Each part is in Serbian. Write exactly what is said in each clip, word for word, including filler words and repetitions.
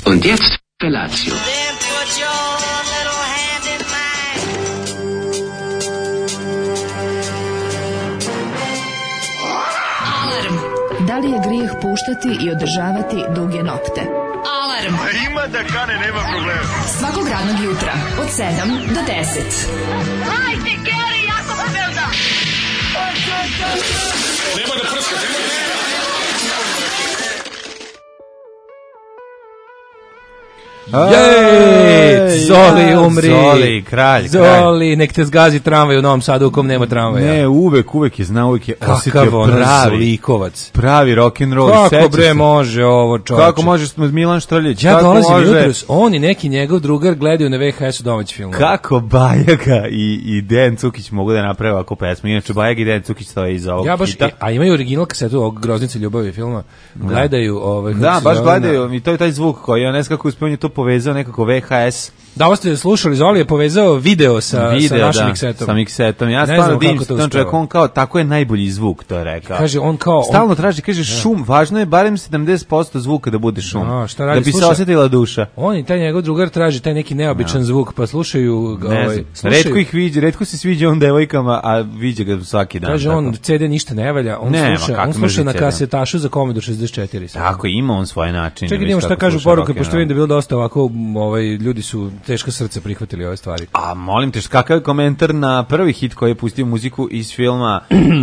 Und jetzt Felatio. Da li je grijeh puštati i održavati duge nokte? Alarm! A ima da kane, nema problema. Svakog radnog jutra, od sedam do deset. Hajde, Geri, jako se velda! Nema da prska, nema da... Jej, Zoli umri. Zoli, kralj, Zoli, kralj. nek te zgazi tramvaj u Novom Sadu u kom nema tramvaja. Ne, uvek, uvek je znao, uvek je osjetio pravi, likovac. pravi rock'n'roll. Kako bre se. Može ovo, čovječe? Kako može Milan Štrljić? Ja kako dolazim može... jutros, on i neki njegov drugar gledaju na V H S-u domaći film. Kako Bajaga i, i Dejan Cukić mogu da naprave ovako pesmu? Inače, Bajaga i Dejan Cukić stoje iza ovog ja baš, hita. a imaju original kasetu ovog Groznice ljubavi filma. Gledaju ovaj. Da, baš gledaju. I to je taj zvuk koji ja ne znam kako uspio, on je to povezao nekako V H S. Da, ovo ste slušali, Zoli je povezao video sa, video, sa našim da, miksetom. sa miksetom. Ja ne stvarno divim se tom čovjeku, on kao, tako je najbolji zvuk, to je rekao. Kaže, on kao... Stalno on, traži, kaže, šum, važno je barem sedamdeset posto zvuka da bude šum, a, šta radi, da bi sluša, se osjetila duša. On i taj njegov drugar traži taj neki neobičan ja. zvuk, pa slušaju... Ne ovaj, znam, slušaju, retko ih viđe, retko se sviđa on devojkama, a viđe ga svaki dan. Kaže, tako. on C D ništa ne valja, on Nema, sluša, on sluša na kasetašu za Commodore šezdeset četiri. Tako, ima on svoje načine. Čekaj, idemo šta kažu poruke, pošto vidim da je bilo dosta ovako, ovaj, ljudi su teška srca prihvatili ove stvari. A molim te, kakav je komentar na prvi hit koji je pustio muziku iz filma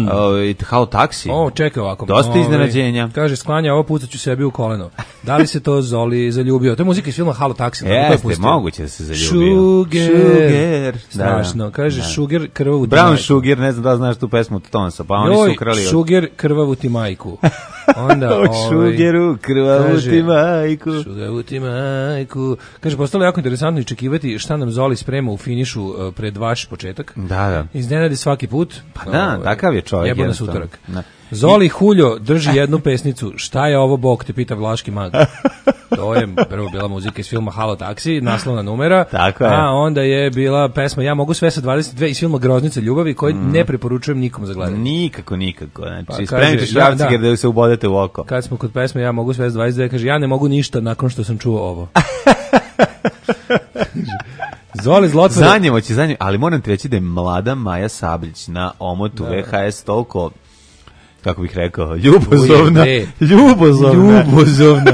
uh, Halo Taxi? O, čekaj ovako. Dosta ove, iznenađenja. Kaže, sklanja ovo, pucaću sebi u koleno. Da li se to Zoli zaljubio? To je muzika iz filma Halo Taxi. Jeste, moguće da se zaljubio. Sugar. Sugar. Strašno. Da, kaže, da. Sugar, krvavu ti Brown majku. Sugar, ne znam da znaš tu pesmu od Tonsa, pa oni Joj, su ukrali. Od... Sugar, krvavu ti majku. Onda, od ovaj, Sugaru, krvavu ti majku. Sugaru ti majku. Kaže, postalo jako interesantno iščekivati šta nam Zoli sprema u finišu uh, pred vaš početak. Da, da. Iznenadi svaki put. Pa da, ovaj, takav je čovjek. Jebo nas utorak. Zoli Huljo drži jednu pesnicu. Šta je ovo, Bog, te pita Vlaški mag. To je prvo bila muzika iz filma Halo Taxi, naslovna numera. Tako je. A onda je bila pesma Ja mogu sve sa dvadeset dve iz filma Groznice ljubavi, koji mm. ne preporučujem nikom za gledanje. Nikako, nikako. Znači, pa, spremite šrafcige da, da se ubodete u oko. Kad smo kod pesme Ja mogu sve sa dvadeset dve, kaže ja ne mogu ništa nakon što sam čuo ovo. Zoli zlotvore. Zanjemo će, zanjemo, ali moram ti reći da je mlada Maja Sablić na omotu da. V H S toliko, kako bih rekao, ljubozovna. Ljubozovna. Ljubozovna.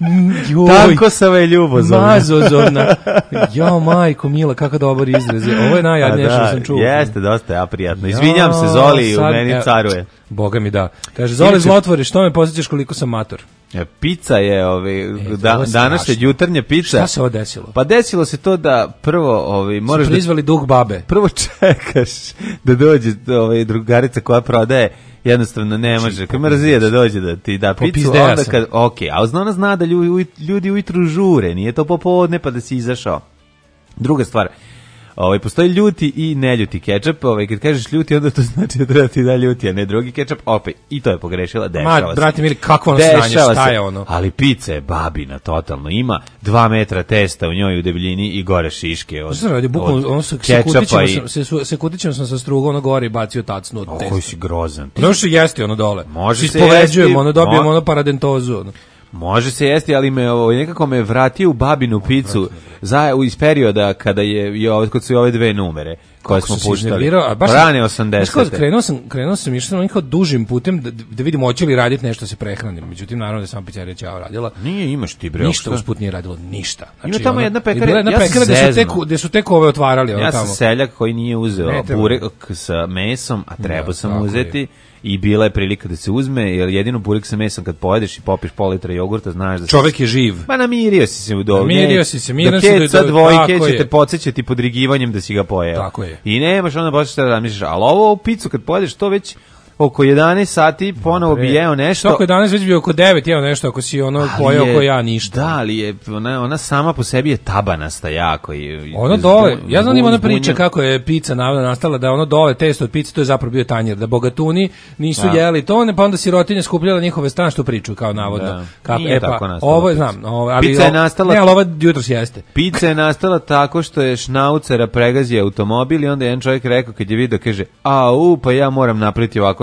Tanko sava je ljubozovna. Mazozovna. Jo, majko, mila, kakav dobar izraz je. Ovo je najjadnije što sam čuo. Jeste, dosta ja prijatno. Izvinjam se, Zoli, sad, u meni ja, caruje. Boga mi da. Kaže, Zoli zlotvore, što me posjećaš koliko sam mator? Pizza je, ovaj, e, da, danas je jutarnja pizza. Šta se ovo desilo? Pa desilo se to da prvo, ovaj, moraš su prizvali da, duh babe. Prvo čekaš da dođe ovaj, drugarica koja prodaje, jednostavno ne može, kad mrzije da dođe da ti da pizzu, onda kad, ok, a ona zna da ljudi, ljudi ujutru žure, nije to popodne pa da si izašao. Druga stvar, ovaj, postoji ljuti i neljuti kečap, ovaj, kad kažeš ljuti, onda to znači da treba ti da ljuti, a ne drugi kečap, opet, i to je pogrešila, dešava Ma, se. brate mili, kakvo ono stranje, šta je ono? Ali pizza je babina, totalno, ima dva metra testa u njoj u debljini i gore šiške od, što radi, bukvalno, ono se, kečapa i... Se, se, se kutićem sam sa struga, ono gore i bacio tacnu od o, testa. koji si grozan. No što jesti ono dole. Može se jesti. Ono, dobijemo mo... ono paradentozu, ono. Može se jesti, ali me ovo nekako me vratio u babinu picu za iz perioda kada je i ove kod su ove dve numere koje smo puštali. Rane osamdesete. Krenuo sam, krenuo sam išao nekako dužim putem da, da vidimo hoće li raditi nešto se prehranim. Međutim naravno da sam pizzerija Ćao radila. Nije, imaš ti bre. Ništa usput nije radilo ništa. Znači, ima tamo ona, jedna pekara, jedna ja pekara gde su tek gde su tek ove otvarali ona ja tamo. Ja sam seljak koji nije uzeo burek sa mesom, a trebao sam uzeti. Je. I bila je prilika da se uzme, jer jedino burek sa mesom kad pojedeš i popiš pol litra jogurta, znaš da si... Čovek je živ. Pa namirio si se u dobu. Namirio si se, miran se do... Keca dvojke će te podsjećati podrigivanjem da si ga pojeo. Tako je. I nemaš onda počeš da razmišljaš, ali ovo u picu kad pojedeš to već oko jedanaest sati ponovo bi jeo nešto. Oko jedanaest već bi oko devet jeo nešto ako si ono pojeo ko ja ništa. Da, ali je ona, ona sama po sebi je tabanasta jako. I, ono dole, ja znam ima ona priča kako je pizza nastala, da ono dole testo od pice to je zapravo bio tanjir, da bogatuni nisu da. jeli to, ne pa onda sirotinja skupljala njihove stan što priču kao navodno. Da. Kako, e pa, ovo je znam, ovo, ali pizza je nastala, ne, ali ovo jutros jeste. Pizza je nastala tako što je šnaucera pregazio automobil i onda jedan čovjek rekao kad je vidio, kaže, a u, pa ja moram napraviti ovako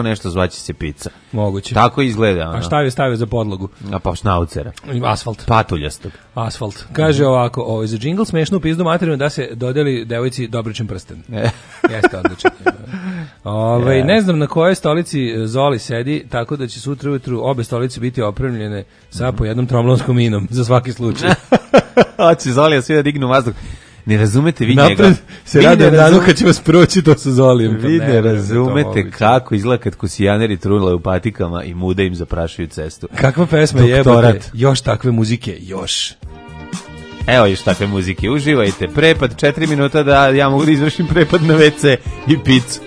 nešto zvaće se pizza. Moguće. Tako izgleda. A šta je stavio za podlogu? A pa šnaucera. Asfalt. Patuljastog. Asfalt. Kaže ovako, ovaj, za džingl smešnu pizdu materinu da se dodeli devojci Dobričin prsten. Jeste odlično. Ovaj, ne znam na kojoj stolici Zoli sedi, tako da će sutra ujutru obe stolice biti opremljene sa po jednom tromlonskom minom, za svaki slučaj. Hoće Zolija svi da dignu vazduh. Ne razumete vi napred njega. Se rade danu kad će vas proći to sa Zolijem. Vi ne, ne razumete kako izgleda kad kusijaneri trunle u patikama i mude im zaprašuju cestu. Kakva pesma jebote. Još takve muzike, još. Evo još takve muzike, uživajte. Prepad, četiri minuta da ja mogu da izvršim prepad na ve ce i picu.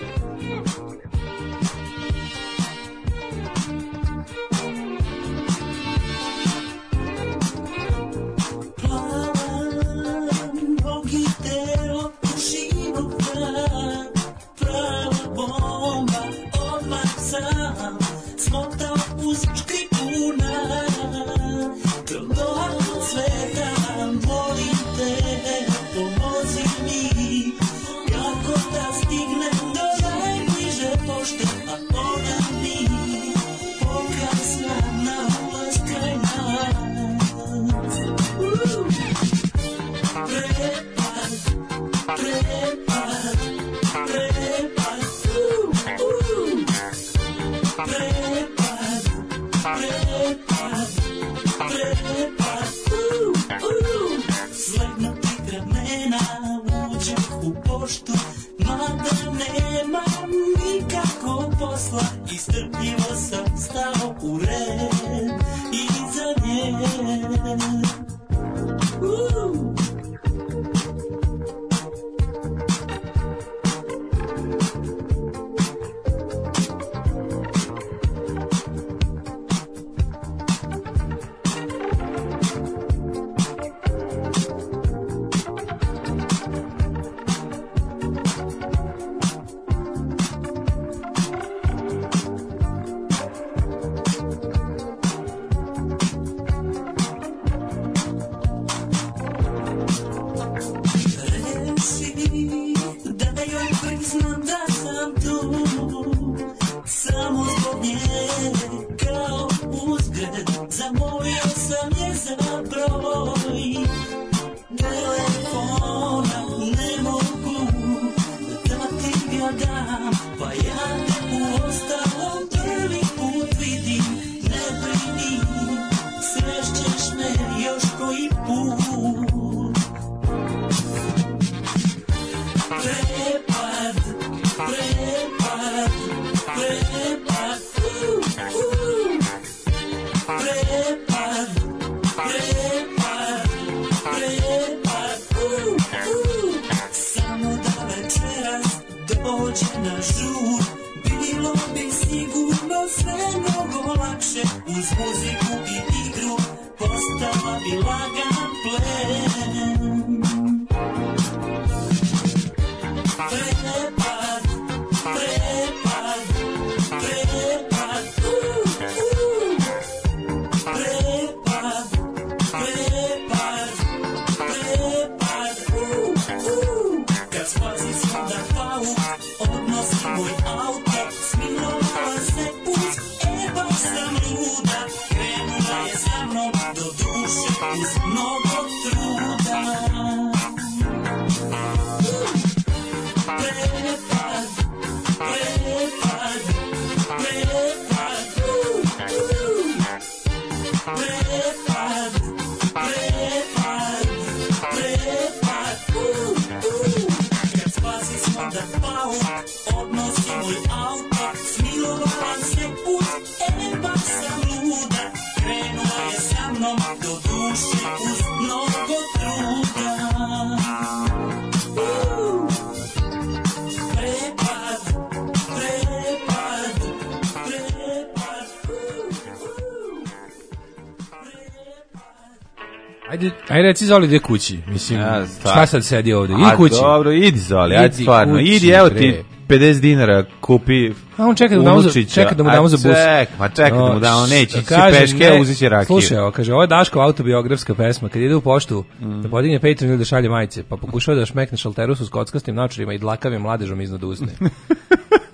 Ajde, ajde reci Zoli gde kući, mislim, ja, šta sad sedi ovde, idi kući. A dobro, idi Zoli, ajde stvarno, kući, idi, evo ti pedeset dinara, kupi a on čeka da mu damo za, čeka da mu damo za bus. Ček, ma čeka da mu damo, neće, će peške, uzet će rakiju. Slušaj, ovo, kaže, ovo je Daškova autobiografska pesma, kad ide u poštu, mm. da podigne Patreon ili da šalje majice, pa pokušava da šmekne šalterusu s kockastim naočarima i dlakavim mladežom iznad usne.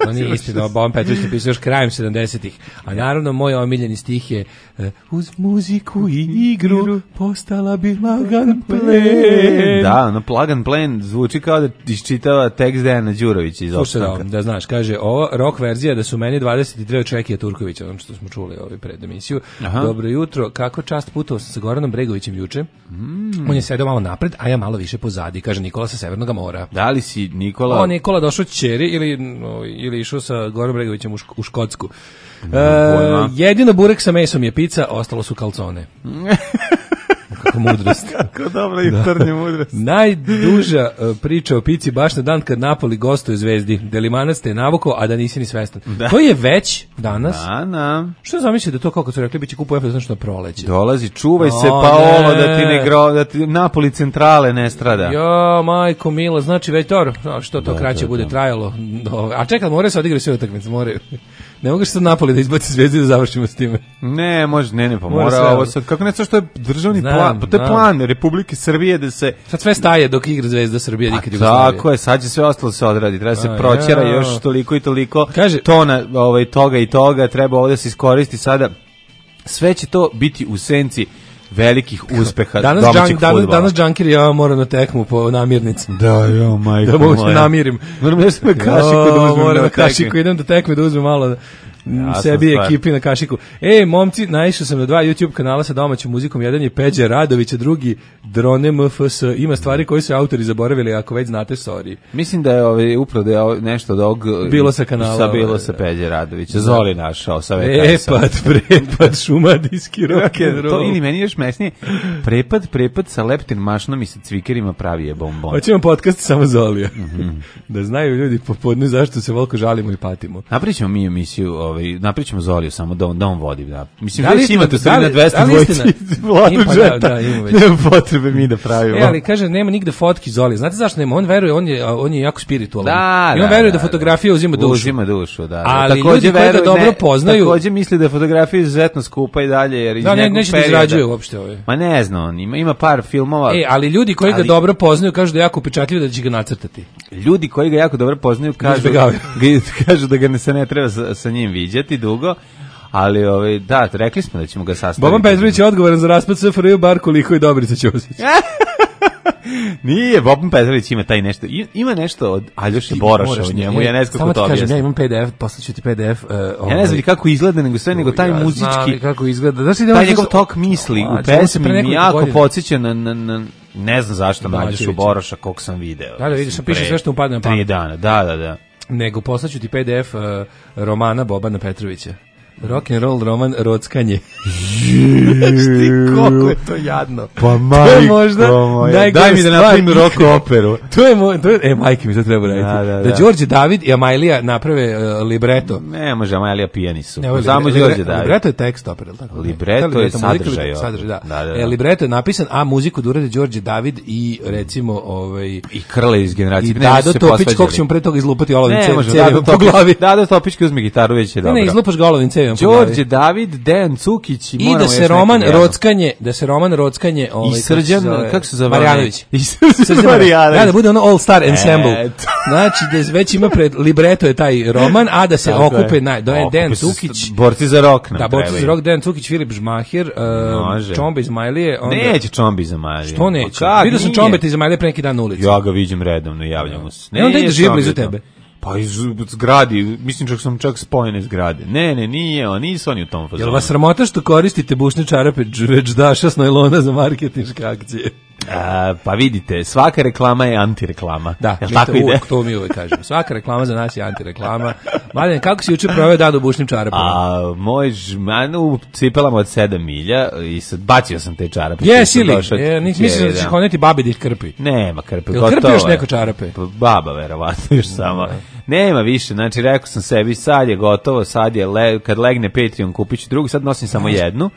To nije istina, Boban Petrović napisao još krajem sedamdesetih. A naravno, moj omiljeni stih je uh, uz muziku i igru postala bi lagan plen. Da, ono lagan plen zvuči kao da iščitava tekst Dejana Đurovića iz Opstanka. Da, da znaš, kaže, ovo rock verzija da su meni dvadeset tri od Čekija Turkovića, ono što smo čuli ovaj pred emisiju. Aha. Dobro jutro, kako čast putovao sam sa Goranom Bregovićem juče. Mm. On je sedao malo napred, a ja malo više pozadi, kaže Nikola sa Severnog mora. Da li si Nikola? O, Nikola došao ćeri ili, no, ili išao sa Goranom Bregovićem u, šk u Škotsku. No, e, jedino burek sa mesom je pizza, ostalo su kalcone. Kako mudrost. Kako dobra jutarnja da. Mudrost. Najduža uh, priča o pici baš na dan kad Napoli gostuje Zvezdi. Delimanac te navukao, a da nisi ni svestan. Da. To je već danas. Da, da. Što zamisli da to kako su rekli biće kupu F zato što proleće. Dolazi, čuvaj se o, Paolo ne. da ti ne gro, da ti Napoli centrale ne strada. Jo, majko mila, znači već to, što to da, kraće da, bude da. trajalo. A čekaj, moraju se odigrati sve utakmice, moraju. Ne mogu što Napoli da izbaci Zvezdu da završimo s time. Ne, može, ne, ne, pa mora, mora ovo sad, kako ne to što je državni znam, plan, pa to je plan Republike Srbije da se... Sad sve staje dok igra Zvezda Srbije, nikad Jugoslavije. Tako je, sad će sve ostalo se odradi, treba se proćera ja. još toliko i toliko kaže, tona ovaj, toga i toga, treba ovdje se iskoristi sada, sve će to biti u senci velikih uspeha danas domaćeg džan, fudbala. Danas džankir ja moram na tekmu po namirnici. Da, jo, majko da mogu se namirim. Moram da se na kašiku da uzmem moram na na kašiku, idem do tekme da uzmem malo ja, sebi i ekipi na kašiku. E, momci, naišao sam na dva YouTube kanala sa domaćom muzikom. Jedan je Peđa Radović, a drugi Drone M F S. Ima stvari koje su autori zaboravili, ako već znate, sorry. Mislim da je ovaj, upravo da je nešto od ovog... Bilo sa kanala. Sa bilo sa Peđa Radovića. Zoli našao sa V K S-om. Prepad, prepad, šumadijski rock'n'roll. To ili meni još mesnije. Prepad, prepad sa leptin mašnom i sa cvikerima pravi je bombon. Hoćemo podcast samo Zolija. Mm -hmm. Da znaju ljudi popodne zašto se volko žalimo i patimo. Napričamo mi emisiju, ovaj, napričamo Zoliju samo da on, da on vodi. Da. Mislim, da već imate da na dvesta dvojci vladu džeta. Da, da, nema potrebe mi da pravimo. E, ali kaže, nema nigde fotki Zolije. Znate zašto nema? On veruje, on je, on je jako spiritualan. Da, I on da, veruje da, da fotografija da. uzima dušu. Uzima dušu, da. da. Ali takođe ljudi koji ga dobro ne, poznaju... Takođe misli da je fotografija izuzetno skupa i dalje. Jer iz da, ne, neće da izrađuje uopšte ove. Ma ne znam, on ima, ima par filmova. E, ali ljudi koji ali, ga dobro poznaju kažu da je jako upečatljivo da će ga nacrtati. Ljudi koji ga jako dobro poznaju kažu, kažu da ga ne se ne treba sa, sa njim viđati dugo. Ali ovaj da, rekli smo da ćemo ga sastaviti. Boban Petrović je odgovoran za raspad S F R J bar koliko i Dobrica Ćosić. Nije, Boban Petrović ima taj nešto, ima nešto od Aljoše Boroša u njemu, ja ne znam kako to objasniti. Samo ti kažem, ja imam P D F, poslaću ti P D F. Uh, ja ne znam kako izgleda, nego sve, nego taj ja muzički, znam kako izgleda. Znaš taj da njegov tok misli u pesmi mi jako podsjeća na, na, na, ne znam zašto na Aljošu Boroša, kog sam video. Da, da, vidiš, sam piše sve što mu padne na pamet. Tri dana, da, da, da. Nego poslaću ti P D F uh, romana Bobana Petrovića. Rock and roll roman Rockanje. Znaš ti koliko je to jadno. Pa majko moja. Daj mi da napravim rock operu. To je moj, to je, e, majke mi to treba raditi. Da, da, da. da Đorđe David i Amajlija naprave uh, libreto. Ne može, Amajlija pijani su. Ne, samo libre, Đorđe David. Libreto je tekst opera, tako? Libreto je sadržaj. sadržaj da. Da, da, da. E, libreto je napisan, a muziku da urade Đorđe David i recimo ovaj i Krle iz generacije. I Dado Topić, kako ćemo pre toga izlupati olovim cevima po glavi. Dado Topić uzme gitaru, već je dobro. Ne, ne, izlupaš ga olovim cevima po glavi. Đorđe David, Dejan Cukić i, I da se roman Rockanje, da se roman Rockanje, ovaj i Srđan, kako se zove? Marjanović. I Srđan Marjanović. Da, da bude ono All Star Ensemble. Znači da već ima pred libreto je taj roman, a da se tako okupe na Dejan Cukić, borci za rok, da borci za rok, Dejan Cukić, Filip Žmahir, uh, Čombe iz Majlije, onda neće Čombe iz Majlije. Što neće? Vidio sam Čombe iz Majlije pre neki dan na ulici. Ja ga viđem redovno, javljam mu se. Ne, onda ide živ blizu tebe. Pa iz zgradi, mislim čak sam čak spojene zgrade. Ne, ne, nije, on, nisu oni u tom fazonu. Jel vas sramota što koristite bušne čarape već daša s najlona za marketinške akcije? A, pa vidite, svaka reklama je antireklama. Da, jel tako ide? To mi uvek kažemo. Svaka reklama za nas je antireklama. Mladen, kako si juče proveo dan u bušnim čarapama? A, moj žman u cipelama od sedam milja i sad bacio sam te čarape. Jesi li? E, mislim da će honeti babi da ih krpi. Nema krpe, gotovo. Jel krpi još neko čarape? Baba, verovatno, još samo. Nema više, znači rekao sam sebi, sad je gotovo, sad je, le, kad legne Patreon kupit ću drugu, sad nosim samo jednu.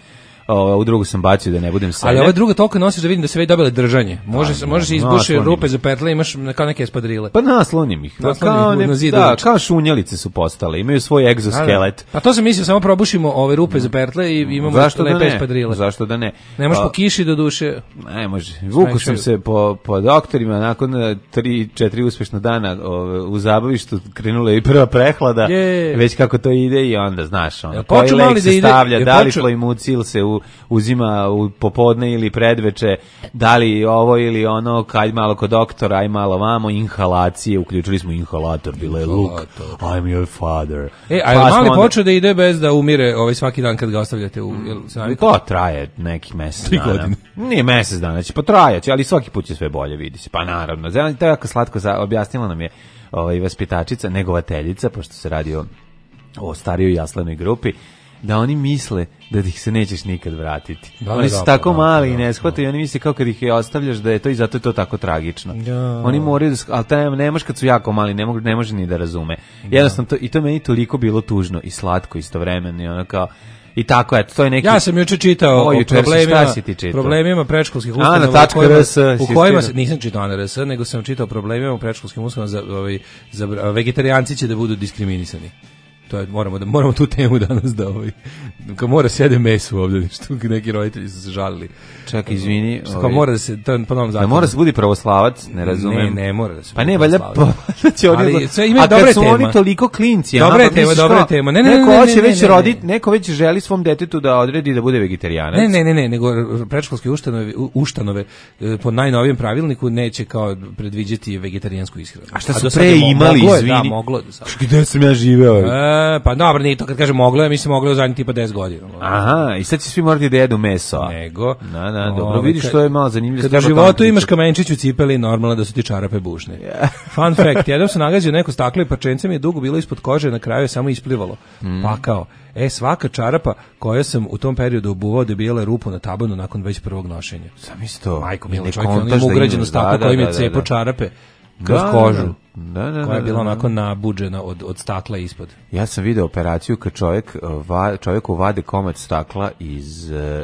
o, u drugu sam bacio da ne budem seljak. Ali ova druga toliko nosiš da vidim da se već dobile držanje. Može, može se izbuši rupe za petle, imaš kao neke espadrile. Pa naslonim ih. Naslonim kao, ih ne, na zidu. Da, kao šunjalice su postale, imaju svoj egzoskelet. Pa to sam mislio, samo probušimo ove rupe za petle i imamo Zašto lepe da ne? espadrile. Zašto da ne? Ne može po kiši do duše. Ne može. Vuku sam se po, po doktorima nakon tri četiri uspešna dana ove, u zabavištu krenula i prva prehlada. Je. Već kako to ide i onda znaš ono. Ja, koji lek da se ide, stavlja, ja, da li poču... Floimucil se u, uzima u popodne ili predveče, da li ovo ili ono, kaj malo kod doktora, aj malo vamo, inhalacije, uključili smo inhalator, bilo je look, I'm your father. E, a je pa mali onda... počeo da ide bez da umire ovaj svaki dan kad ga ostavljate u... Jel, to traje neki mesec dana. Godine. Nije mesec dana, će potrajaće, ali svaki put će sve bolje, vidi se. Pa naravno, to je jako slatko, objasnila nam je ovaj, vaspitačica, negovateljica, pošto se radi o, o starijoj jaslenoj grupi, da oni misle da ih se nećeš nikad vratiti. Da, oni su da, tako da, mali da, i ne shvataju i oni misle kao kad ih je ostavljaš da je to i zato je to tako tragično. Ja. Oni moraju da, ali taj ne može kad su jako mali, ne može, ne može ni da razume. Jednostavno to, i to meni toliko bilo tužno i slatko istovremeno i ono kao i tako, eto, to je neki... Ja sam juče čitao o, o problemima, problemima predškolskih ustanova u kojima, u kojima se, nisam čitao A N R S, nego sam čitao o problemima u predškolskim ustanovama za, ovaj, za vegetarijanci će da budu diskriminisani. To je, moramo, da, moramo tu temu danas da ovaj, kao mora se jede meso ovdje, što neki roditelji su se žalili. Čak, izvini. Što kao mora da se, to je po novom zakonu. Ne mora da se budi pravoslavac, ne razumem. Ne, ne mora da se pa ne, valja, pa će oni... Ali, sve ima a dobre kad su tema. oni toliko klinci, dobra je tema, dobra je tema. Ne, ne, neko ne, hoće ne, već ne, ne, rodit, neko već želi svom detetu da odredi da bude vegetarijanac. Ne, ne, ne, ne, nego predškolske ustanove, ustanove po najnovijem pravilniku neće kao predviđati vegetarijansku ishranu. A šta su pre imali, izvini? Da, moglo. Gde sam ja živeo? E, pa dobro, nije to kad kaže moglo, ja mislim moglo je u zadnjih tipa deset godina. Aha, i sad će svi morati da jedu meso. Nego. Da, da, dobro, vidiš što je malo zanimljivo. Kad u životu imaš kamenčić u cipeli, normalno da su ti čarape bušne. Yeah. Fun fact, jednom sam nagazio neko staklo i parčence mi je dugo bilo ispod kože, na kraju je samo isplivalo. Mm. Pa kao, e, svaka čarapa koja sam u tom periodu obuvao dobijala rupu na tabanu nakon već prvog nošenja. Sam isto. Majko, milo čovjek, on ima ugrađeno staklo kojim je cepo čarape kroz kožu. Da, da, koja je bila da, da. onako nabuđena od, od stakla ispod. Ja sam video operaciju kad čovjek, va, čovjeku vade komad stakla iz uh,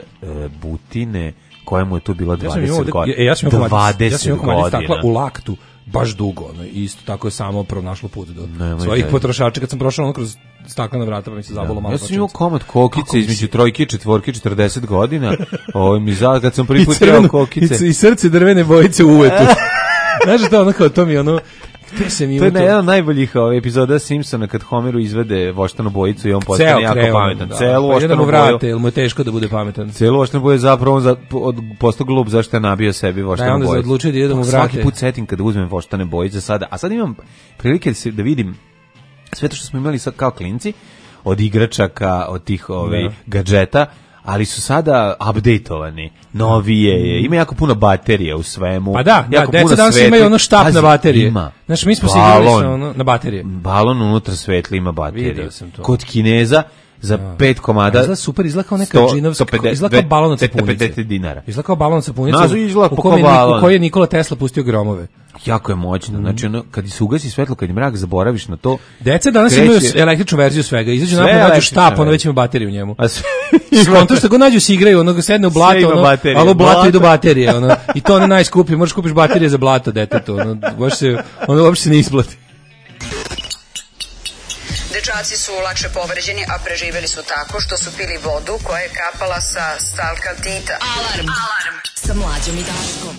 butine kojemu je tu bilo dvadeset godina. Ja sam imao dvadeset komad stakla u laktu baš dugo, no, isto tako je samo pronašlo put do Nemoj svojih potrošača kad sam prošao ono kroz staklena vrata pa mi se zabolo malo. Ja sam imao komad kokice između trojke i četvorke četrdeset godina. Ovo mi za kad sam prvi put jeo kokice. I srce drvene bojice u uvetu. Znaš to ono kao to mi ono gde se mi to je to... jedan od najboljih ove, epizoda Simpsona kad Homeru izvede voštanu bojicu i on postane jako krevom, pametan. Da. Celu pa voštanu boju. Vrate, ili mu je teško da bude pametan. Celu voštanu boju je zapravo on za, od, postao glup zašto je nabio sebi voštanu bojicu. Da, onda se odlučio da ide mu vrate. Svaki put setim kada uzmem voštane bojice sada, a sad imam prilike da, se, da vidim sve to što smo imali sad kao klinci, od igračaka, od tih ove, gadžeta, ali su sada updateovani, novije je, ima jako puno baterije u svemu. Pa da, da deca danas imaju ono štap Pazi, na baterije. Ima. Znaš, mi smo se igrali sa ono, na baterije. Balon unutra svetli ima baterije. Kod Kineza za ja. pet komada. Izgleda super, izgleda kao neka džinovska, izgleda kao balon od sapunice. dinara. Izgleda kao balon od sapunice u koji je Nikola Tesla pustio gromove. Jako je moćno. Mm. Znači, ono, kad se ugasi svetlo, kad je mrak, zaboraviš na to. Deca danas kreće... imaju električnu verziju svega. Izađu napad, nađu štap, ono već ima bateriju u njemu. A sve... to što god nađu se igraju, ono sedne u blato, ono, ali u blato idu baterije. Ono, I to ono najskuplje. Možeš kupiš baterije za blato detetu. Ono, baš se, ono uopšte se ne isplati. Dečaci su lakše povređeni, a preživjeli su tako što su pili vodu koja je kapala sa stalkaltita. Alarm! Alarm! Sa Mlađom i Daškom.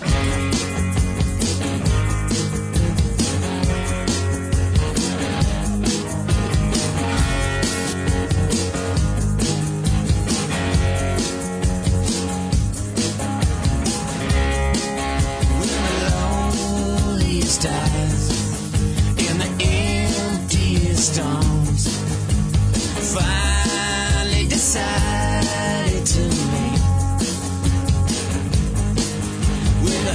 In the emptiest stones, finally decided to meet with a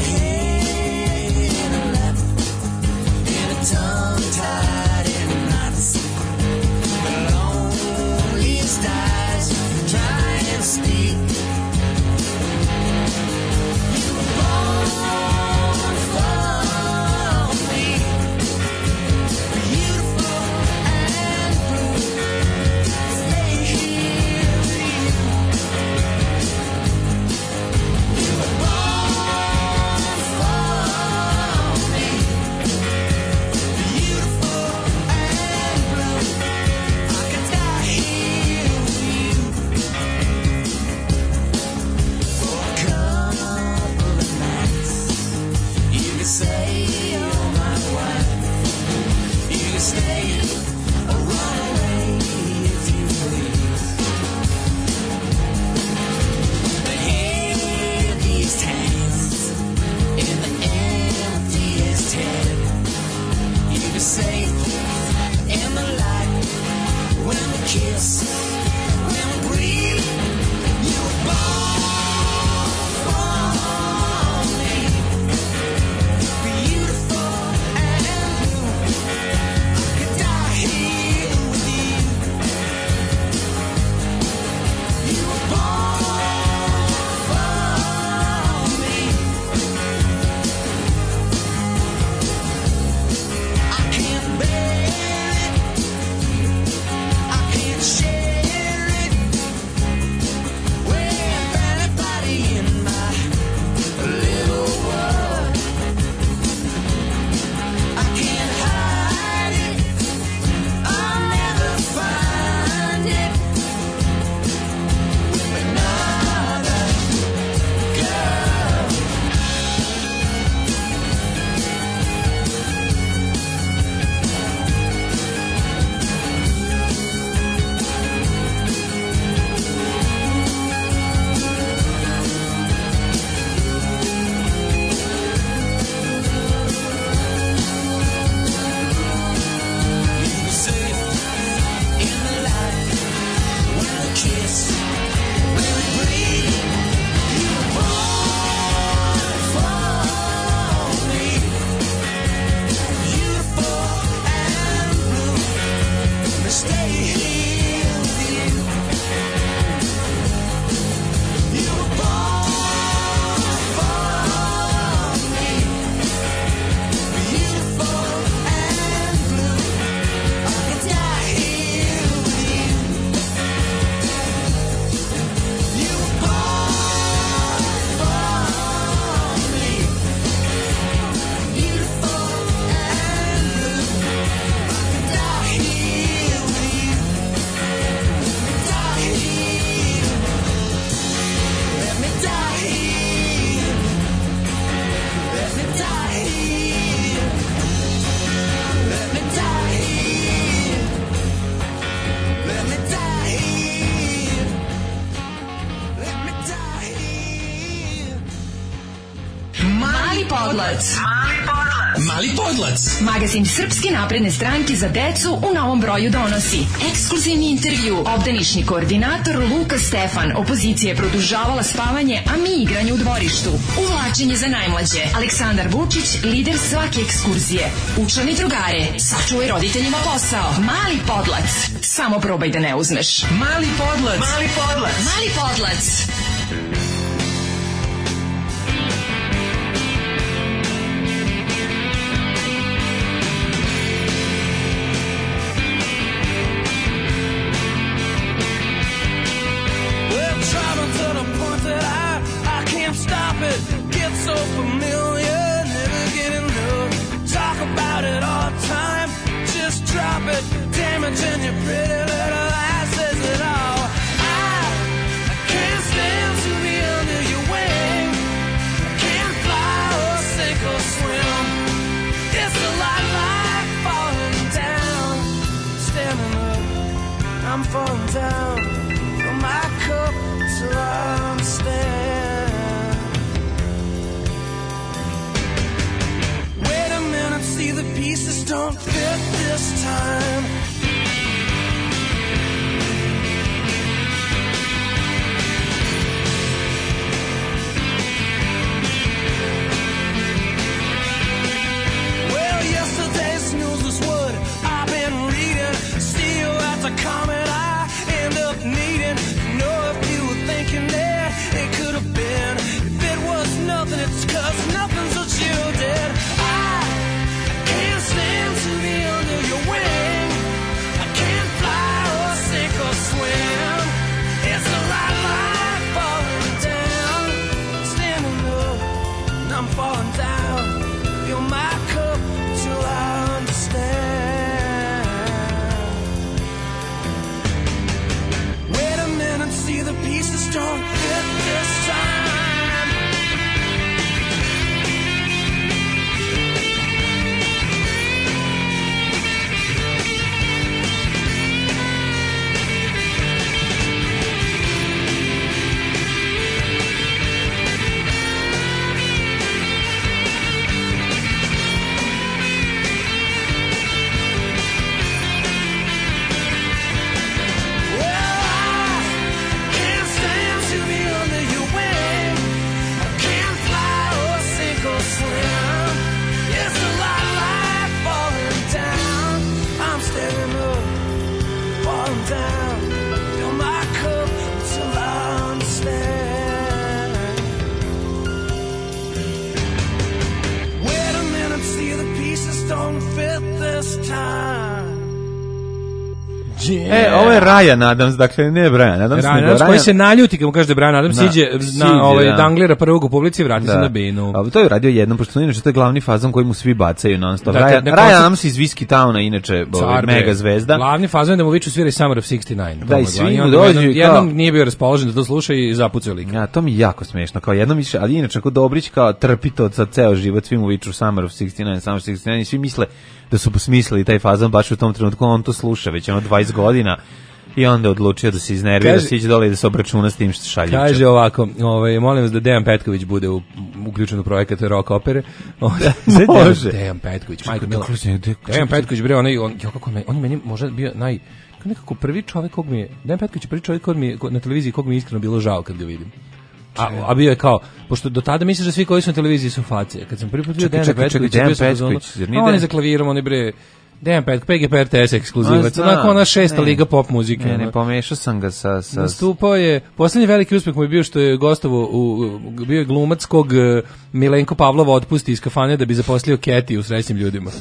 say you're my wife. You can stay or run away if you please. The heaviest hands in the emptiest head. You can say in the light when we kiss, when we breathe. You were born for me, beautiful and blue. I could die here with you. You were born for me. I can't bear it, I can't share it with anybody in my little world. I can't hide it, I'll never find it with another girl. You can say it in the light when we kiss, when we breathe. You were born for me, beautiful and blue. Let me stay here with you. You were born for me, beautiful and blue. I could die here with you. You were born for me, beautiful and blue. I could die here with you. Die here. Let me die here. Let me die here. Let me die here. Let me die here. Let me die here. Mali podlac. Mali podlac. Magazin Srpske napredne stranke za decu u novom broju donosi ekskluzivni intervju. Obdanišni koordinator Luka Stefan. Opozicija je produžavala spavanje, a mi igranje u dvorištu. Uvlačenje za najmlađe. Aleksandar Vučić, lider svake ekskurzije. Učlani drugare. Sačuvaj roditeljima posao. Mali podlac. Samo probaj da ne uzmeš. Mali podlac. Mali podlac. Mali podlac. Well, traveling to the point that I, I can't stop it. Get so familiar, never get enough. Talk about it all the time, just drop it. Damaging your pretty little eyes says it all. I, I can't stand to be under your wing. I can't fly or sink or swim. It's a lot like falling down. Standing up, I'm falling down. Fill my cup till I understand. Wait a minute, see the pieces don't fit this time. Well, yesterday's news was what I've been reading. Still, that's a comment I end up needing. Know if you were thinking that it could have been. If it was nothing, it's 'cause nothing's what you did. I, I can't stand to be under your wing. I can't fly or sink or swim. It's a lot like falling down. Standing up, and I'm falling down. Fill my cup till I understand. Wait a minute, see the pieces don't fit this time. E, ovo je Ryan Adams, dakle ne Brian Adams. Ryan Adams koji se naljuti kad mu kaže da Brian Adams da, iđe na ovaj da. Danglira prvog u publici i vrati da. se na binu. A to je radio jednom, pošto inače to je glavni fazon koji mu svi bacaju non stop. Da, Ryan, Ryan Adams iz Whiskey Towna, inače ovaj, mega zvezda. Glavni fazon je da mu viču svira Summer of šezdeset devet. Da, i svi mu dođu. Jednom, jednom nije bio raspoložen da to sluša i zapucao lik. Ja, to mi je jako smešno. Kao jednom više, ali inače ako Dobrić kao trpi to za ceo život, svi mu viču Summer of šezdeset devet, Summer of šezdeset devet i svi misle da su posmislili taj fazon baš u tom trenutku, on to sluša već ono dvadeset godina i onda odlučio da se iznervira, da se iđe dole i da se obračuna s tim što šalje. Kaže ovako, ovaj, molim vas da Dejan Petković bude u, uključen u projekat rock opere. Može. Dejan Petković, majko mila. Dejan Petković, bre, onaj, on, jo, kako me, on je meni možda bio naj, nekako prvi čovjek kog mi je, Dejan Petković je prvi čovjek kog mi je, na televiziji kog mi je iskreno bilo žao kad ga vidim. A, a bio je kao, pošto do tada misliš da svi koji su na televiziji su face. Kad sam prvi put vidio Dejan Petković, bio sam pozorno, a on je za klavirom, on je bre, Dejan Petković, P G P R T S ekskluzivac, onako ona šesta ne, liga pop muzike. Ne, ne, pomešao sam ga sa... sa... Nastupao je, posljednji veliki uspeh mu je bio što je gostovo, u, bio je glumac kog Milenko Pavlova otpusti iz kafane da bi zaposlio Keti u Srećnim ljudima.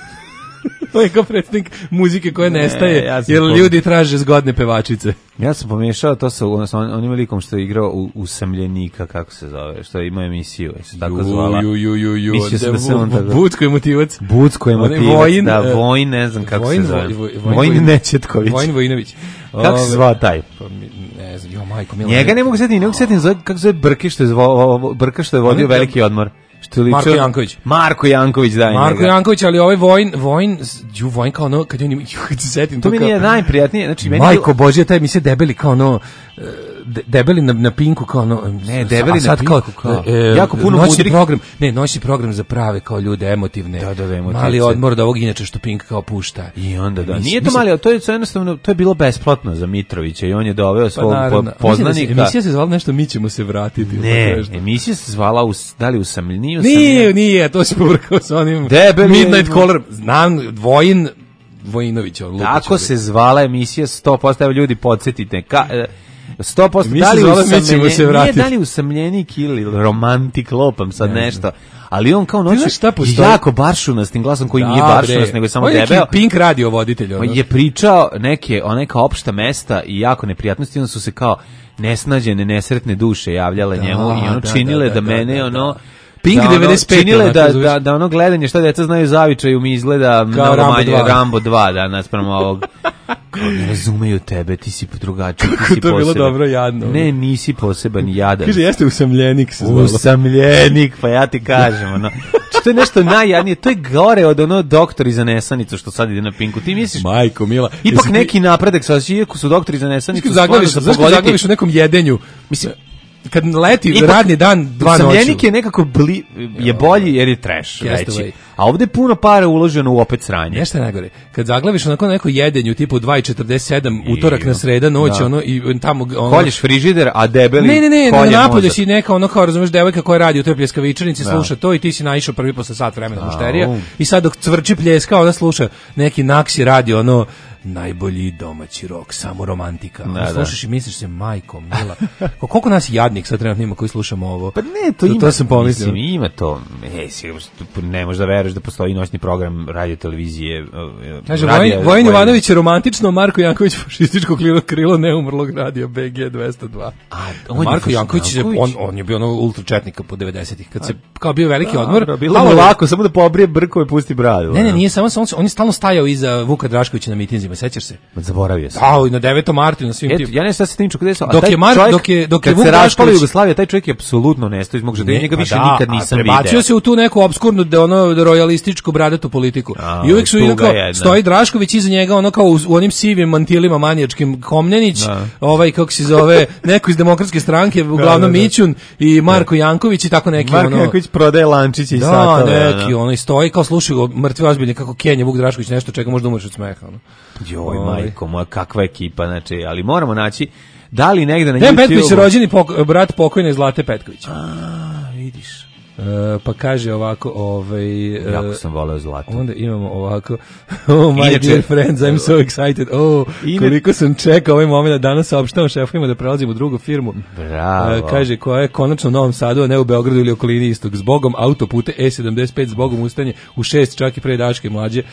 To je kao predstavnik muzike koja ne, nestaje, ja jer pom... ljudi traže zgodne pevačice. Ja sam pomešao to sa on, onim likom što je igrao u Usamljenika, kako se zove, što je imao emisiju, se tako ju, zvala. Ju, ju, ju, ju. Mislio sam da se on tako... Bucko emotivac. Bucko emotivac, Vojn, da, Vojn, ne znam kako Vojn, se zove. Vojn Nečetković. Vojn Vojinović. Kako se zvao taj? Pa, ne znam, jo, majko, milo. Njega ne mogu setiti, ne mogu setiti, kako se zove Brke što je, Brka što je vodio veliki odmor. Marko Janković. Marko Janković, da. Marko njega. Janković, ali ovaj Vojn, Vojn, ju Vojn kao ono, kad on ima, kad se setim to. To mi nije najprijatnije, znači meni Majko Božje, taj mi se debeli kao ono, de, debeli na, na Pinku kao ono, ne, debeli na Pinku, kao, kao e, jako puno noćni mudrik. Program, ne, noćni program za prave kao ljude emotivne. Da, da, emotivne. Mali odmor da ovog inače što Pink kao pušta. I onda da. Nije to mali, to je jednostavno, to je bilo besplatno za Mitrovića i on je doveo svog pa, poznanika. Emisija se zvala nešto Mi ćemo se vratiti. Ne, emisija se zvala da li Usamljeniji. Nije, nije, to se povrkao sa onim Debeli Midnight Caller. Znam, Vojin Vojinović. Tako se zvala emisija sto posto, evo ljudi, podsjetite. Ka, sto posto, da li usamljenik, nije da li usamljenik ili romantik, lopam sad ne, nešto, ali on kao noći jako baršunastim glasom koji da, nije baršunast, nego je samo debeo. Pink radio voditelj. Ono. Je pričao neke, neka opšta mesta i jako neprijatnosti, onda su se kao nesnađene, nesretne duše javljale da, njemu i ono da, činile da, da, da mene, da, ono, Pink da, devedeset pet činile da, da, da ono gledanje šta deca znaju zavičaju mi izgleda kao Rambo manje dva. Rambo dva da naspram ovog kao ne razumeju tebe, ti si drugačiji, ti si poseban. To je bilo dobro jadno. Ne, nisi poseban i jadan. Kaže, jeste usamljenik se zvalo. Usamljenik, pa ja ti kažem, ono. To je nešto najjadnije, to je gore od ono doktori za nesanicu što sad ide na Pinku. Ti misliš? Majko mila. Ipak neki napredak, sad iako su doktori za nesanicu. Zaglaviš, zašto zaglaviš u nekom jedenju? Mislim, kad leti ipak, radni dan, dva noću. Usamljenik je nekako bli, je bolji jer je trash veći. A ovde je puno para uloženo u opet sranje. Nešto je najgore. Kad zaglaviš onako neko jedenju tipu dva četrdeset sedam utorak na sreda noć, da. Ono i tamo ono koljiš frižider, a debeli ne, ne, ne, ne napolju si neka ono kao razumeš devojka koja radi u toj pljeskavičarnici, sluša to i ti si naišao prvi posle sat vremena mušterija um. i sad dok cvrči pljeska ona sluša neki naksi radi ono najbolji domaći rok, samo romantika. Da, slušaš da. I misliš se, majko, mila. Koliko nas jadnik sad trenutno ima koji slušamo ovo? Pa ne, to, to ima. To sam pomislio. Mislim, ima to. Ej, ne možeš da veruješ da postoji noćni program radio televizije. Kaže, Vojin Jovanović je romantično, Marko Janković fašističko krilo, krilo neumrlog radio B G dvesta dva. A, on Marko Janković, je, on, on je bio ono ultračetnika po devedesetih. Kad se, kao bio veliki odmor. Da, bilo mu lako, samo da pobrije brkove i pusti bradu. Ne, ne, nije, samo, on, on je stalno stajao iza Vuka Draškovića na mitinzima. Sećaš se? Zaboravio sam. A, na devetom martu na svim tim. Ja ne znam se tim čuka se. Dok je Mark, dok je dok je Vuk Drašković Jugoslavija, taj čovjek je apsolutno nestao iz mog življenja, njega više da, nikad nisam video. Prebacio se u tu neku opskurnu de ono rojalističku bradatu politiku. A, I uvek su kao stoji Drašković iza njega ono kao u, u onim sivim mantilima manijačkim Komnenić, da. Ovaj kako se zove, neko iz demokratske stranke, uglavnom da, da, da. Mićun i Marko Janković i tako neki Marko ono. Marko Janković prodaje lančiće i da, satove. Da, neki ono stoji kao slušaju mrtvi ozbiljni kako Kenja Vuk Drašković nešto čeka možda umreš od smeha ono. Joj, majko moja, kakva ekipa, znači, ali moramo naći, da li negde na Dejan Petković je rođeni pok, brat pokojne Zlate Petković. A, vidiš. Uh, pa kaže ovako, ovaj... Uh, jako sam voleo Zlatu. Onda imamo ovako, oh my Inače, dear friends, I'm so excited, oh, ine, koliko sam čekao ovaj moment da danas saopštavam šefovima da prelazim u drugu firmu. Bravo. Uh, kaže, koja je konačno u Novom Sadu, a ne u Beogradu ili okolini istog, zbogom autopute E sedamdeset pet, zbogom ustaanje u šest, čak i pre Daške mlađe.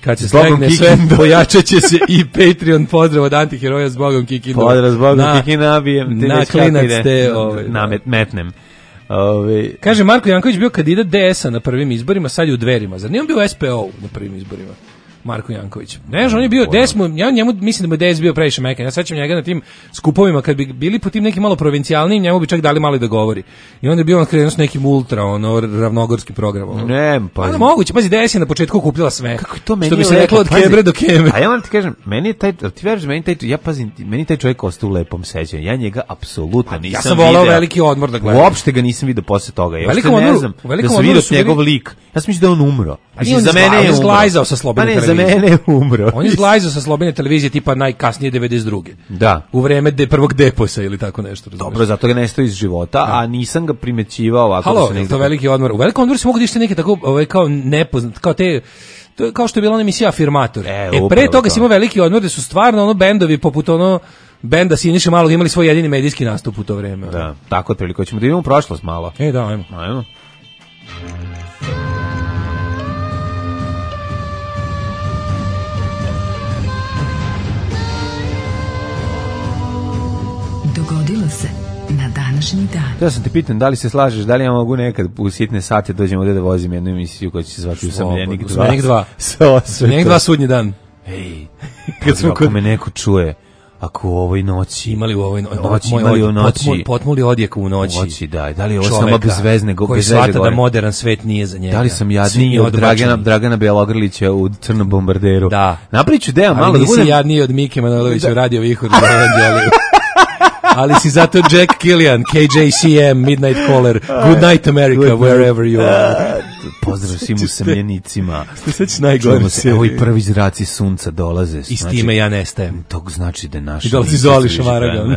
Kad se slegne sve, pojačat će se i Patreon. Pozdrav od antiheroja s Bogom Kikinu. Pozdrav s Bogom Kikinu, nabijem. Na klinac te... Ovaj, namet, metnem. Ove... Kaže, Marko Janković bio kandidat D S-a na prvim izborima, sad je u Dverima. Zar nije on bio S P O na prvim izborima? Marko Janković. Ne, on je bio D S, ja njemu mislim da mu D S bio previše mekan. Ja sećam njega na tim skupovima kad bi bili po tim nekim malo provincijalnim, njemu bi čak dali malo da govori. I onda je bio on krenuo s nekim ultra, ono ravnogorski program. Ono. Ne, pa. Pa moguće, pazi, D S je na početku kupila sve. Kako to meni? Što bi se reklo od kebre do keme. A ja vam ti kažem, meni je taj, ti veriš, meni taj, ja pazim, meni taj čovjek ostao u lepom sećanju. Ja njega apsolutno nisam. Ja sam voleo Veliki odmor da gledam. Uopšte ga nisam video posle toga. Ja velikom ne odmoru, znam. Da sam video njegov lik. Ja sam mislio da on umro. Mislim, za mene je zglajzao sa slobodne televizije. Za mene je umro. On je zglajzao sa slobodne televizije tipa najkasnije devedeset druge. Da. U vreme de prvog deposa ili tako nešto. Razumiješ? Dobro, zato ga nestao iz života, da. A nisam ga primećivao ovako. Halo, da se nekako... to veliki odmor. U velikom odmoru se mogu dišti neke tako ovaj, kao nepoznat, kao te... To je kao što je bila ona emisija Afirmator. E, e pre toga si imao veliki odmor gde su stvarno ono bendovi poput ono benda Siniše Malog imali svoj jedini medijski nastup u to vreme. Da, tako je priliko. Ćemo da idemo u prošlost malo. E, da, ajmo. Ajmo. Dogodilo se na današnji dan. Ja sam te pitan da li se slažeš, da li ja mogu nekad u sitne sate dođem ovdje da vozim jednu emisiju koja će se zvati Usamljenik dva. Usamljenik dva. Usamljenik dva sudnji dan. Ej, kad smo kod... me neko čuje, ako u ovoj noći... Imali u ovoj no... noći, imali u noći... Potmuli, potmuli odjek u noći. Noći, da. Da li je ovo samo bezvezne go, koji shvata da modern svet nije za njega. Da li sam jadniji od Dragana, Dragana Bjelogrlića u Crnom bombarderu? Da. Napriču deo malo... Ali nisi budem... jadniji od Mike Manojlovića u Radio Vihor u Evanđeliju. Ali si zato Jack Killian, K J C M, Midnight Caller, Good Night America, Good wherever you are. Pozdrav svim usamljenicima. Što se će najgore se. Ovi prvi zraci sunca dolaze. I s time ja nestajem. To znači da naš... I dolazi Zoli Šamaraga.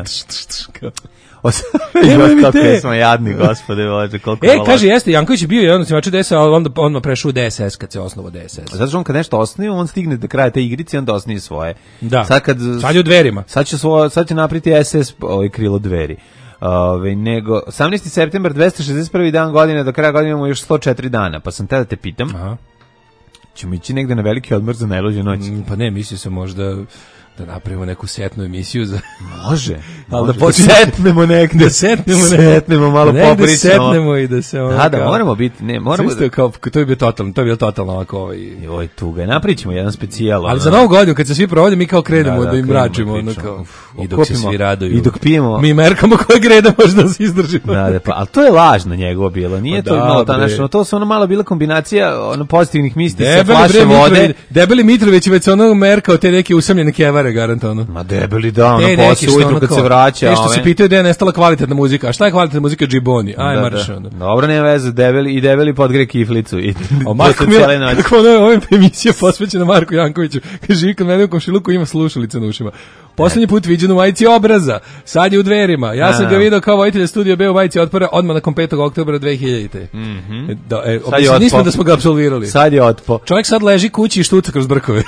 Kako smo jadni, gospode Bože, koliko E, kaže, jeste, Janković je bio jedan od snimača D S A, ali onda odmah prešao u D S S kad se osnovao D S S. Zato što on kad nešto osnovi, on stigne do kraja te igrice i onda osnovi svoje. Da, sad, kad, sad je u Dverima. Sad će, svo, sad će napriti S S ovaj krilo Dveri. Ove, nego, osamnaesti septembar, dvesta šezdeset prvi dan godine, do kraja godine imamo još sto četiri dana, pa sam te da te pitam, aha, ćemo ići negde na veliki odmor za najluđe noći? Mm, pa ne, mislio sam možda... da napravimo neku setnu emisiju za... Može. Ali da počnemo... setnemo negde. Da setnemo, setnemo malo popričamo. Da setnemo i da se... Ono, da, da, kao, moramo biti... Ne, moramo da... Kao, to je bio totalno, to je bio totalno ovako... Ovaj... Joj, tuga. Napričamo jedan specijal. Ali za novu godinu, kad se svi provode, mi kao krenemo da, da, da im mračimo. Ono, kao, I dok se svi raduju. I dok pijemo... Mi merkamo koje greda možda da se izdržimo. Da, da, pa, ali to je lažno njegovo bilo. Nije pa to da, malo ta naša... To su ono malo bila kombinacija ono pozitivnih misli sa flaše vode. Debeli Mitrović već ono merkao te neke usamljene kevare, garantovano. Debeli da, ono posle ujutru kad se vraća. Nešto se pitaju da je nestala kvalitetna muzika. A šta je kvalitetna muzika? Džiboni. Aj, marš onda. Dobro, nema veze, debeli i debeli podgre kiflicu. I o Marko Mila, kako ono je ova emisija posvećena Marku Jankoviću. Kaže, živi kod mene u komšiluku ima slušalice na ušima. Poslednji put viđen u majici Obraza, sad je u Dverima. Ja sam ga video kao vojitelj Studio B u majici Otpora odmah nakon petog oktobra dve hiljadite. Mhm. Da, e, nismo da smo ga apsolvirali. Sad je otpo. Čovjek sad leži kući i štuca kroz brkove.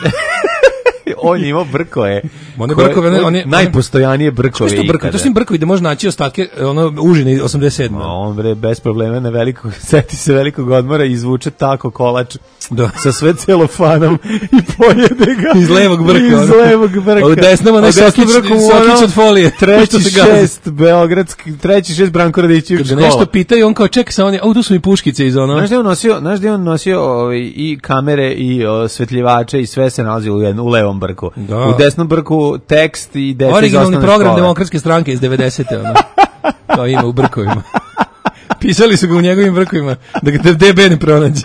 On je imao brkove. On je brkove, on je najpostojanije brkove. Što brkovi? To su im brkovi da može naći ostatke ono užine osamdeset sedme. On bre bez problema na velikog seti se velikog odmora i izvuče tako kolač da. Sa sve celofanom i pojede ga iz levog brka. Iz levog brka. Od desnama ne sokić, sokić od folije. Treći šest beogradski, treći šest Branko Radićević škola. Nešto pitaju, on kao čeka sa on je, au tu su mi puškice iz ono. Znaš da on nosio, znaš da on nosio ovaj, i kamere i o, svetljivače i sve se nalazi u, jednu, u levom brku. Da. U desnom brku tekst i deca iz osnovne škole. Originalni program Demokratske stranke iz devedesete ono. To ima u brkovima. Pisali su ga u njegovim brkovima da ga D B ne pronađe.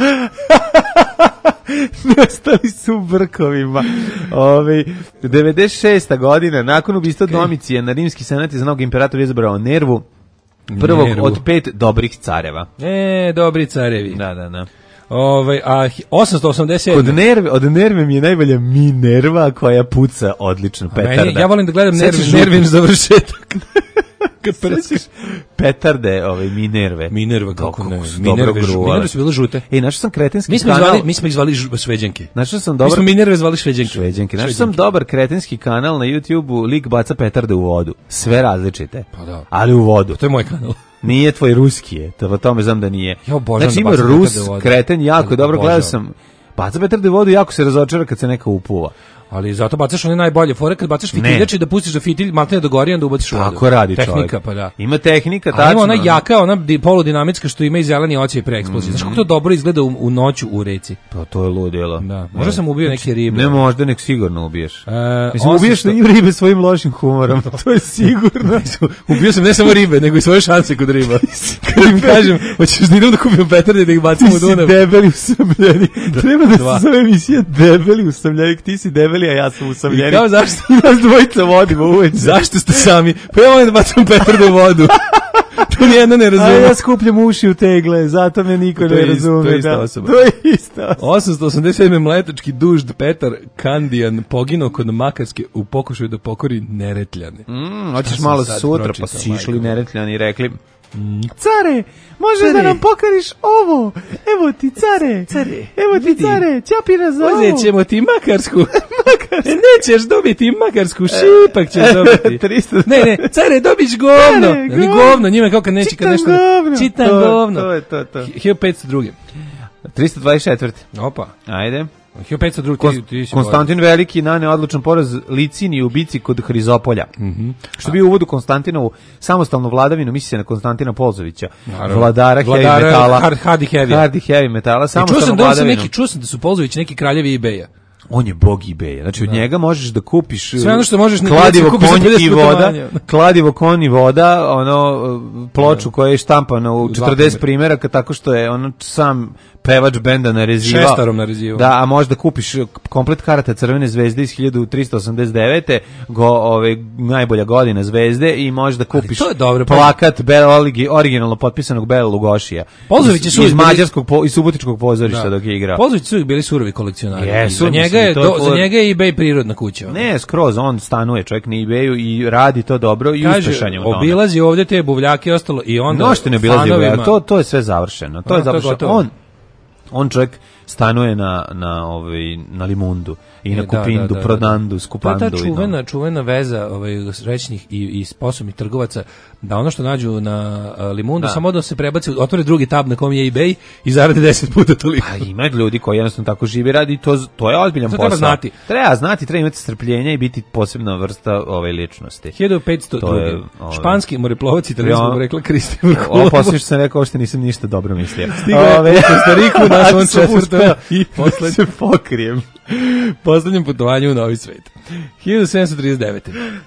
Nestali su u brkovima. Ove, devedeset šesta godina, nakon ubistva okay. Domicije, na rimski senat je za novog imperatora izabrao Nervu, prvog Nervu. Od pet dobrih careva. E, dobri carevi. Da, da, da. Ove, a osamsto osamdeset sedam. Od nerve, od nerve mi je najbolja Minerva koja puca odlično, petarda. Meni, ja volim da gledam nerv, nervin završetak. Kad presiš petarde, ove Minerve. Minerva kako ne. Minerve, Minerve su bile žute. Ej, našao sam kretenski mi smo kanal. Zvali, mi smo ih zvali šveđanke. Našao sam dobar. Mi smo Minerve zvali šveđanke. Šveđanke. Našao sam dobar kretenski kanal na YouTubeu, lik baca petarde u vodu. Sve različite. Pa da. Ali u vodu. To je moj kanal. Nije tvoj ruski je, to po tome znam da nije. Ja obožavam znači, ima da Rus, kreten, jako dobro, gledao sam, Baca petarde u vodu i jako se razočara kad se neka upuva. Ali zato bacaš one najbolje fore kad bacaš fitiljač i da pustiš da fitilj maltene dogori onda ubaciš u vodu. Tako radi čovjek. Tehnika, pa da. Ima tehnika, tačno. Ima ona jaka, ona poludinamitska što ima i zeleni očaj pre eksplozije. Mm. Znaš kako to dobro izgleda u, u noću u reci? Pa to je ludilo. Da. Možda sam ubio neke ribe. Ne, možda nek sigurno ubiješ. E, Mislim, ubiješ i ribe svojim lošim humorom. To je sigurno. Ubio sam ne samo ribe, nego i svoje šanse kod riba. Kad im kažem, hoćeš da idem da kupim petarde da ih bacim u Dunav. Ti si debeli usamljenik. Treba da se zove emisija debeli usamljenik. Ti si debeli, a ja sam usamljenik. Kao zašto nas dvojica vodimo uveče? Zašto ste sami? Pa ja volim da bacam petarde u vodu. To nijedno ne razume. A ja skupljam uši u tegle, zato me niko ne razume. To je ista osoba. To je ista osoba. osamsto osamdeset sedme mletački dužd Petar Kandijan poginuo kod Makarske u pokušaju da pokori Neretljane. Mm, hoćeš malo sutra, pa si išli Neretljani i rekli... Care, možeš da nam pokariš ovo? Evo ti, care. Care. Evo ti, care. Ćapira za ovo. Uzet ćemo ti Makarsku. Makarsku. Nećeš dobiti Makarsku, šipak ćeš dobiti. Ne, ne, care, dobiš govno. Care, govno. Ni govno, njima kao kad neće Čitam kad nešto... govno. Čitam to, govno. To je to, to. hiljadu petsto druge. tristo dvadeset četvrte. Opa. Ajde. hiljadu petsto druge. Konst, Konstantin Veliki naneo odlučan poraz Licini u bici kod Hrizopolja. Mm-hmm. Što bi u uvodu Konstantinovu samostalnu vladavinu, misli se na Konstantina Polzovića, Naravno. vladara, vladara heavy metala. Hard, hardy heavy. Hardy heavy metala, samostalnu da vladavinu. Neki, čuo sam da su Polzovići neki kraljevi eBaya. On je bog eBaya. Znači od da. njega možeš da kupiš sve ono što možeš kladivo konj i voda, kladivo konj i voda, ono ploču koja je štampana u četrdeset primjeraka tako što je ono sam pevač benda narezivao. Šestarom narezivao. Da, a možda kupiš komplet karata Crvene zvezde iz hiljadu tristo osamdeset devete go ove najbolja godina zvezde i možda kupiš dobro, plakat Bela originalno potpisanog Bela Lugošija. Polzović iz, iz mađarskog po, i subotičkog pozorišta da. dok je igrao. Polzović su bili surovi kolekcionari. Yes, za njega je do, za njega je eBay prirodna kuća. Ne, skroz on stanuje čovjek na eBayu i radi to dobro i uspešan je u tome. Obilazi ovdje te buvljake i ostalo i onda nošte ne obilazi buvljake, to to je sve završeno. To a, je završeno. To je on on čovjek stanuje na na ovaj na Limundu i e, na Kupindu, da, da, da, Prodandu, Skupandu. To je ta čuvena, no. čuvena veza ovaj rećnih i, i sposobnih trgovaca da ono što nađu na uh, Limundu da. samo da se prebaci, otvore drugi tab na kom je eBay i zarade deset puta toliko. A ima ljudi koji jednostavno tako žive radi, to to je ozbiljan posao. Treba znati. Treba znati, treba imati strpljenja i biti posebna vrsta ove ličnosti. hiljadu petsto druge. Ove, Španski moreplovac italijanskog rekla Kristijan Vrhovno. Ovo posljednje što sam rekao, uopšte nisam ništa dobro mislio. Stigao je u Kostariku na svom četvrtom i posle se pokrijem. Poslednjem putovanju u Novi svet. hiljadu sedamsto trideset devete.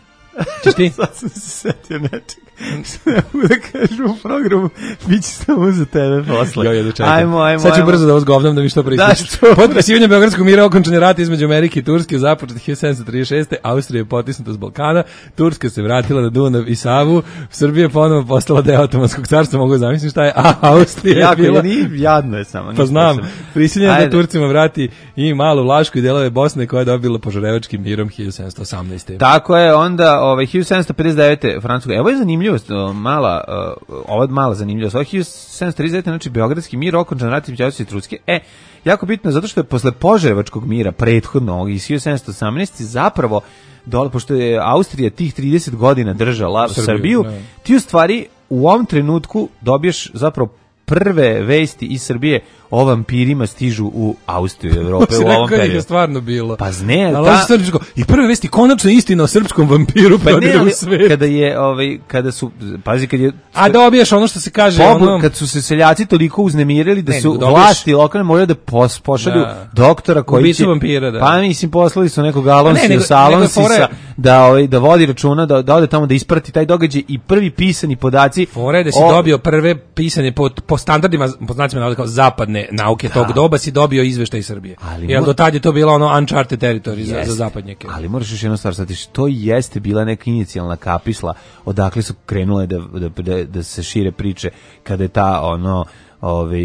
Češ ti? Sad sam se setio nečeg. Ne mogu da kažem u programu, bit će samo za tebe posle. Jo, jedu čekaj. Ajmo, ajmo, Sad ću ajmo. brzo da vas govnam da mi što prisjećaš. Potpisivanje Beogradskog mira okončan je rat između Amerike i Turske započet hiljadu sedamsto trideset šeste. Austrija je potisnuta s Balkana, Turska se vratila na Dunav i Savu, Srbija je ponovo postala deo Otomanskog carstva, mogu zamisliti šta je, a Austrija je bila... Jako, jadno je samo. Pa znam, prisiljena da Turcima vrati i malu Vlašku i delove Bosne koja je dobila požarevačkim mirom hiljadu sedamsto osamnaeste. Tako je, onda ovaj, hiljadu sedamsto pedeset devete. Francuska. Evo je zanimljivost, mala, uh, ova mala zanimljivost. Ovo je hiljadu sedamsto trideset devete. znači Beogradski mir, okončan rat između Austrije i Turske. E, jako bitno zato što je posle Požarevačkog mira, prethodnog iz hiljadu sedamsto osamnaeste. zapravo, dole, pošto je Austrija tih trideset godina držala Srbiju, Srbiju ti u stvari u ovom trenutku dobiješ zapravo prve vesti iz Srbije o vampirima stižu u Austriju i Evrope u ovom periodu. Je stvarno bilo. Pa zne, ta... I prve vesti konačno istina o srpskom vampiru pa ne, u svijetu. Kada je ovaj kada su pazi kad je a dobiješ ono što se kaže pobor, ono kad su se seljaci toliko uznemirili da ne, su dobiješ... vlasti lokalne moraju da pos, pošalju da. doktora koji Ubicu će vampira, da. Pa mislim poslali su nekog Alonsija Salonsisa da ovaj da vodi računa da da ode tamo da isprati taj događaj i prvi pisani podaci fore da si o... dobio prve pisane po po standardima po znacima navoda kao zapadne nauke tog doba si dobio izveštaj iz Srbije. Ali jer do tad je to bilo ono uncharted territory za, za zapadnjake. Ali moraš još jednu stvar shvatiti, što jeste bila neka inicijalna kapisla odakle su krenule da, da, da, da se šire priče kada je ta ono ovaj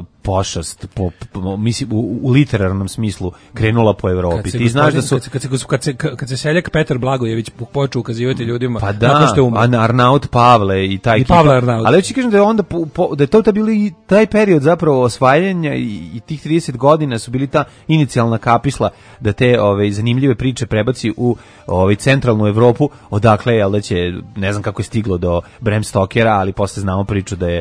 pošast po, po mislim u, u literarnom smislu krenula po Evropi. Ti znaš da su kad se, kad se, kad se, kad se seljak Petar Blagojević počeo ukazivati ljudima pa da, što je umro. A Arnaut Pavle i taj I ekipa. Ali hoćeš kažem da je onda po, po, da je to ta bili taj period zapravo osvajanja i, i tih trideset godina su bili ta inicijalna kapisla da te ove zanimljive priče prebaci u ovaj centralnu Evropu, odakle je da će ne znam kako je stiglo do Bram Stokera, ali posle znamo priču da je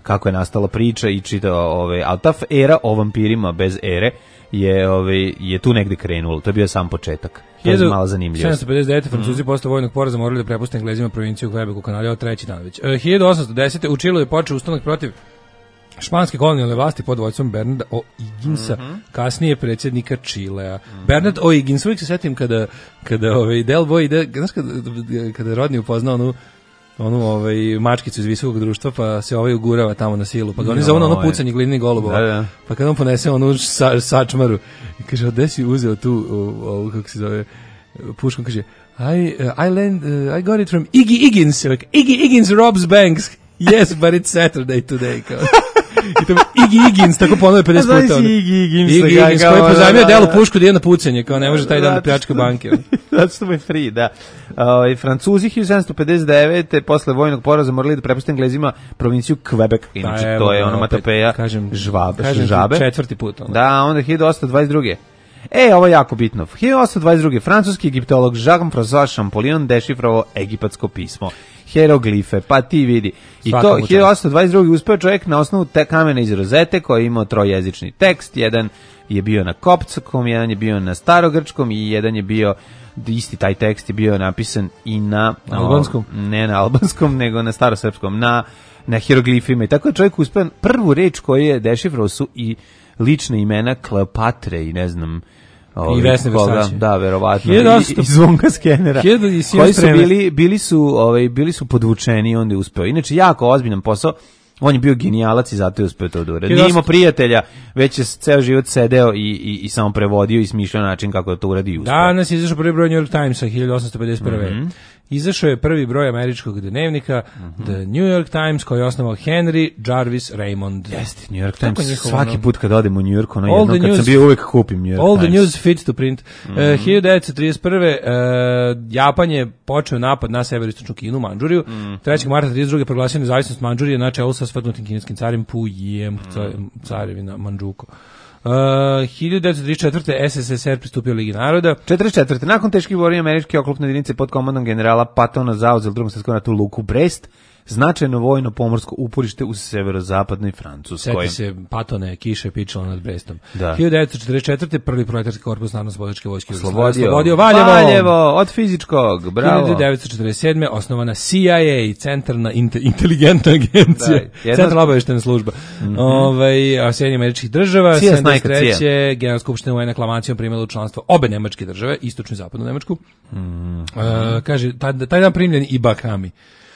kako je nastala priča i čitao, ove, ali ta era o vampirima bez ere je, ove, je tu negde krenulo. To je bio sam početak. To je malo zanimljivo. sedamsto pedeset devete. Francuzi mm. posle vojnog poraza morali da prepuste Englezima provinciju Quebec u Kanadi od treći dan već. E, hiljadu osamsto desete. u Čilu je počeo ustanak protiv španske kolonijalne vlasti pod vođstvom Bernarda O'Higginsa, mm -hmm. kasnije predsjednika Čilea. Mm -hmm. Bernard O'Higgins, uvijek se setim kada, kada ovaj, Del Boy ide, znaš kada, kada Rodney upoznao onu onu ovaj mačkicu iz visokog društva, pa se ovaj ugurava tamo na silu, pa ga oni zovu na ono pucanje glinih golubova, da, da. Pa kad on ponese onu sa, sačmaru i kaže, gde si uzeo tu ovu, kako se zove, puškom, kaže, I, uh, I, land, uh, I got it from Iggy Higgins, like, Iggy Higgins robs banks, yes, but it's Saturday today, kao. I to Iggy Higgins tako ponove pedeset puta. Znaš Iggy Higgins, Iggy Higgins koji je pozajmio delu pušku da je na pucanje, kao ne može taj dan da pljačka banke. Zato što mu je free, da. Uh, Francuzi hiljadu sedamsto pedeset devete posle vojnog poraza morali da prepuste Englezima provinciju Quebec, inače pa, to je onomatopeja žvabe, žabe. Četvrti put. Ono. Da, onda hiljadu osamsto dvadeset druge E, ovo je jako bitno. hiljadu osamsto dvadeset druge francuski egiptolog Jean-François Champollion dešifrovao egipatsko pismo. Hieroglife, pa ti vidi. I Svaka to hiljadu osamsto dvadeset druge uspeo čovjek na osnovu te kamena iz rozete koji je imao trojezični tekst. Jedan je bio na koptskom, jedan je bio na starogrčkom i jedan je bio, isti taj tekst je bio napisan i na albanskom. O, ne na albanskom, nego na starosrpskom, na, na hieroglifima. I tako je čovjek uspeo, prvu reč koju je dešifrovao su i lične imena Kleopatre i ne znam i Vesne Versace. Da, verovatno. I, i zvonka skenera. Koji su bili, bili su, ovaj, bili su podvučeni i onda je uspeo. Inače, jako ozbiljan posao. On je bio genijalac i zato je uspeo to da uradi. Nije imao prijatelja, već je ceo život sedeo i, i, i samo prevodio i smišljao način kako da to uradi i uspeo. Danas je izašao prvi broj New York Timesa hiljadu osamsto pedeset prve. Mm -hmm. Izašao je prvi broj američkog dnevnika, mm -hmm. The New York Times, koji je osnovao Henry Jarvis Raymond. Jeste, New York Times. Svaki put kad odem u New York, ono jedno, kad news, sam bio uvek kupim New York all Times. All the news fits to print. Mm -hmm. uh, hiljadu devetsto trideset prve. Uh, Japan je počeo napad na severistočnu Kinu, Mandžuriju. Mm -hmm. trećeg marta trideset druge proglasio nezavisnost Mandžurije na čelu sa svrgnutim kineskim carim Pujem, mm -hmm. carevina Mandžuko. Uh, hiljadu devetsto trideset četvrte. S S S R pristupio Ligi naroda. četrdeset četvrte. Nakon teških borbi američke oklopne jedinice pod komandom generala Pattona zauzeli drugom svetskom ratu luku Brest, značajno vojno pomorsko uporište u severozapadnoj Francuskoj. Seti se Patone, kiše pičalo nad Brestom. Da. hiljadu devetsto četrdeset četvrte. prvi proletarski korpus Narodno-oslobodilačke vojske Slobodio, Slobodio Valjevo. Valjevo od fizičkog, bravo. hiljadu devetsto četrdeset sedme. osnovana C I A, Centralna inte, inteligentna agencija, da, Centralna obavještajna služba. Mm -hmm. Ovaj, a Sjedinjenih Američkih Država. sedamdeset treće. Generalna skupština u aklamacijom primila u članstvo obe nemačke države, istočnu i zapadnu Nemačku. Mm -hmm. uh, kaže, taj, taj dan primljen i Bakami.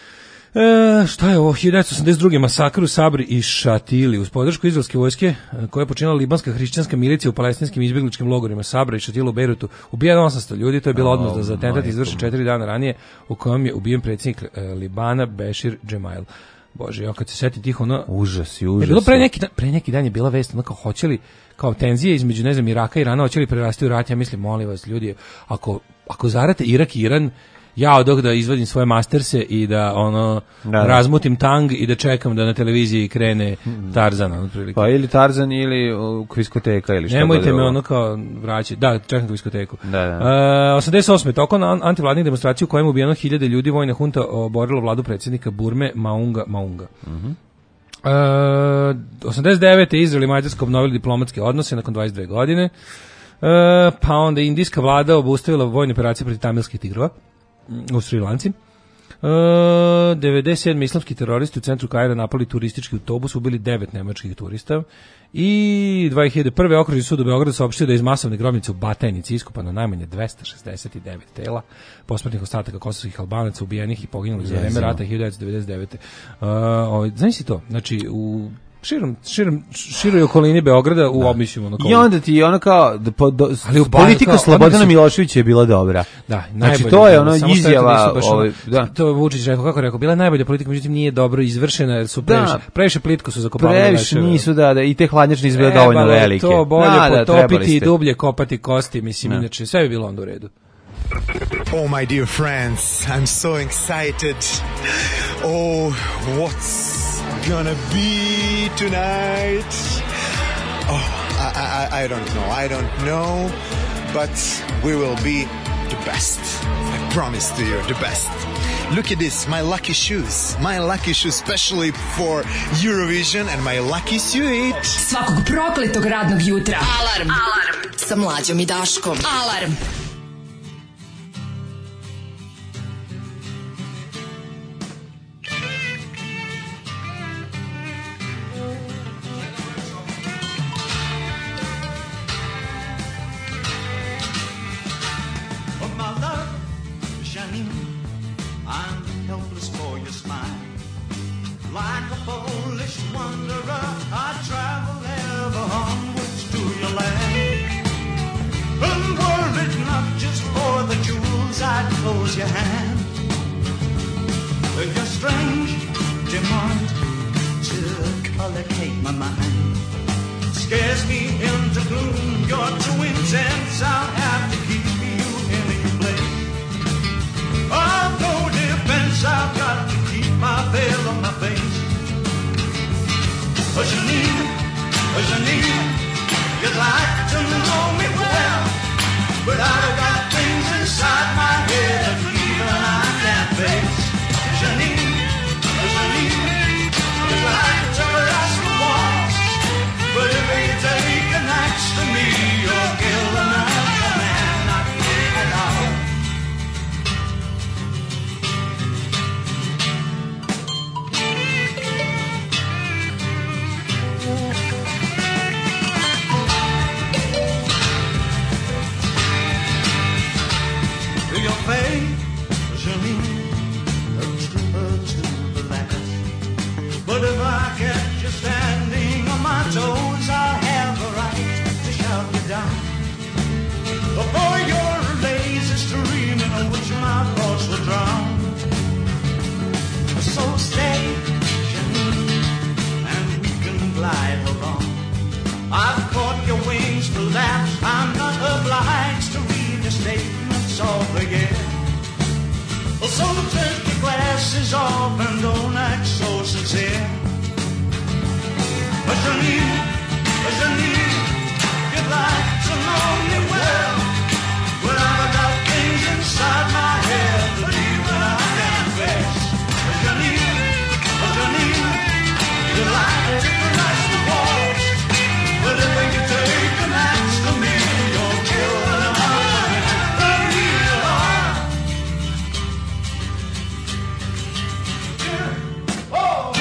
E, šta je ovo? hiljadu devetsto osamdeset druge. masakr u Sabri i Šatili uz podršku izraelske vojske koje je počinila libanska hrišćanska milicija u palestinskim izbjegličkim logorima Sabra i Šatila u Bejrutu. Ubijeno osamsto ljudi, to je bila odmazda za atentat izvršen četiri dana ranije u kojem je ubijen predsjednik e, Libana Bešir Džemail. Bože, ja kad se seti tih ono... Užas i užas. Je bilo pre neki, dan, pre neki dan je bila vest, ono kao hoće li, kao tenzije između, ne znam, Iraka i Irana, hoće li prerasti u rat? Ja mislim, molim vas, ljudi, ako, ako zarate Irak i Iran, ja od dok da izvadim svoje masterse i da ono da, da. razmutim tang i da čekam da na televiziji krene Tarzan otprilike. Pa ili Tarzan ili uh, kviskoteka ili šta. Nemojte me ono kao vraćati. Da, čekam kviskoteku. Da, da. Uh, osamdeset osme. Tokom antivladnih demonstracija u kojem ubijeno hiljade ljudi, vojna hunta oborila vladu predsjednika Burme Maunga Maunga. Mhm. Mm Uh, osamdeset devete. Izrael i Mađarska obnovili diplomatske odnose nakon dvadeset dve godine. Uh, pa onda indijska vlada obustavila vojne operacije protiv tamilskih tigrova u Sri Lanci. Uh, devedeset sedme. islamski teroristi u centru Kaira napali turistički autobus, ubili devet nemačkih turista. I dve hiljade prve. okružni sud u Beogradu saopštio da je iz masovne grobnice u Batajnici iskopano najmanje dvesta šezdeset devet tela posmrtnih ostataka kosovskih Albanaca ubijenih i poginulih za vreme rata hiljadu devetsto devedeset devete. Uh, ovaj, znaš si to? Znači, u širom, širom, široj okolini Beograda u obmišljima. Ono I onda ti ono kao, do, do, ali politika Slobodana Miloševića je bila dobra. Da, znači to je ono izjava. Ovaj, da. To je Vučić rekao, kako rekao, bila je najbolja politika, međutim nije dobro izvršena, jer su previše, previše plitko su zakopavali. Previše leševe. Nisu, da, da, i te hladnjačne izbile dovoljno velike. To bolje da, potopiti da, i dublje kopati kosti, mislim, da. Inače, sve bi bilo onda u redu. Oh, my dear friends, I'm so excited. Oh, what's gonna be tonight? Oh, I, I, I don't know, I don't know, but we will be the best. I promise to you, the best. Look at this, my lucky shoes. My lucky shoes specially for Eurovision and my lucky suit. Svakog prokletog radnog jutra. Alarm. Alarm. Sa Mlađom i Daškom. Alarm. Like a Polish wanderer, I travel ever onwards to your land. And were it not just for the jewels, I'd close your hand. Your strange demand to collocate my mind scares me into gloom. You're too intense, I'll have to keep you in your place. I've no defense, I've got to keep my veil on my face. Oh, Janine, oh, Janine, you'd like to know me well, but I've got things inside my head that even I can't face. Janine, oh, Janine, you'd like to rush the walls, but if you take an axe to me, you'll kill another man, not me at all. Your fate, Janine, a trooper to the last. But if I catch you standing on my toes, I'll have a right to shout you down. For your lazy stream in which my thoughts will drown. So stay, Janine, and we can glide along. I've caught your wings to laugh. I'm not obliged to read your statements off again. So take your glasses off and don't act so sincere. But Janine, but Janine, you'd like to know me well, but I've got things inside my head that even I can't face. But Janine, but Janine, you'd like to crash the walls, but if you take an axe to me, you'll kill another man. But you are. Oh!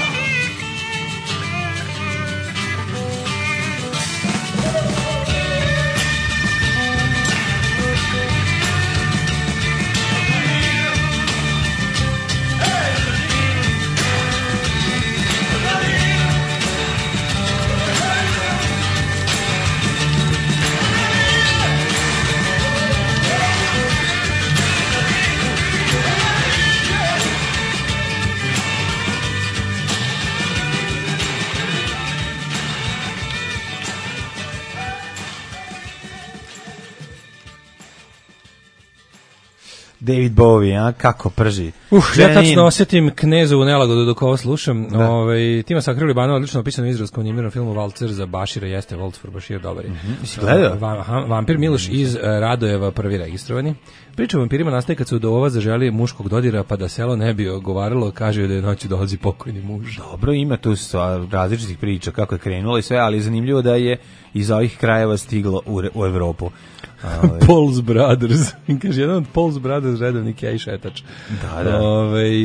David Bowie, a kako prži. Uh, ja tačno osjetim Knezovu nelagodu dok ovo slušam. Ovaj Tima Sakrili Bano odlično opisano u izraelskom animiranom filmu Valcer za Bašira, jeste Waltz for Bashir, dobar je. Mm -hmm. uh, va, Vampir Miloš iz uh, Radojeva, prvi registrovani. Priča o vampirima nastaje kad se do ova zaželi muškog dodira, pa da selo ne bi ogovaralo, kaže da je noći dolazi pokojni muž. Dobro, ima tu različitih priča kako je krenulo i sve, ali je zanimljivo da je iz ovih krajeva stiglo u, u Evropu. Paul's Brothers. Kaže, jedan od Paul's Brothers redovni kej šetač. Da, da. Ove,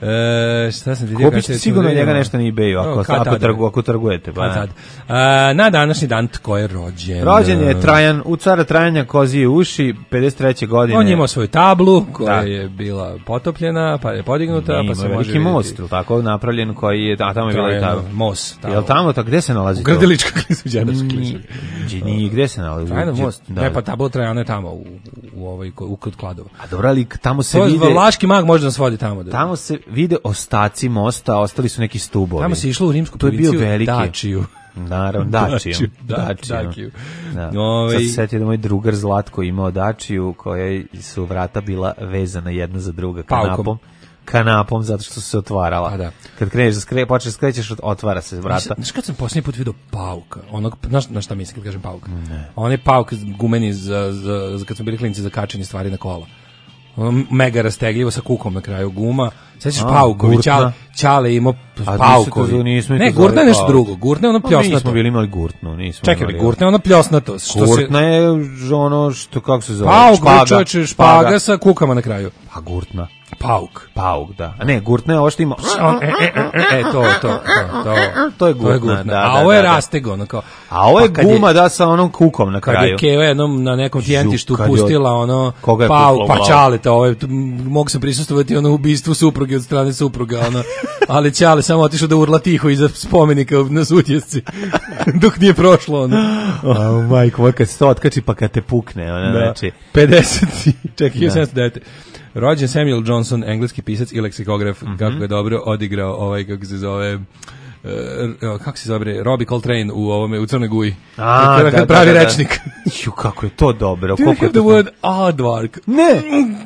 e, šta sam vidio? Kupite sigurno njega nešto na eBayu, ako, ako, ako, trgu, ako trgujete. Pa tad. A, na današnji dan tko je rođen? Rođen je Trajan, u cara Trajanja kozije uši, pedeset treće godine. On je imao svoju tablu koja da. je bila potopljena, pa je podignuta, Nije, pa se može vidjeti. most, tako napravljen koji je, a tamo je bila i tabla. Most. Jel tamo, tako, gde se nalazi to? U Grdelička klizuđenačka klizuđa. Nije, gde se nalazi? Trajan most. Da. Ne, pa tabla Trajana je tamo, u, u, ovoj, u kod Kladova. A dobro, ali tamo se to vide... Vlaški mag može da svodi tamo. Da. Tamo se vide ostaci mosta, ostali su neki stubovi. Tamo se išlo u rimsku policiju Dačiju. Naravno, Dačiju. Dačiju. Da. Ove... Sad se setio da moj drugar Zlatko imao Dačiju, koja su vrata bila vezana jedna za druga kanapom. Paukom. Kanapom, zato što su se otvarala. Da. Kad kreneš da skre, počneš skrećeš, otvara se vrata. Znaš kad sam posljednji put vidio pauka? Onog, znaš na šta mislim kad kažem pauka? Ne. On je pauk gumeni za, za, za kad smo bili klinici za kačenje stvari na kola. ono mega rastegljivo sa kukom na kraju guma. Sećaš A, Paukovi, gurtna. Ćale, Ćale imao A, Paukovi. nismo- nismo ih Ne, zvali gurtna je nešto Paukovi. drugo. Gurtna je ono Pa pljosnato. nismo bili imali gurtnu, nismo Čekaj, imali. gurtna je ono pljosnato. Što Gurtna se... je ono što, kako se zove? Pauk, Špaga. čoveče, špaga sa kukama na kraju. Pa gurtna. Pauk. Pauk, da. A ne, gurtna je ovo što ima... E, e, e, e, to, to, to, to. To je gurtna, da, A da, ovo je da, da. rastego, ono kao. A ovo je Pa kad je- guma da sa onom kukom na Kad kraju. je Keva jednom na nekom tijentištu kad je od- pustila ono Koga je Pauk, pukla u pa glavu? Ćaleta, ovaj, t- m, mogu sam prisustvovati ono ubistvu supruge od strane supruga, ono, ali Ćale samo otišao da urla tiho iza spomenika na Sutjesci, dok nije prošlo, ono. A, majko, moj, kad se to otkači pa kad te pukne, ona, Da. znači... pedeset, čekaj, hiljadu sedamsto devete. Rođen Samuel Johnson, engleski pisac i leksikograf, Mhm. kako je dobro odigrao ovaj, kako se zove, e, kako se zove, Robbie Coltrane u ovome, u Crnoj Guji. A, Kada- da, kad da, pravi da, da. rečnik. Ju, kako je to dobro. Do you koliko je have the to- word aardvark? Ne!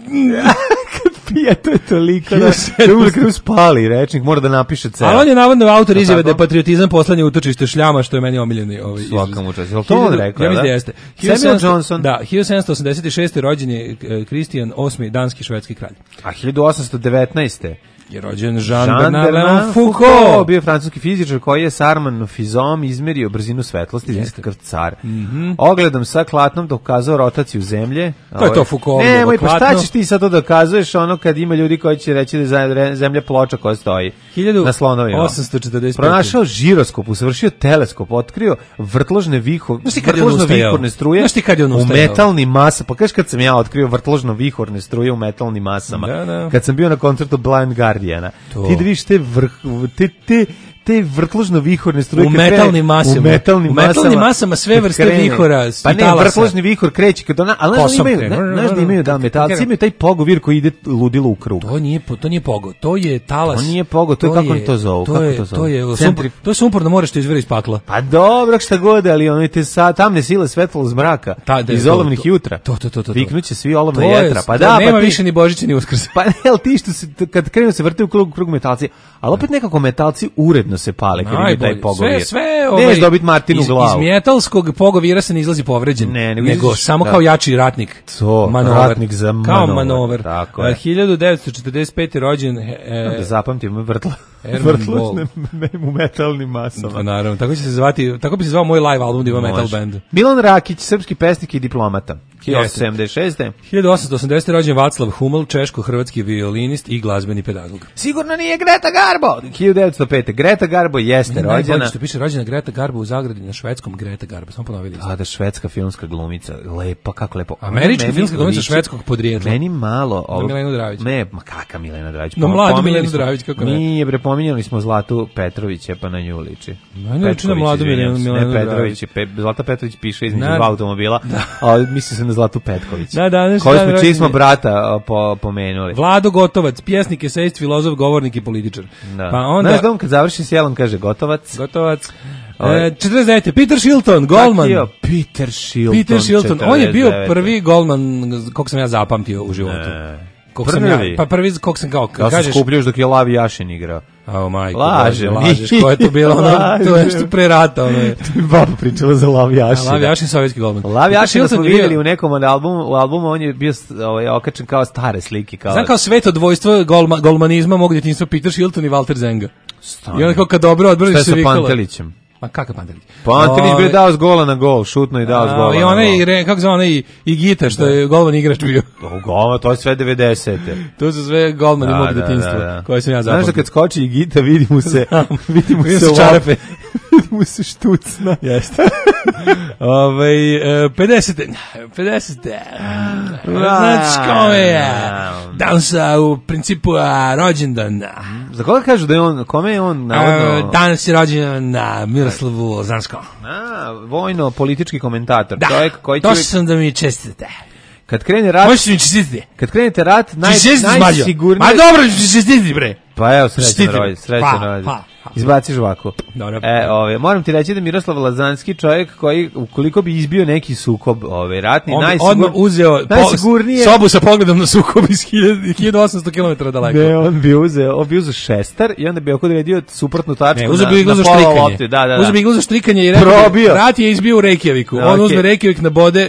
Pije, to je toliko da... hiljadu sedamsto Da uvijek spali rečnik, mora da napiše ceo. Ali on je navodno autor izjave tako? da je patriotizam poslednje utočište šljama, što je meni omiljeni ovaj izraz. Svaka mu čast. Jel to on rekao, Ja mislim da? da jeste. Samuel sedamsto Johnson. Da, hiljadu sedamsto osamdeset šeste. rođen je e, Kristijan osmi, danski švedski kralj. A hiljadu osamsto devetnaeste. Je rođen Jean, Jean Bernard Bernard Léon Foucault, Foucault. bio je francuski fizičar koji je s Armand Fizom izmerio brzinu svetlosti, Jeste. nekakav car. Ogledom sa klatnom dokazao rotaciju zemlje. To je to Foucault, Nemoj, pa šta klatno. ćeš ti sad to dokazuješ ono kad ima ljudi koji će reći da je za- zemlja ploča koja stoji na slonovima. hiljadu osamsto četrdeset pete. Pronašao žiroskop, usavršio teleskop, otkrio vrtložne viho, Znaš ti kad je on vrtložno ustajao? vihorne struje Znaš ti kad je on u ustajao? metalnim masama. Pa kažeš kad sam ja otkrio vrtložno vihorne struje u metalnim masama. Da, da. Kad sam bio na koncertu Blind Guardiana. To. Ti da vidiš te, vrh, te, te, te vrtložno vihorne struje U kad krene- metalnim masama. u metalnim U metalnim masama, masama sve kad vrste krene. vihora, pa ne, talasa. vrtložni vihor kreće kad ona, ali znaš da Kosom imaju, krene. znaš da imaju da metalci imaju taj pogovir koji ide ludilo u krug. To nije po- to nije pogo, to je talas. To nije pogo, to je kako oni to zovu, To kako je to zovu? to je Centri- sumpor, to je sumpor da moraš što izvira iz pakla. Pa dobro, šta god, ali ono te sad tamne sile svetlo iz mraka, Ta, da, iz to, olovnih to, jutra. to, to, to, to, to. Viknuće svi olovna To je- jetra. Pa to da, nema pa ti, više ni Božića ni Uskrs. pa ne, ali ti što se, kad krenu se vrte u krug, krug metalci, ali opet nekako metalci uredno se pale kad imaju taj Najbolje. pogovir. Sve, sve, ovaj, Neš dobiti Martinu iz, glavu. Iz metalskog pogovira se ne izlazi povređen, Ne, nego nego izlaziš- samo da. kao jači ratnik. To, Manover. ratnik za Kao manover, manover. tako je. A, hiljadu devetsto četrdeset pete. rođen e, Da zapamtimo vrtlo, Herman vrtložne me- u metalnim masama. Pa naravno, tako će se zvati, tako bi se zvao moj live album da ima metal Može. band. Milan Rakić, srpski pesnik i diplomata. hiljadu osamsto sedamdeset šeste. hiljadu osamsto osamdesete. rođen Vaclav Huml, češko-hrvatski violinist i glazbeni pedagog. Sigurno nije Greta Garbo. hiljadu devetsto pete. Greta Garbo jeste Najbolje rođena. što piše rođena Greta Garbo u zagradi na švedskom Greta Garbo, samo ponovili. A da, švedska filmska glumica, lepa, kako lepo. Američka Meni filmska glumica liči- švedskog podrijetla. Meni malo... ovo- Milenu Dravić. Ne, ma kaka Milena Dravić. No, Pom- mladu pominjali Milenu smo- Dravić, kako ne? Nije, bre, pominjali smo Zlatu Petrovića, pa na nju liči. Meni liči na Petković, mladu izvinjam Milenu- se, Milenu Ne, Dravić. Petrović, je Pe, Zlata Petrović piše između Na- dva automobila, a misli se na Zlatu Petković. Da, današnji Koju dan smo, čiji rođen smo je- brata a, po, pomenuli. Vlado Gotovac, pjesnik, esejist, filozof, govornik i političar. Da. Pa onda Znaš da on kad završi sjelom kaže gotovac? Gotovac. Ovaj- E, četrdeset devete. Peter Shilton, golman. Kakio? Peter Shilton. Peter Shilton, on je bio četrdeset devete. prvi golman kog sam ja zapamtio u životu. Ne. Kog sam ja, Prvi? pa prvi kog sam kao, Ja sam kažeš, skupljuš dok je Lavi Jašin igrao. a majko, Lažem, Bože, lažeš, nije. ko je to bilo, ono, to je Lažem. nešto pre rata, ono je. Baba pričala za Lavi Jašin. Lav Jašin, sovjetski golman. Lav Peter Jašina smo Shilton je bio- vidjeli u nekom od albumu, u albumu on je bio ovaj, okačen kao stare slike. Kao, Znam kao sveto dvojstvo golma, golmanizma mog djetinjstva Peter Shilton i Walter Zenga. Stvarno. I onda kao kad dobro odbraniš Šta je se sa vikala. Pantelićem? Ma kakav Pantelić? Pantelić bre Ovaj, dao s gola na gol, šutno i dao s gola a, I na onaj, gol. re- kako se onaj, i Gita, što je golman igrač bio. O, gol, to je sve devedesete. To su sve golmani Da, mog da, djetinjstva, da, da. koje sam ja Znaš zapamtio. da kad skoči i Gita vidi mu se, vidi mu Vidim se se lop- čarape. vidi mu se štucna. Jeste. Ove, e, pedesete. pedesete. Znači, kome je? Danas a, u principu a, rođendan. Za koga kažu da je on, kome je on A, navodno? danas je rođendan na Miroslavu Zanskom. A, vojno-politički komentator. Da, Čovjek koji će došao uvijek- sam da mi čestite. kad krene rat, Možeš mi čestiti? kad krenete rat, naj, Čestiti, Mađo. najsigurnije... Ma dobro, ću čestiti, bre. Pa evo, srećan Čestitim. rođendan, srećan Pa, rođendan. pa, pa. Izbaci žvaku. Dobro. E, ove, moram ti reći da Miroslav Lazanski čovjek koji, ukoliko bi izbio neki sukob ove, ratni, On bi najsigur... odmah uzeo po- najsigurnije... sobu sa pogledom na sukob iz hiljadu osamsto kilometara daleko. Ne, on bi uzeo, on bi uzeo šestar i onda bi odredio suprotnu tačku Ne, uzeo na, bi iglu na za pola štrikanje. lopte. Da, da, da. Uzeo bi iglu za štrikanje i rekao, Probio. rat je izbio u Reykjaviku. Da, On okej. uzme Reykjavik na bode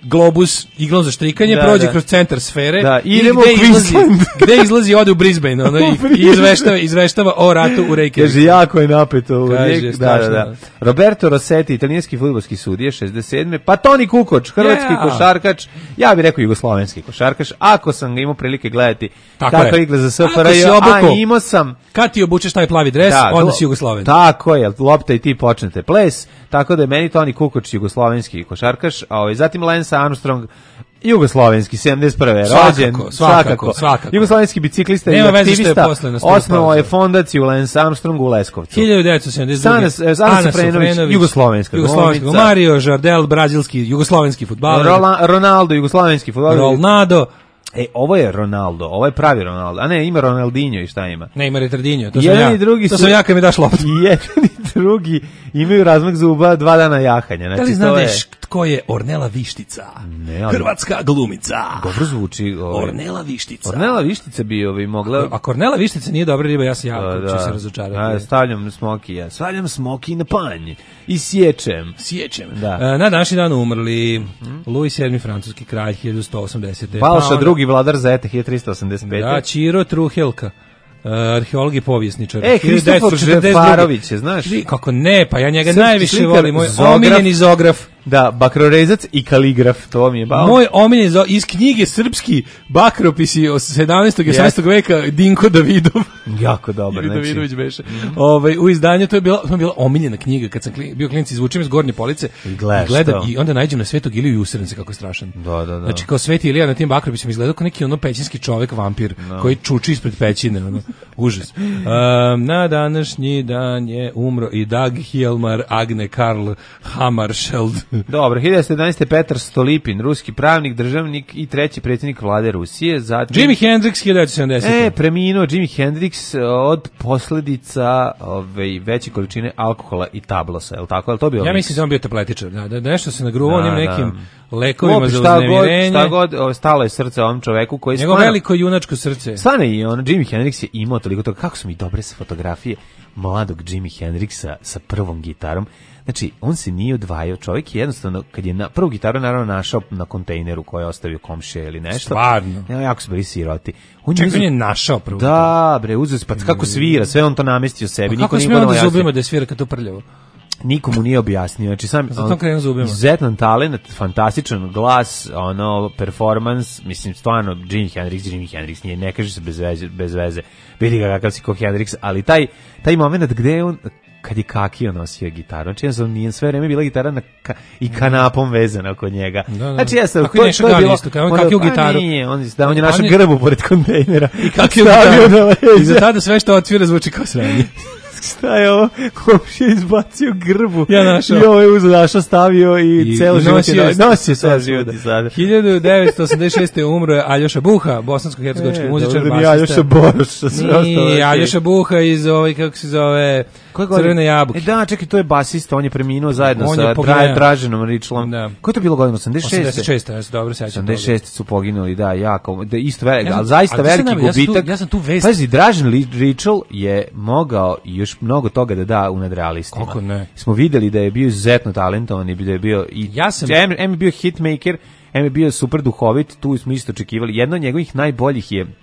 globus iglom za štrikanje, da, prođe da. kroz centar sfere da, i idemo gde u izlazi, Queensland. gde izlazi ode u Brisbane ono, i, i izveštava, izveštava o ratu u Reykjaviku. Kaže, jako je napeto. Kaže, da, da, strašno. da. Roberto Rossetti, italijanski fudbalski sudija, šezdeset sedme Pa Toni Kukoč, hrvatski Yeah. košarkač, ja bih rekao jugoslovenski košarkaš, ako sam ga imao prilike gledati Tako kako je. igra za Ako SFRJ, si a obuko- imao sam... Kad ti obučeš taj plavi dres, Da, onda to- si Jugosloven. Tako je, lopta i ti počnete ples, tako da je meni Toni Kukoč jugoslovenski košarkaš, a ovaj, zatim Lance Armstrong, jugoslovenski, sedamdeset prve rođen, Svakako, svakako, svakako. Jugoslovenski biciklista i Nema veze što je aktivista, posle nastupao. osnovao je fondaciju Lance Armstrong u Leskovcu. hiljadu devetsto sedamdeset druge Sana- Sana Sofrenović, jugoslovenska jugoslovenska glumica. Mario Žardel, brazilski, jugoslovenski fudbaler. Rola- Ronaldo, jugoslovenski fudbaler. Ronaldo. E, ovo je Ronaldo, ovo je pravi Ronaldo, a ne, ima Ronaldinho i šta ima? Ne, ima Retardinho, to sam Jedan ja. i drugi to su- sam ja kad mi daš loptu. I jedan i drugi imaju razmak zuba, dva dana jahanja. Znači, Da li to znaš je... tko je Ornela Vištica? Ne, ali- Hrvatska glumica. Dobro zvuči. Ovaj. Ornela Vištica. Ornela Vištica bi ovaj, mogla... Ako Ornela Vištica nije dobra riba, ja se jako Da, ću da. se A, razočarati. stavljam smoki, ja. Stavljam smoki na panj i sječem. Sjećem. Da. E, na današnji dan umrli Louis sedmi, francuski kralj, hiljadu sto osamdesete Balša Pa onda- drugi vladar Zeta, hiljadu trista osamdeset pete Da, Ćiro Truhelka. Uh, arheolog i povjesničar. E, hiljadu Hristofor devetsto četrdeset druge. Žefarović je, znaš? Šli- Kako ne, pa ja njega Srpski najviše slikar, volim. Moj zograf. omiljeni zograf. Da, bakrorezac i kaligraf, to mi je bao. Moj omiljeni zo- iz knjige Srpski bakropisi od sedamnaestog i osamnaestog veka Dinko Davidov. Jako dobar, Ili znači. Davidović beše. Ovaj u izdanju to je bila to je bila omiljena knjiga kad sam kli, bio klinac, izvučem iz gornje police I gledaš gledam to. i onda nađem na Svetog Iliju i usrem se kako je strašan. Da, da, da. Znači kao Sveti Ilija na tim bakropisima izgledao kao neki ono pećinski čovek vampir koji čuči ispred pećine, ono užas. Um, na današnji dan je umro i Dag Hjalmar Agne Karl Hammarskjöld. Dobro, hiljadu sedamnaeste Petar Stolipin, ruski pravnik, državnik i treći predsjednik vlade Rusije. Zatim... Jimi Hendrix hiljadu devetsto sedamdesete E, preminuo Jimi Hendrix od posljedica ove, veće količine alkohola i tablosa, je li tako? Je li to bio Ja miks? mislim da je on bio tabletičar, da, da nešto se nagruvao Da, onim da. nekim lekovima Uopšte, za šta god, uznemirenje. šta god, o, stalo je srce ovom čoveku koji Njegovo stvarno- veliko junačko srce. Stvarno i on, Jimi Hendrix je imao toliko toga. Kako su mi dobre sa fotografije mladog Jimi Hendrixa sa prvom gitarom. Znači, on se nije odvajao. Čovjek je jednostavno, kad je na prvu gitaru naravno našao na kontejneru koji je ostavio komšije ili nešto. Stvarno. Ja, jako su bili siroti. On Čekaj, uzeo- on je našao prvo. Da, bre, uzeo se, pa kako svira, sve on to namestio sebi. Pa niko kako nije smije onda mogao zubima da svira kad to prljavo? nikomu nije objasnio. Znači sam Zato krenuo zubima. izuzetan talent, fantastičan glas, ono performans, mislim stvarno Jimi Hendrix, Jimi Hendrix nije, ne kaže se bez veze, bez veze. Vidi ga kakav si ko Hendrix, ali taj taj momenat gde je on kad je Kakio nosio gitaru, znači ja sam nije sve vreme bila gitara na ka, i kanapom vezana kod njega. Da, da. Znači ja sam Kako je Neša Gali isto, kao on Kakio pa gitaru. Nije, on je, da, on je Pa našao on je- grbu pored kontejnera I kako je stavio gitaru. na leđa. I za tada sve što otvira zvuči kao sranje. Šta je ovo? Komšija izbacio grbu. Ja našao. I ovo je uzeo, našao, stavio i, I- celo i život nosio je je- nosio sve život i sada. hiljadu devetsto osamdeset šeste umro je Aljoša Buha, bosansko-hercegovački E, muzičar, dobro da nije basista. Aljoša Boroš, sa sve ostalo je Nije, okej. Aljoša Buha iz ovaj, kako se zove, Koje godine? Crvene jabuke. E da, čekaj, to je basista, on je preminuo zajedno On sa je poginuo. Dra, Draženom Ričlom. Da. Koje je to bilo godine? osamdeset šeste osamdeset šeste ja se dobro sećam. osamdeset toga. šeste su poginuli, da, jako. Da, isto velik, Ja sam- ali zaista ali veliki sad ne, ja sam tu- gubitak. ja sam tu vest- Pazi, Dražen Li- Ričl je mogao još mnogo toga da da u nadrealistima. Kako ne? Smo videli da je bio izuzetno talentovan i da je bio i Ja sam- M, M je bio hitmaker, M je bio super duhovit, tu smo isto očekivali. Jedno od njegovih najboljih je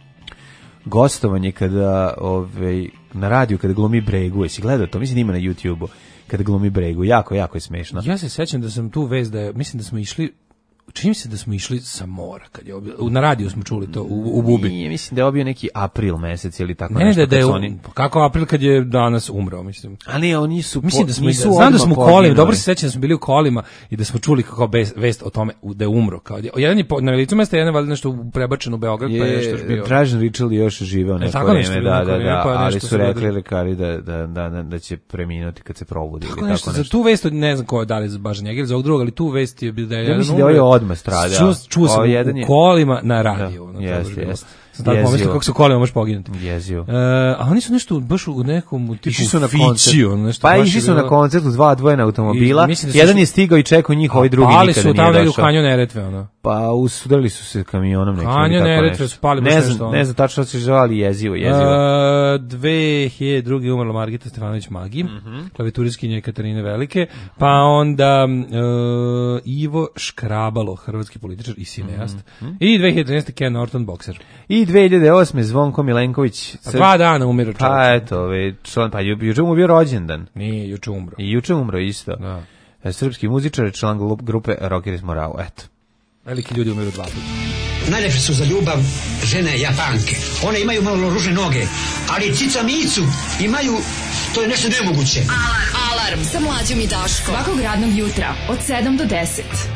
gostovanje kada ovaj na radiju kada glumi Bregu. Jesi gledao to? Mislim da ima na YouTubeu. Kada glumi Bregu, jako jako je smešno. Ja se sećam da sam tu vez da je, mislim da smo išli, čini mi se da smo išli sa mora, kad je obje, na radiju smo čuli to, u, u Bubi. Nije, mislim da je obio neki april mesec ili tako Ne, nešto. da, da kad je, su u- oni... pa kako april kad je danas umrao, mislim. Ali oni su Mislim po- da smo, nisu znam da odmah smo u poginuli. kolima, dobro se sećam da smo bili u kolima i da smo čuli kako bez, vest o tome u- da je umro. Kao, jedan je po, na licu mesta, jedan je valjda nešto prebačen u Beograd, pa je nešto još Je, bio. Dražen Ričel je još živeo neko tako nešto vreme, bilo da, neko da, vreme, da, pa ali nešto su su rekli radili. lekari da, da, da, da, da će preminuti kad se probudi. Tako ili nešto, tako za tu vest, od- ne znam ko je da li baš njega ili za ovog drugog, ali tu vest je da je Ja jedan mislim da je umro. ovaj odmah stradao. Čuo, čuo sam Ovaj u jedan je- kolima na radiju. Da, ono, to je jeste, baš bilo jeste. Sam tako pomislio kako se kolima može poginuti. Jezio. E, a oni su nešto baš u nekom tipu su na Fićiju, nešto pa baš išli je su bilo- na koncertu dva odvojena automobila. I mislim da su Jedan išli- je stigao i čekao njih, ovaj drugi pali nikada su nije tamo negdje u došao. Kanjon Neretve, ono. Pa usudarili su se kamionom nekim. Kanjon ili tako Neretve nešto. su pali baš ne nešto, znam, ono. ne znam tačno što se žali, jezivo, jezivo. Uh, dve hiljade druge umrla Margita Stefanović Magi, Mhm. klavijaturiskinja Katarine Velike, pa onda uh, Ivo Škrabalo, hrvatski političar i cineast, Mhm. i dve hiljade trinaeste. Ken Norton, bokser. I dve hiljade osme. Zvonko Milenković. A dva dana umiru čovjek. Pa eto, ovaj član, pa ju- juče mu bio rođendan. Nije, juče umro. I juče umro isto. Da. E, Srpski muzičar, član glup- grupe Rockers Morao, eto. Veliki ljudi umiru dva puta. Najlepše su za ljubav žene Japanke. One imaju malo ružne noge, ali cica micu imaju, to je nešto nemoguće. Alarm. Alarm sa mlađom i Daškom. Svakog radnog jutra od sedam do deset.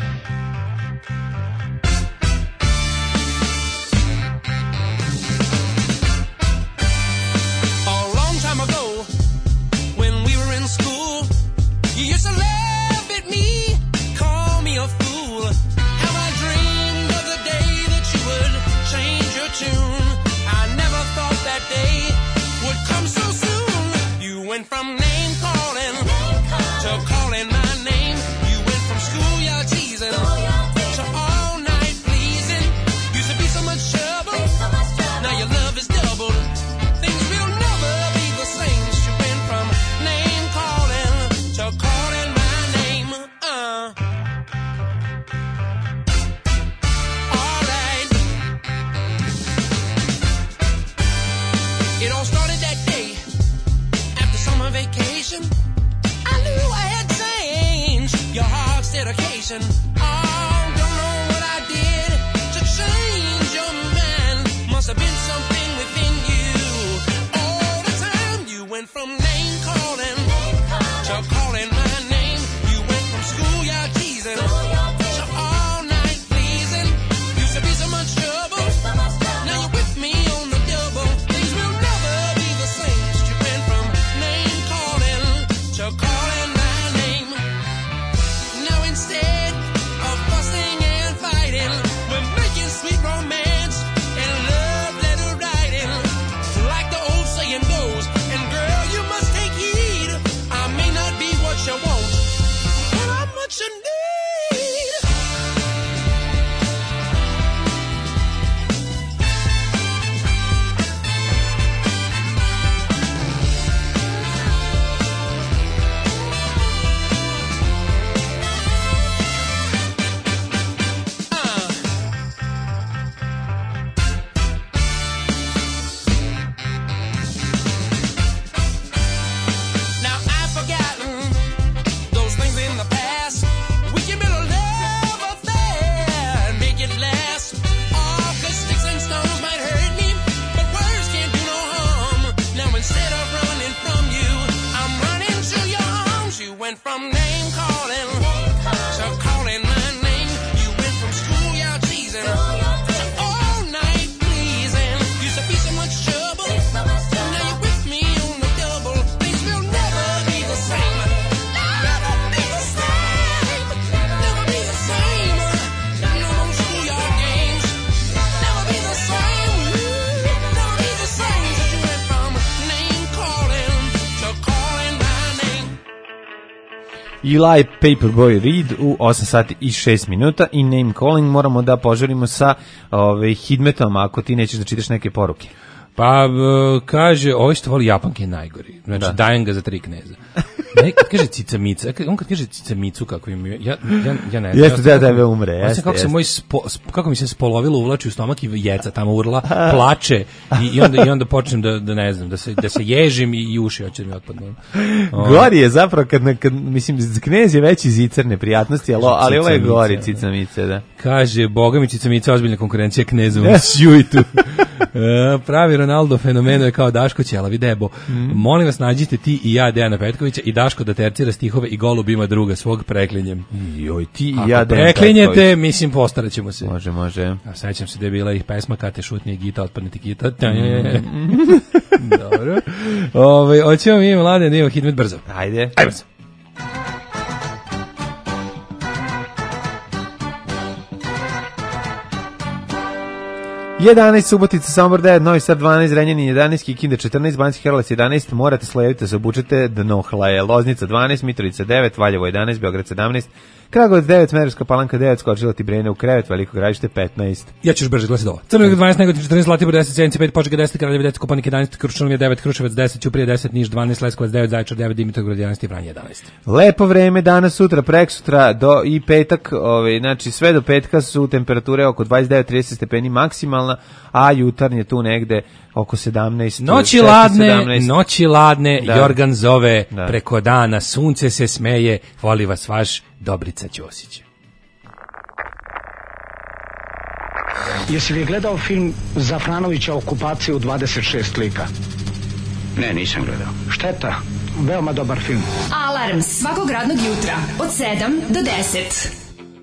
A long time ago, when we were in school, you used to laugh at me, call me a fool. How I dreamed of the day that you would change your tune. I never thought that day would come so soon. You went from name calling to calling my name. You went from schoolyard teasing to all night pleasing. Used to be so much trouble, now your love is doubled. Things will never be the same. You went from name calling to calling my name. Uh. All right. It all started that day after summer vacation. I knew I had changed your heart's dedication. Oh, don't know what I did to change your mind. Must have been something within you. All the time you went from name calling to calling my name. You went from schoolyard teasing to all night pleasing. Used to be so much trouble. Now you're with me on the double. Things will never be the same. You went from name calling to calling my name. Now instead of fussing and fighting, we're making sweet romance and love letter writing. Like the old saying goes, and girl, you must take heed. I may not be what you want, but I'm what you need. Now I've forgotten those things in the past. We can build a love affair and make it last. Oh, 'cause sticks and stones might hurt me, but words can't do no harm. Now instead of running from you, I'm running to your arms. You went from name calling to calling my name. You went from schoolyard teasing to all night pleasing. Used to be so much trouble. Now you're with me on the double. Things will never be the same. Never be the same. Never be the same. No more schoolyard games. Never be the same. Never be the same. 'Cause you went from name calling to calling my name. Eli Paperboy Reed u osam sati i šest minuta i name calling moramo da poželimo sa ove, Hidmetom, ako ti nećeš da čitaš neke poruke. Pa, e, kaže, ovo što voli Japanke je najgori. Znači, Da. dajem ga za tri kneza. Ne, kad kaže cica mica, on kad kaže cica micu, kako im je, ja, ja, ja ne znam. Jeste, ja sam da, kako- tebe umre, ja sam jeste, kako se jeste. moj, spo, sp- kako mi se spolovilo uvlači u stomak i jeca tamo urla, plače i, i, onda, i onda počnem da, da ne znam, da se, da se ježim i, i uši hoće da mi otpadnu. O, Gori je zapravo kad, na- kad mislim, knez je veći zicer neprijatnosti, ali, ali ovo je Cica gori mica, cicamice, da. Kaže, boga mi cica mica ozbiljna konkurencija knezovom sjujtu. E, pravi Ronaldo fenomeno je kao Daško ćelavi debo. Molim vas, nađite ti i ja Dejana Petkovića i Daško da tercira stihove i golub ima druga svog preklinjem. Joj, ti i Ako ja Dejan preklinjete, Petković. mislim, postarat ćemo se. Može, može. A sećam se da je bila ih pesma Kate šutnije gita, otpadne ti kita. Dobro. Ove, hoćemo mi mlade da imamo Hidmet brzo. Ajde. Ajmo se. jedanaest, Subotica, Sombor devet, Novi Sad dvanaest, Zrenjanin jedanaest, Kikinda četrnaest, Banjski Karlovac jedanaest, morate slojevite se obučete, dno hlaje, Loznica dvanaest, Mitrovica devet, Valjevo jedanaest, Beograd sedamnaest, Kragovac devet, Smederevska Palanka devet, Skočila ti Brene u krevet, Veliko Gradište petnaest. Ja ću još brže glasiti ovo. Crna Gora dvanaest, Negotin četrnaest, Zlatibor deset, Sjenica pet, Požega deset, Kraljevo deset, Kopaonik jedanaest, Kruševlje devet, Kruševac deset, Ćuprija deset, Niš dvanaest, Leskovac devet, Zaječar devet, Dimitrovgrad jedanaest i Vranje jedanaest. Lepo vreme danas, sutra, preksutra do i petak, ovaj znači sve do petka su temperature oko dvadeset devet trideset stepeni maksimalna, a jutarnje tu negde oko sedamnaest. Noći ladne, sedamnaest. Noći ladne, da. Jorgan zove, da. Preko dana sunce se smeje, voli vas vaš Dobrica Ćosić. Jesi li gledao film Zafranovića Okupacija u dvadeset šest lika? Ne, nisam gledao. Šteta, veoma dobar film. Alarm svakog radnog jutra od sedam do deset.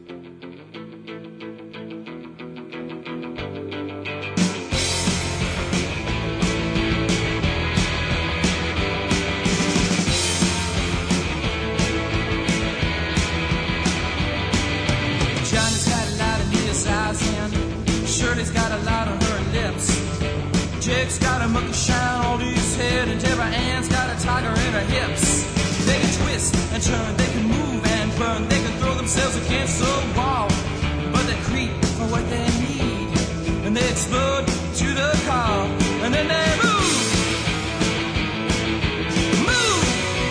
Shirley's got a light on her lips. Jake's got a monkey shine on his head, and Deborah Ann's got a tiger in her hips. They can twist and turn, they can move and burn, they can throw themselves against the wall, but they creep for what they need, and they explode to the call, and then they move, move.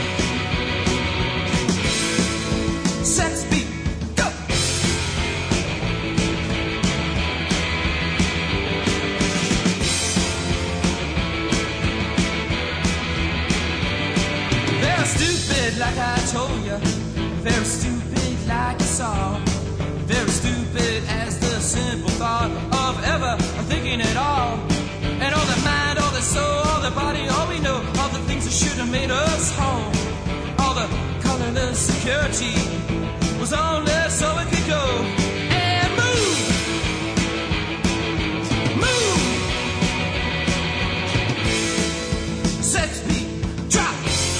Sex beat. Like I told you, very stupid like a saw, very stupid as the simple thought of ever thinking at all. And all the mind, all the soul, all the body, all we know, all the things that should have made us whole, all the colorless security was only so it could go and move, move. Sex beat, drop.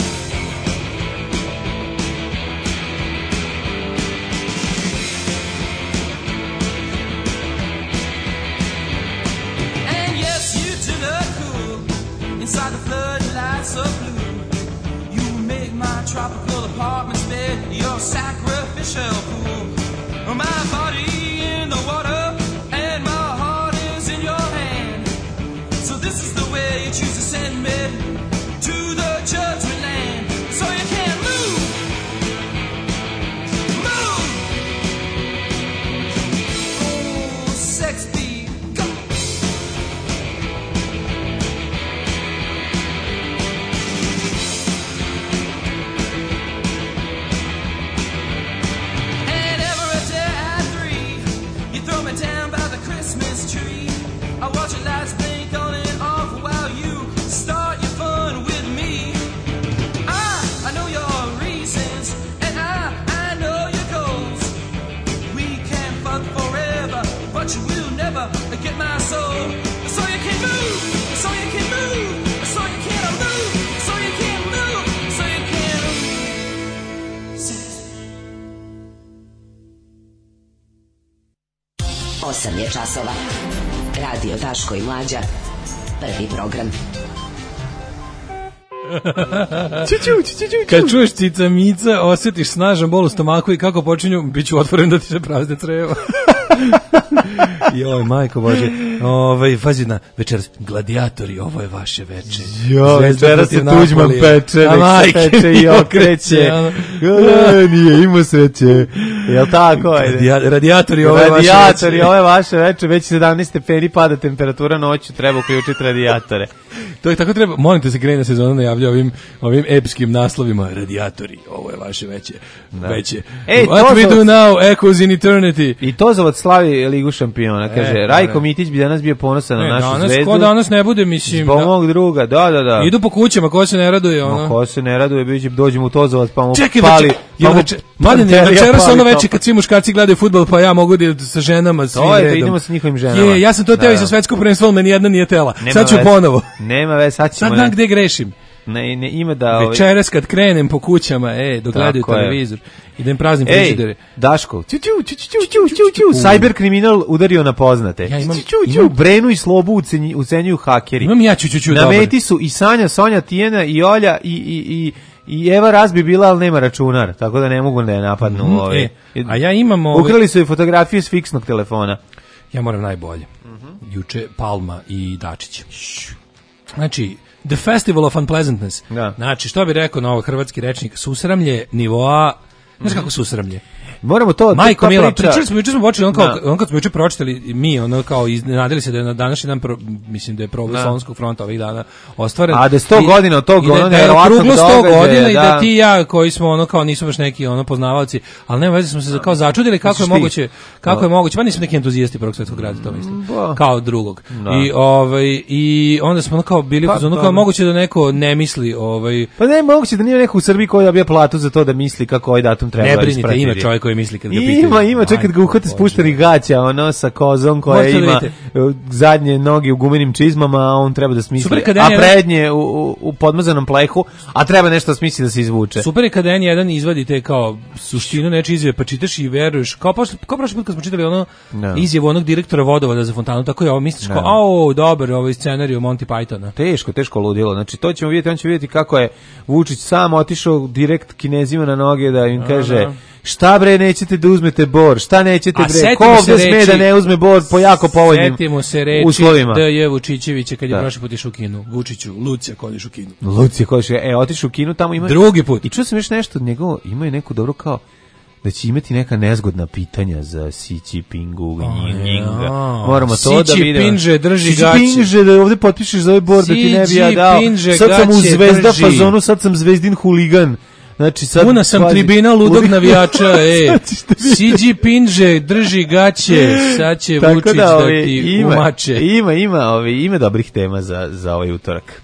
Inside the floodlights of blue, you make my tropical apartment's bed your sacrificial pool. My body in the water and my heart is in your hand. So this is the way you choose to send me to the judgment land. So you can't move, move. Oh, sex beat, go. Down by the Christmas tree, I watch your lights blink on and off while you start your fun with me. I, I know your reasons, and I, I know your goals. We can fuck forever, but you will never get my soul. So you can move, so you can move, so you can't move, so you can't move, so you can't move. osam je časova. Radio Daško i Mlađa. Prvi program. Kad čuješ cica mica, osjetiš snažan bol u stomaku i kako počinju, bit ću otvoren da ti se prazne crevo. Joj, majko Bože. Ovaj, fazi na večeras, gladijatori, ovo je vaše veče. Jo, večeras se Tuđman peče, nek se peče i okreće. Nije, ima sreće. Jel tako? Radia, radijatori, ovo je vaše veče. Radijatori, ovo je vaše veče, već sedamnaest stepeni pada temperatura noću, treba uključiti radijatore. To je tako treba, molim te se krene sezona najavlja ovim, ovim epskim naslovima, radijatori, ovo je vaše veće. Da. Veće. Ej, What we Tozovac, do now, echoes in eternity. I Tozovac slavi Ligu šampiona, kaže, e, Rajko Mitić bi danas bio ponosan ne, na našu danas, zvezdu. Ko danas ne bude, mislim. Zbog mog druga, da, da, da. Idu po kućama, ko se ne raduje, ono. No, ko se ne raduje, biće, dođemo u Tozovac, pa mu Čekaj, pali. Pa mu, Mladine, večeras ono veče kad svi muškarci gledaju fudbal, pa ja mogu da sa ženama svim to je, redom. da idemo sa njihovim ženama. Je, ja sam to teo i sa svetskog prvenstva, ali meni jedna nije tela. Sad ću ponovo. Nema veze, sad ćemo. Sad znam gde grešim. Ne, ne, ima da... Ovaj... Večeras kad krenem po kućama, e, dok gledaju televizor, idem praznim frižidere. Ej, Daško, ću, ću, ću, ću, ću, ću, cyber kriminal udario na poznate. Ja imam, ću, ću, ću, imam, Brenu i Slobu ucenju, ucenjuju hakeri. Imam ja ću, ću, ću, na meti su i Sanja, Sonja, Tijena i Olja i, i, i, i Eva Razbi bila, ali nema računar, tako da ne mogu da je napadnu. Mm, ove. E, a ja imam... Ove... Ukrali su i fotografije s fiksnog telefona. Ja moram najbolje. Uh-huh. Juče Palma i Dačić. Znači, The Festival of Unpleasantness. Da. Znači, što bi rekao novo hrvatski rečnik, susramlje nivoa, znaš kako susramlje? Moramo to... Majko to Mila, priča... pričali smo, juče smo počeli, on, kao, on kad smo juče pročitali, mi, ono kao, iznenadili se da je na današnji dan, pro, mislim da je problem Slovenskog fronta ovih dana ostvaren. A da je sto godina od tog, ono, da je okruglo sto godina da. I da ti ja, koji smo, ono, kao, nismo baš neki, ono, poznavalci, ali nema veze, smo se kao začudili kako je moguće, kako je moguće, pa nismo neki entuzijasti Prvog svjetskog rata, to mislim, kao drugog. Da. I, ovaj, i onda smo, ono, kao, bili pa, ono, kao, moguće da neko ne misli, ovaj... Pa ne, moguće da nije neko u Srbiji koji dobija platu za to da misli kako ovaj datum treba ispratiti. Ne brinite, ima čovjek koji misli kad ga pitaju. Ima, ima, čekaj kad ga uhvate spuštenih gaća, ono, sa kozom koja možete ima zadnje noge u gumenim čizmama, a on treba da smisli, a prednje u, u, u podmazanom plehu, a treba nešto da smisli da se izvuče. Super je kada jedan izvadi te kao suštinu nečije izjave, pa čitaš i veruješ, kao, kao prošli put kad smo čitali ono no. izjavu onog direktora vodovoda za fontanu, tako je ovo misliš no. kao, au, dobar, ovo je scenariju Monty Pythona. Teško, teško ludilo, znači to ćemo vidjeti, on će vidjeti kako je Vučić sam otišao direkt Kinezima na noge da im kaže, no, no. šta bre nećete da uzmete bor, šta nećete bre, ko ovdje sme da ne uzme bor po jako povoljnim uslovima. Da je Vučićevića kad je da. prošli put išao u Kinu, Vučiću, Lucija kodiš u Kinu. Lucija kodiš, e, otišao u Kinu, tamo ima... Drugi put. I čuo sam još nešto od njega, ima je neku dobro kao, da će imati neka nezgodna pitanja za Xi Jinpingu, Njinga. Moramo to da vidimo. Xi Jinping drži gaće. Xi Jinping da ovdje potpišeš za ovaj bor da ti ne bi ja dao. Sad sam u zvezda fazonu, sad sam zvezdin huligan. Znači sad puna sam kvazi, tribina ludog navijača, e. Xi Jinping drži gaće, sad će Vučić da, da ti ima, umače. Ima, ima, ovi, ima dobrih tema za, za ovaj utorak.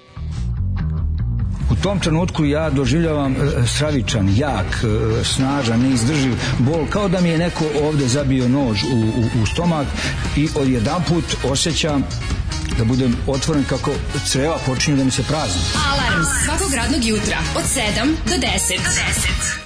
U tom trenutku ja doživljavam stravičan, jak, snažan, neizdrživ bol, kao da mi je neko ovde zabio nož u, u, u stomak i odjedanput osjećam da budem otvoren kako creva počinju da mi se prazni. Alarm svakog radnog jutra od sedam do deset. Do deset.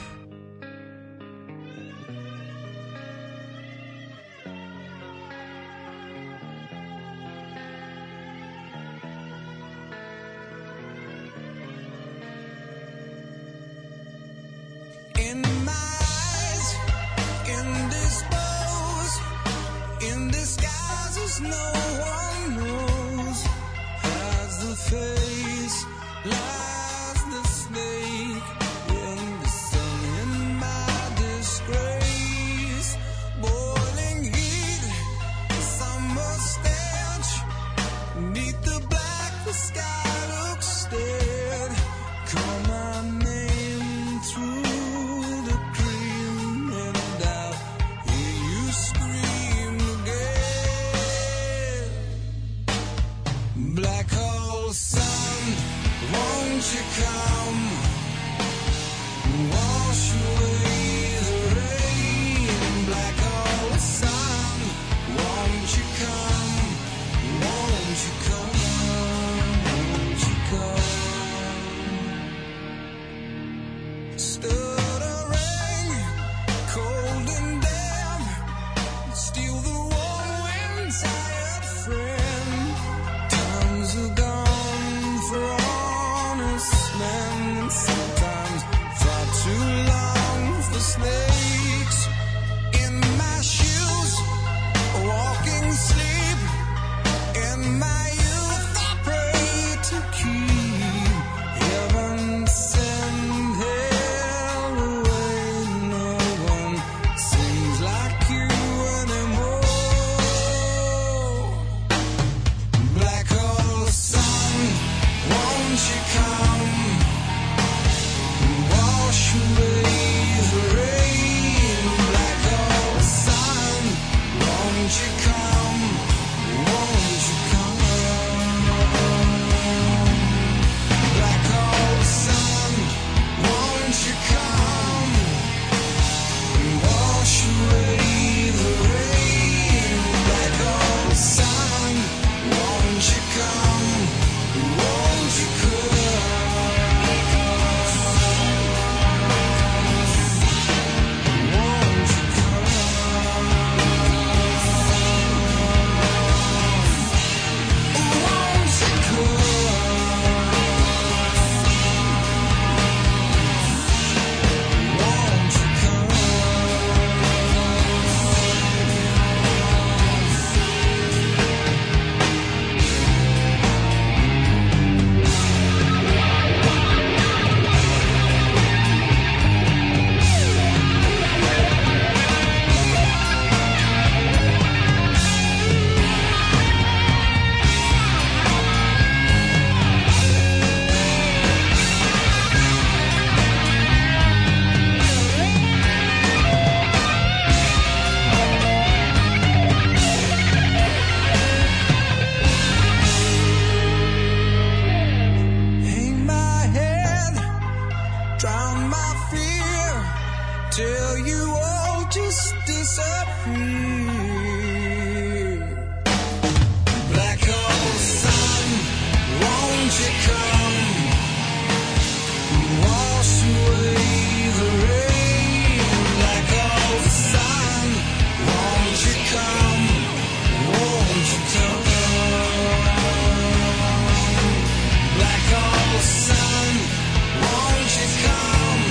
feel. Black hole sun, won't you come wash away the rain? Black hole sun, won't you come, won't you come? Black hole sun, won't you come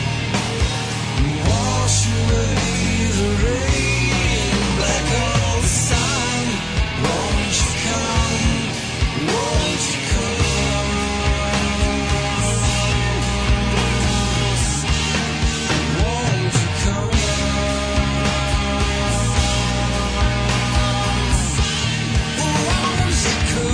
wash away the rain? Black hole sun, won't you come, won't you come? Won't you come? Won't you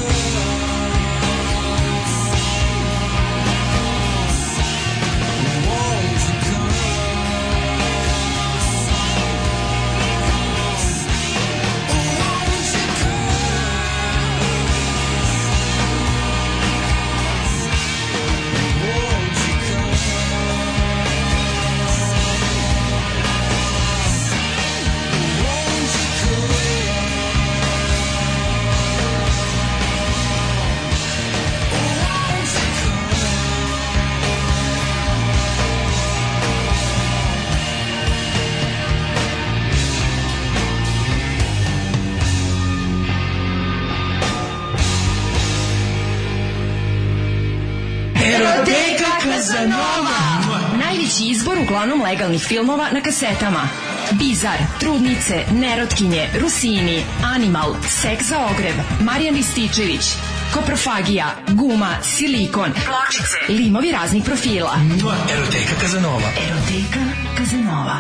Eroteka Kazanova. Najveći izbor uglavnom legalnih filmova na kasetama. Bizar, Trudnice, Nerotkinje, Rusini, Animal, Seks za ogreb, Marijan Rističević, Koprofagija, Guma, Silikon, Pločice, limovi raznih profila. Eroteka Kazanova. Eroteka Kazanova.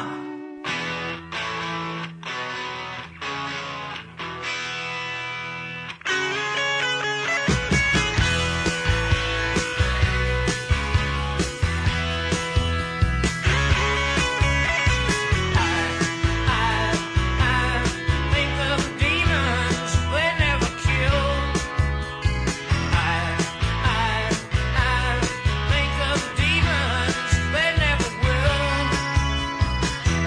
Demons, they never will.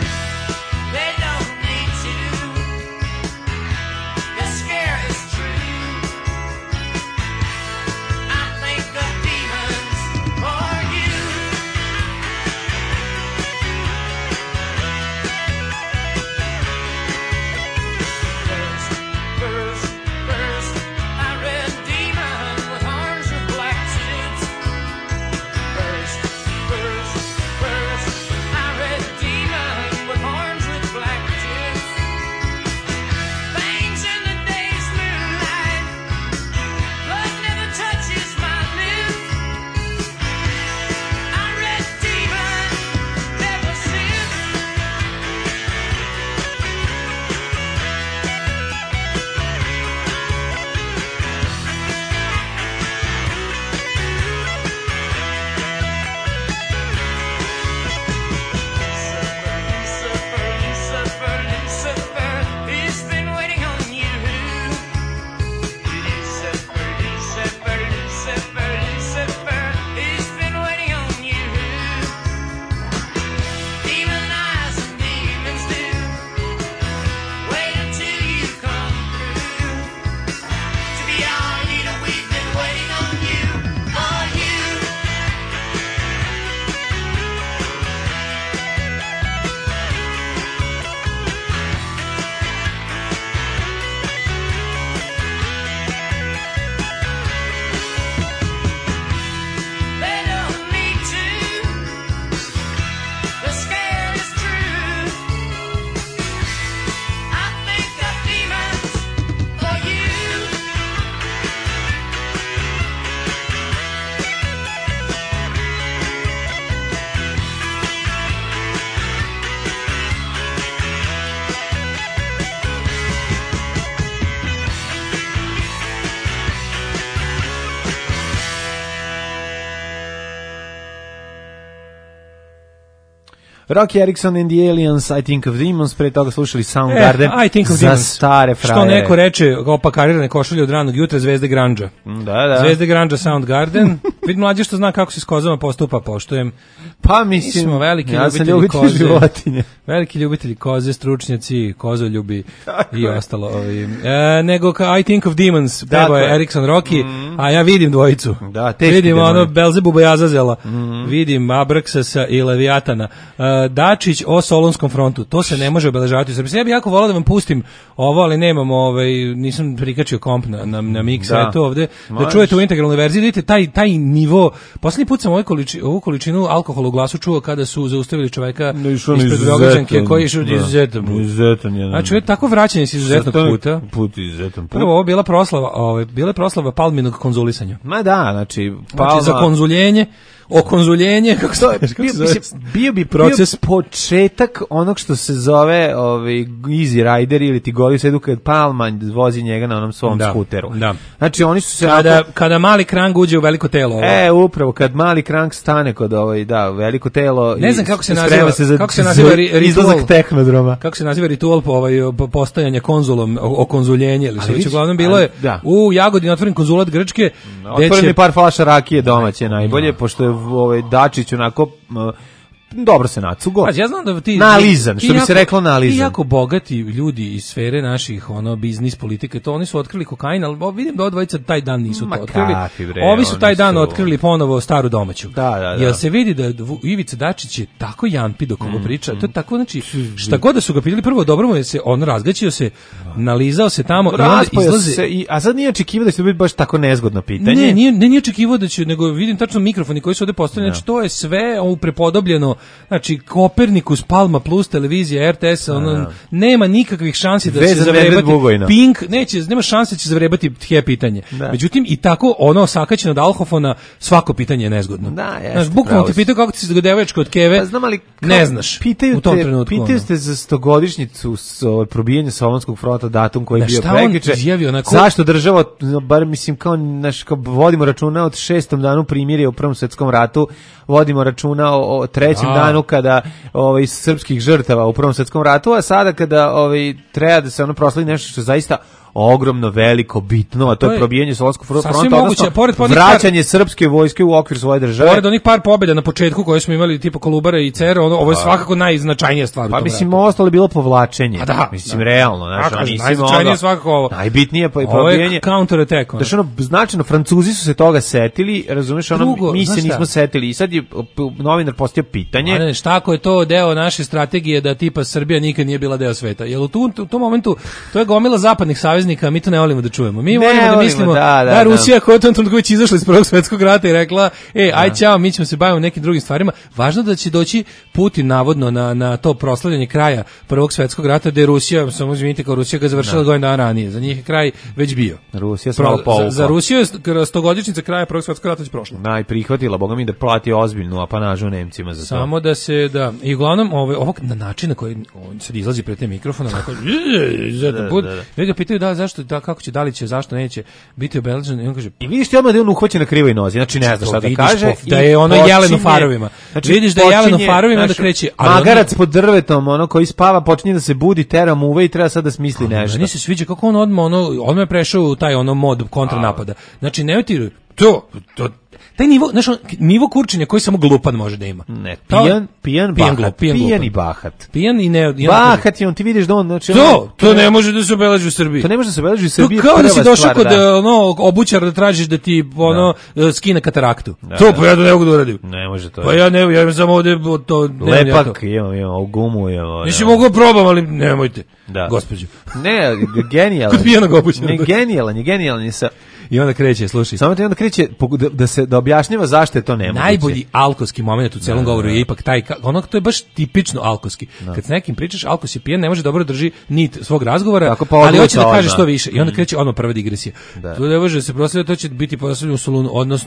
Rocky Erickson and the Aliens, I Think of Demons, pre toga slušali Soundgarden, eh, I think of za Demons. stare frajere. Što neko reče, opakarirane košulje od ranog jutra, zvezde grandža. Da, da. Zvezde grandža Soundgarden. Vid mlađe što zna kako se s kozama postupa, poštujem. Pa mislim, smo veliki ja sam ljubitelji ljubitelj koze. životinje. Veliki ljubitelji koze, stručnjaci, kozoljubi i ostalo. Ovi. E, nego ka I Think of Demons, peva je Erickson Rocky, mm. a ja vidim dvojicu. Da, teški vidim demoni. ono Belzebuba i Azazela, Mm. vidim Abraksasa i Leviatana. E, Dačić o Solunskom frontu, to se ne može obeležavati u Srbiji. Ja bih jako volao da vam pustim ovo, ali nemam, ovaj, nisam prikačio komp na, na, na mix, Da. eto ovde, da Možeš. čujete u integralnoj verziji, vidite taj, taj nivo, poslednji put sam ovu količinu, ovu količinu alkohola u glasu čuo kada su zaustavili čoveka ispred Beograđanke koji je išao izuzetan put. Izuzetan je. Znači, je tako vraćanje s izuzetnog puta. Put izuzetan put. Prvo, ovo je bila proslava, ovaj, bila je proslava Palminog konzulisanja. Ma da, znači, Palma... Znači, za konzuljenje, okonzuljenje, kako se to je, kako bio, se zove? mislim, bio bi Proces. bio početak onog što se zove ovaj, Easy Rider ili ti goli sedu kad Palma vozi njega na onom svom Da, skuteru. da. Znači, oni su se... Kada, onako- kada mali krang uđe u veliko telo. Ovo. E, upravo, kad mali krank stane kod ovaj, da, veliko telo... Ne i znam kako se sprema naziva, se za, kako se naziva za ri- ritual. izlazak tehnodroma. Kako se naziva ritual po ovaj po- postajanje konzulom, o, o konzuljenje ili Ali što već vidiš, uglavnom bilo ali- je da. u Jagodini otvoren konzulat Grčke. gde Otvoren će- je par flaša rakije domaće najbolje, pošto je ovaj Dačić onako m, dobro se nacugo. Pazi, ja znam da ti nalizan, ti što bi jako- se reklo nalizan. Ti jako bogati ljudi iz sfere naših ono biznis politike, to oni su otkrili kokain, ali o, vidim da ova dvojica taj dan nisu Ma to otkrili. kakvi bre, Ovi su taj oni dan su- otkrili ponovo staru domaću. Da, da, da. Jel se vidi da Vu- Ivica Dačić je tako jampi dok ovo Mm, priča, to je tako, znači, šta god da su ga pitali, prvo dobro mu je se, on razgaćio se, nalizao se tamo i onda Raspojao izlaze... se i, a sad nije očekivao da će to biti baš tako nezgodno pitanje. Ne, nije, ne, nije očekivao da će, nego vidim tačno mikrofoni koji su ovde postavljeni, znači to je sve ovo prepodobljeno, znači Kopernikus, Palma Plus, televizija, R T S, ono, nema nikakvih šansi da Vezan se medved zavrebati. Bugojna. Pink, neće, nema šanse da će zavrebati tje pitanje. Da. Međutim, i tako ono sakaćeno od alhofona, svako pitanje je nezgodno. Da, jeste, Znaš, bukvalno pravo ti si. pitaju kako ti se devojčka od Keve, Pa znam, ali kao- ne znaš pitaju u tom te, trenutku. Pitaju ono. ste za stogodišnjicu s ovaj, probijanja Solunskog fronta, datum koji je Da, bio šta on prekjuče. izjavio, onako- Zašto država, no, bar mislim kao, naš, kao vodimo računa od šestom danu primirja u Prvom svetskom ratu, vodimo računa o, o trećem Da. danu kada ovaj srpskih žrtava u Prvom svetskom ratu, a sada kada ovaj treba da se ono proslavi nešto što je zaista ogromno, veliko, bitno, a to, To je je probijanje Solunskog fronta, sasvim moguće, odnosno pored onih vraćanje srpske vojske u okvir svoje države. Pored onih par pobjeda na početku koje smo imali tipa Kolubara i Cera, ono, ovo je svakako najznačajnija stvar u Pa tom mislim, ratu. ostalo je bilo povlačenje. A da, mislim, da. realno. Znaš, A, ono, kažem, mislim, najznačajnije ono, svakako ovo. Najbitnije pa je Ovo je probijanje. counter attack. ono. Znaš, ono, značajno, Francuzi su se toga setili, razumeš, ono, Drugo, mi znaš se šta? nismo setili. I sad je p- novinar postavio pitanje. A ne, šta ako je to deo naše strategije da tipa Srbija nikad nije bila deo sveta? Jel u, tu, u tom momentu to je gomila zapadnih saveznika, a mi to ne volimo da čujemo. Mi Ne volimo da volimo, mislimo da, da, da, da. Rusija koja je u tom trenutku već izašla iz Prvog svjetskog rata i rekla, e, aj ćao, mi ćemo se baviti nekim drugim stvarima. Važno da će doći Putin navodno na, na to proslavljanje kraja Prvog svjetskog rata, gde je Rusija, samo izvinite, kao Rusija ga završila godinu dana ranije. Za njih je kraj već bio. Rusija se Pro- malo povukla. za, za Rusiju je st- stogodišnjica kraja Prvog svjetskog rata već prošla. Da, i prihvatila, boga mi, da plati ozbiljnu apanažu Nemcima za to. Samo da se, da, i uglavnom, ovaj, ovog na način na koji on sad izlazi pred te mikrofone, onako, izuzetan put, i ga pitaju da, zašto, da, kako će, da li će, zašto neće biti obeležen, i on kaže, I vidiš ti odmah da je on uhvaćen na krivoj nozi, znači ne zna šta da vidiš kaže. po- da i je ono počinje- jelen u farovima. Vidiš da je jelen u farovima, onda znaš, kreće, ali ono- magarac pod drvetom, ono koji spava, počinje da se budi, tera muve i treba sad da smisli nešto. meni se sviđa kako on odmah, ono, odmah je prešao u taj ono mod kontranapada. Znači, ne ti, to, to, taj nivo, znaš, on, nivo kurčenja koji samo glupan može da ima. Ne, To- pijan, pijan, pijan bahat, glup, pijan pijan glupan. i bahat. Pijan i ne... i onda kaže, Bahat je on, ti vidiš da on, znači... ono- To, to ne može da se obeleži u Srbiji. To ne može da se obeleži u To Srbiji. kao da prva si došao stvar, kod da. ono obućara da tražiš da ti ono skine kataraktu. Da, to da. pa ja to ne mogu da uradim. Ne može to. Pa ja ne, ja imam samo ovde to nemam ja to. Lepak, imamo, imamo, u gumu imamo. Mislim mogu da probam, ali nemojte. Da. Gospođo. Ne, genijalan. Kod pijanog obućara. Ne, genijalan je, genijalan je sa... I onda kreće, slušaj. Samo ti onda kreće pogu- da, da se da objašnjava zašto je to nemoguće. Najbolji alkoski moment u celom Da, govoru da. je ipak taj, ka- ono to je baš tipično alkoski. Kad s nekim pričaš, alkos je pijen, ne može dobro drži nit svog razgovora, Tako, pa ali odluka hoće da kaže odmah. što više. I onda kreće odmah prva digresija. Da. To ne može da se proslavlja, to će biti proslavljeno u Solunu, odnosno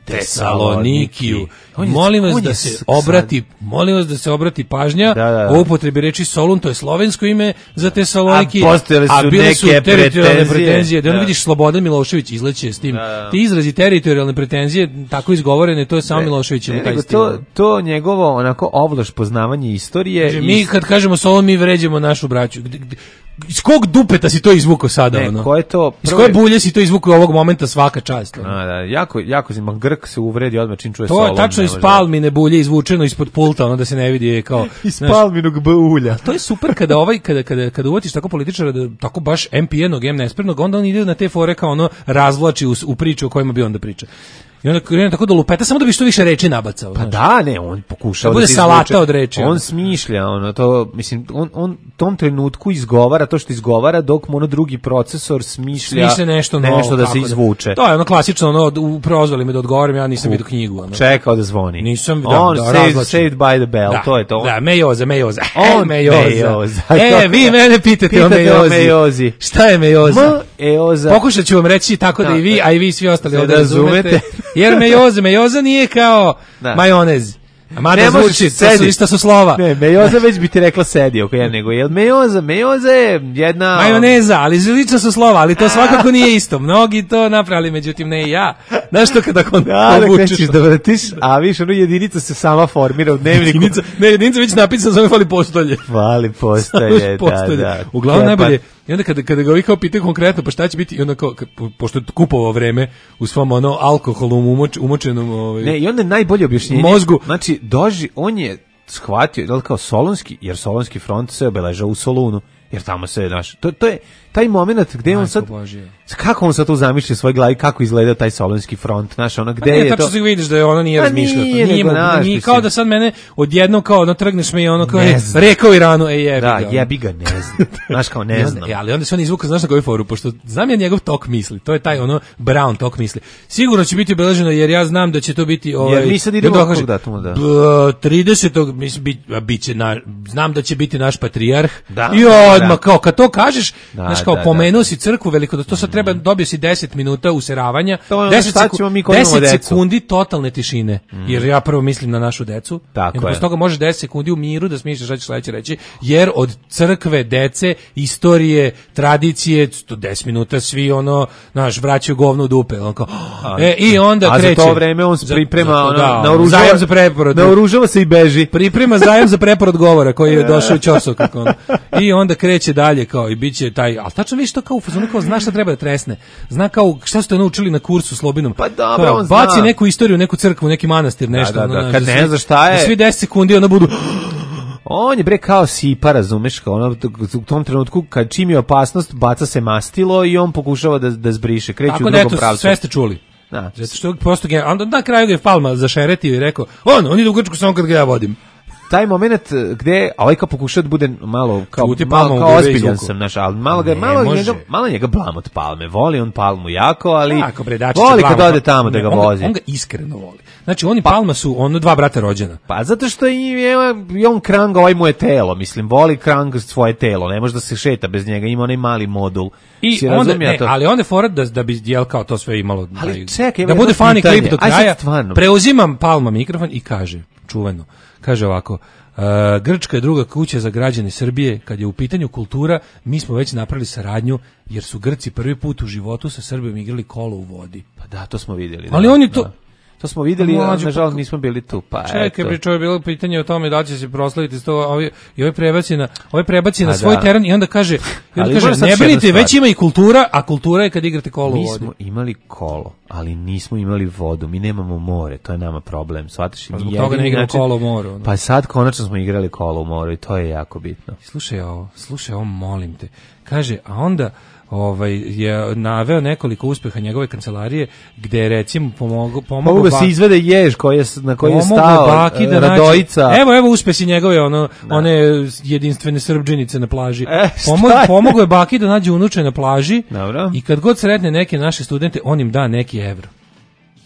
Tesalonikiju. Molim vas da se obrati, molim vas da se obrati pažnja o upotrebi reči Solun, to je slovensko ime za Tesaloniki, a postojale su a bile su neke teritorijalne pretenzije. pretenzije. Da, Da. vidiš Slobodan Milošević izleće s tim. Da. Ti izrazi teritorijalne pretenzije tako izgovorene, to je samo Milošević Ne, u taj nego stil. to, to njegovo onako ovlaš poznavanje istorije. Kaže, i- mi kad kažemo Solun, mi vređamo našu braću. Gde- gde- Iz kog dupeta si to izvukao sada? Ne, ono? ko je to? Iz Prvo koje je- bulje si to izvukao ovog momenta, svaka čast? ono? A, da, jako, jako zima, Grk se uvredi odmah čim čuje To Solon. je tačno ne iz može. palmine bulje izvučeno ispod pulta, ono da se ne vidi je kao Iz znaš, palminog bulja. to je super kada ovaj kada kada kada uvatiš tako političara da tako baš em pijenog, em nespremnog, onda on ide na te fore kao ono razvlači u, u priču o kojima bi onda priča. I onda krene tako da lupeta samo da bi što više reči nabacao. Pa znaš. da, ne, on pokušava Da bude se salata izvuče. od reči, ono. On smišlja, ono, to, mislim, on, on tom trenutku izgovara to što izgovara, dok mu ono drugi procesor smišlja, Smišlja nešto novo, nešto da se kako izvuče. To je ono klasično, ono, u- prozvali me da odgovorim, ja nisam vidio knjigu. Ono. Čekao da zvoni. Nisam, da, on da, saved, razvlači. saved by the bell, Da, to je to. Da, mejoza, mejoza. On E, mejoza. mejoza. E, vi mene pitate, Pitate o o mejozi. mejozi. Šta je mejoza? M, eoza. Pokušat ću vam reći tako da, Da. i vi, a i vi svi ostali Se ovdje razumete. razumete. Jer mejoza, mejoza nije kao Da. majonez. A mada Ne možeš zvuči, to su sedi. ista su slova. Ne, mejoza već bi ti rekla sedi oko ja, nego je mejoza, mejoza je jedna... Majoneza, ali slično su slova, ali to svakako nije isto. Mnogi to napravili, međutim ne i ja. Znaš što kada kon Da, da povučeš? krećeš da vratiš, a viš, ono jedinica se sama formira u dnevniku. Jedinica, ne, jedinica već napisana, samo fali postolje. Hvali postolje, da, Postolje. da. Uglavnom Kepar. najbolje, i onda kada, kada ga ovi kao pitaju konkretno, pa šta će biti, i onda kao, kad- po- pošto je kupovao vreme u svom ono alkoholom umoč, umočenom ovaj, Ne, i onda je najbolje objašnjenje. mozgu. Znači, doži, on je shvatio, da li kao Solunski, jer Solunski front se obeležao u Solunu, jer tamo se, znaš, to, to je taj moment gde on Majko sad, Božje. kako on sad tu zamišlja u svojoj glavi, kako izgleda taj Solunski front, znaš, ono, Pa gde ne, je tačno to... se vidiš da je ono nije Pa razmišljao. nije, Nije, nego, mu- znaš, nije mislim. kao da sad mene odjednom kao ono trgneš me i ono kao Ne je, znam. rekao Iranu, ej jebi Da, ga. jebi ga, ne znam. Znaš, kao I ne onda- znam. e, ali onda se on izvuka, znaš na koju foru, pošto znam ja njegov tok misli, to je taj ono Brown tok misli. Sigurno će biti obeleženo jer ja znam da će to biti ovaj. Jer mi sad idemo da od kaže, kog datuma, da? b- tridesetog mislim bit, biće na, znam da će biti naš patrijarh. Da, I da, odmah da. kao kad to kažeš, Da, znaš kao da, pomenuo si crkvu veliko, da to sad treba dobio si deset minuta useravanja. To je ono deset šta seku- ćemo mi koji imamo deset decu. sekundi totalne tišine. Jer ja prvo mislim na našu decu. Tako I onda je. posle toga možeš deset sekundi u miru da smišljaš šta ćeš sledeće reći, jer od crkve, dece, istorije, tradicije, sto deset minuta svi ono, znaš, vraćaju govno u dupe. On kao, e, i onda A kreće. za to vreme on se Za- priprema, za to, ono, da, naoružava, zajam za preporod. naoružava se i beži. Priprema zajam za preporod govora koji je došao u ćorsok kako ono. I onda kreće dalje kao i biće taj, al tačno vidiš to kao u fazonu kao zna šta treba da tresne. Zna kao šta ste naučili na kursu Slobinom. Pa dobro, Kao, on zna. baci neku istoriju, neku crkvu, neki manastir, nešto. da, ono, da, znaš, kad da ne svi- znaš šta je- da svi deset sekundi onda budu On je bre kao sipa, razumeš, kao ono, u tom trenutku kad čim je opasnost, baca se mastilo i on pokušava da, da zbriše, kreće tako u da drugom eto, pravcu. sve ste čuli. Da. Zato što je prosto gen- onda na kraju ga je Palma zašeretio i rekao, on, on ide u Grčku samo kad ga ja vodim. Taj moment gde ovaj kao pokušao da bude malo kao Čuti, malo Palma kao ubije ozbiljan izvuku. sam, znaš, ali malo ga Ne malo može. njega malo njega blam od Palme. Voli on Palmu jako, ali Tako bre, Dačić voli je kad Palma. ode tamo da Ne, ga on vozi. On ga iskreno voli. Znači oni Palma su ono dva brata rođena. Pa zato što i i on Krang, ovaj mu je telo, mislim, voli Krang svoje telo, ne može da se šeta bez njega, ima onaj mali modul. I Si onda, razumija ne, to? ali onda je fora da, da bi jel kao to sve imalo Ali taj- čekaj, da evo bude jedno funny pitanje. klip do Aj sad kraja. stvarno. Preuzimam Palma mikrofon i kaže, čuveno, kaže ovako, Uh, Grčka je druga kuća za građane Srbije. Kad je u pitanju kultura, mi smo već napravili saradnju, jer su Grci prvi put u životu sa Srbijom igrali kolo u vodi. Pa da, to smo vidjeli. Ali da, on je to- da. To smo vidjeli, a Mlađo, nažalost pa- nismo bili tu. Pa Čekaj, eto. bre, čovjek, bilo pitanje o tome da li će se proslaviti s to, ovi, i ovaj prebaci na, ovaj prebaci na A svoj da. teren i onda kaže, i onda Ali kaže moram sad ne još jednu brinite, stvar. već ima i kultura, a kultura je kad igrate kolo u Mi vodi. smo imali kolo, ali nismo imali vodu, mi nemamo more, to je nama problem, shvataš? Pa Mi zbog toga jedini ne igramo način- kolo u moru, ono. Pa sad konačno smo igrali kolo u moru i to je jako bitno. Slušaj ovo, slušaj ovo, molim te. Kaže, a onda ovaj, je naveo nekoliko uspeha njegove kancelarije, gde je recimo pomogao pomogao Mogu da ba- se izvede jež koji je, s- na koji je pomogao stao baki e, da nađe- Radojica. Evo, evo uspesi njegove, ono, one jedinstvene srbđinice na plaži. E, šta Pomog- je? Pomogao je baki da nađe unuče na plaži Dobro. i kad god sretne neke naše studente, on im da neki evro.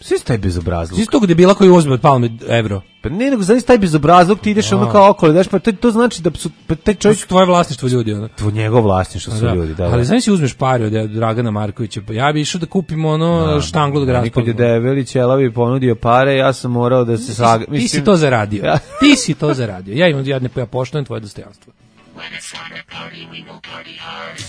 Sve taj bezobrazluk. Isto gde bila koji uzme od Palme evro. Pa ne, nego znaš taj bezobrazluk, ti ideš ono kao okolo, daš, pa to, to znači da su, pa taj čovjek... To su tvoje vlasništvo ljudi, ono. Tvo njegov vlasništvo su da. ljudi, da. da. Ali znaš si uzmeš pare od Dragana Markovića, pa ja bi išao da kupim ono da, štanglu da ga raspalimo. Nikad je Debeli Ćelavi ponudio pare, ja sam morao da se saga... Ti si to zaradio, ja. ti si to zaradio. Ja imam, ja ne ja poštujem tvoje dostojanstvo. When it's time to party, we will party hard.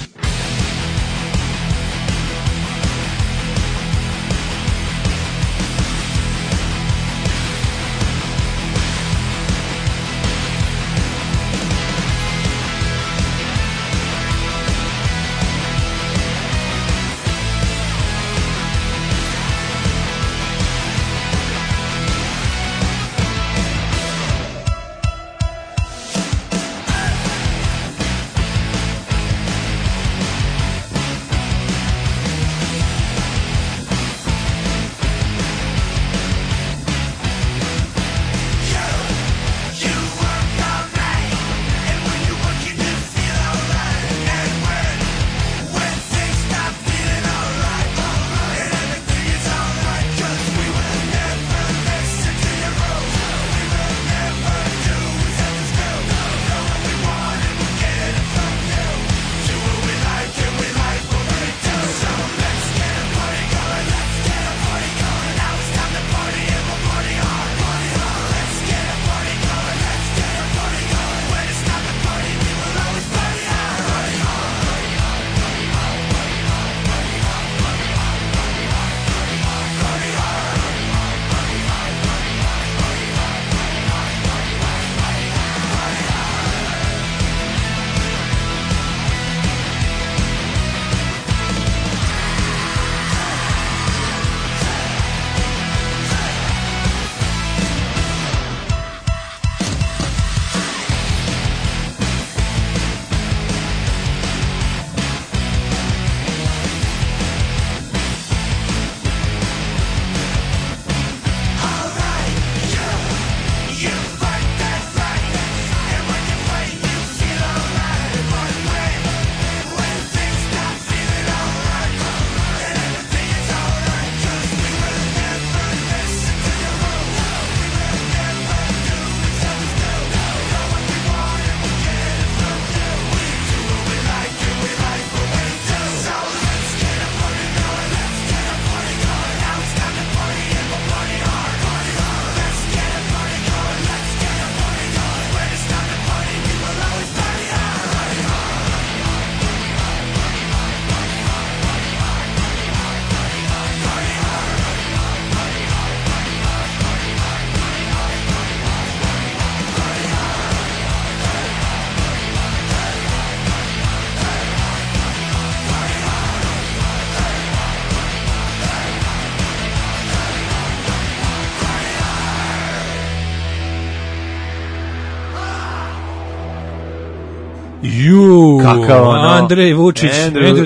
Ju, kakav ono, Andrej Vučić, Andrew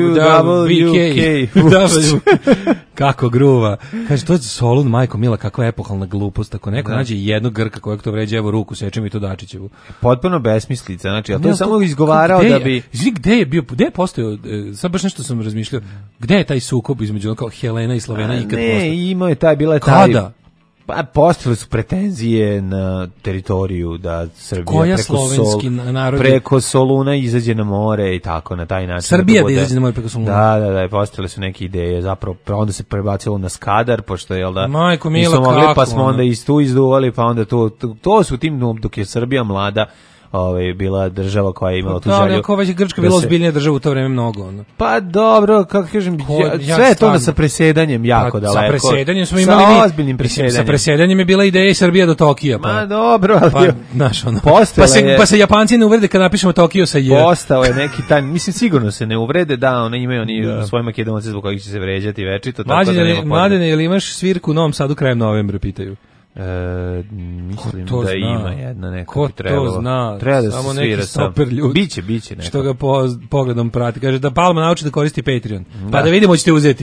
W K, kako gruva. Kaže, to je Solun, majko mila, kakva epohalna glupost, ako neko da. nađe jednog Grka kojeg to vređe, evo ruku, seče mi to Dačićevu. Potpuno besmislica, znači, a to je samo izgovarao da bi... Izvini, gde je bio, gde je postojao, sad baš nešto sam razmišljao, gde je taj sukob između kao Helena i Slovena ikad postao? Ne, imao je taj, bila je taj... Kada? Pa postojale su pretenzije na teritoriju da Srbija Koja preko, slovenski Sol, narod... preko Soluna izađe na more i tako na taj način. Srbija da, bude, da izađe na more preko Soluna. Da, da, da, postojale su neke ideje, zapravo onda se prebacilo na Skadar, pošto je, jel da, Majko Mila, mogli, kako, pa smo onda i tu izduvali, pa onda to, to, to su tim, dok je Srbija mlada, ovaj bila država koja je imala tu želju. Da, kao već Grčka bila ozbiljnija država u to vreme mnogo, ono. Pa dobro, kako kažem, Ko, ja, sve je to da sa presedanjem jako pa, daleko. Sa presedanjem smo imali sa mi, ozbiljnim presedanjem. Sa presedanjem je bila ideja Srbija do Tokija, pa. Ma dobro, ali pa, znaš, ono. Pa se je, pa se Japanci ne uvrede kad napišemo Tokio sa J. Postao je neki taj, mislim sigurno se ne uvrede, da, oni imaju oni da. svoje Makedonce zbog kojih će se vređati večito, tako da nema. Mladene, jel imaš svirku u Novom Sadu krajem novembra, pitaju. E, mislim da zna? Ima jedna neka ko trebalo. To zna? Treba da samo se neki super ljudi. Biće, biće neko. Što ga po, pogledom prati. Kaže da Palma nauči da koristi Patreon. Da. Pa da vidimo ćete uzeti.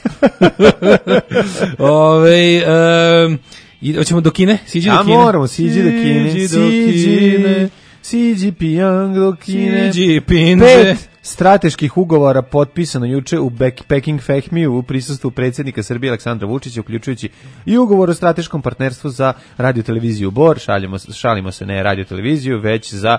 Ove, um, i hoćemo do Kine? Siđi do Kine. A moramo, siđi do Kine. Siđi do Kine. Siđi pijang do Kine. Siđi pinže. Pet strateških ugovora potpisano juče u Peking Fehmiju u prisustvu predsjednika Srbije Aleksandra Vučića, uključujući i ugovor o strateškom partnerstvu za radioteleviziju Bor, šaljimo, šalimo se ne radioteleviziju, već za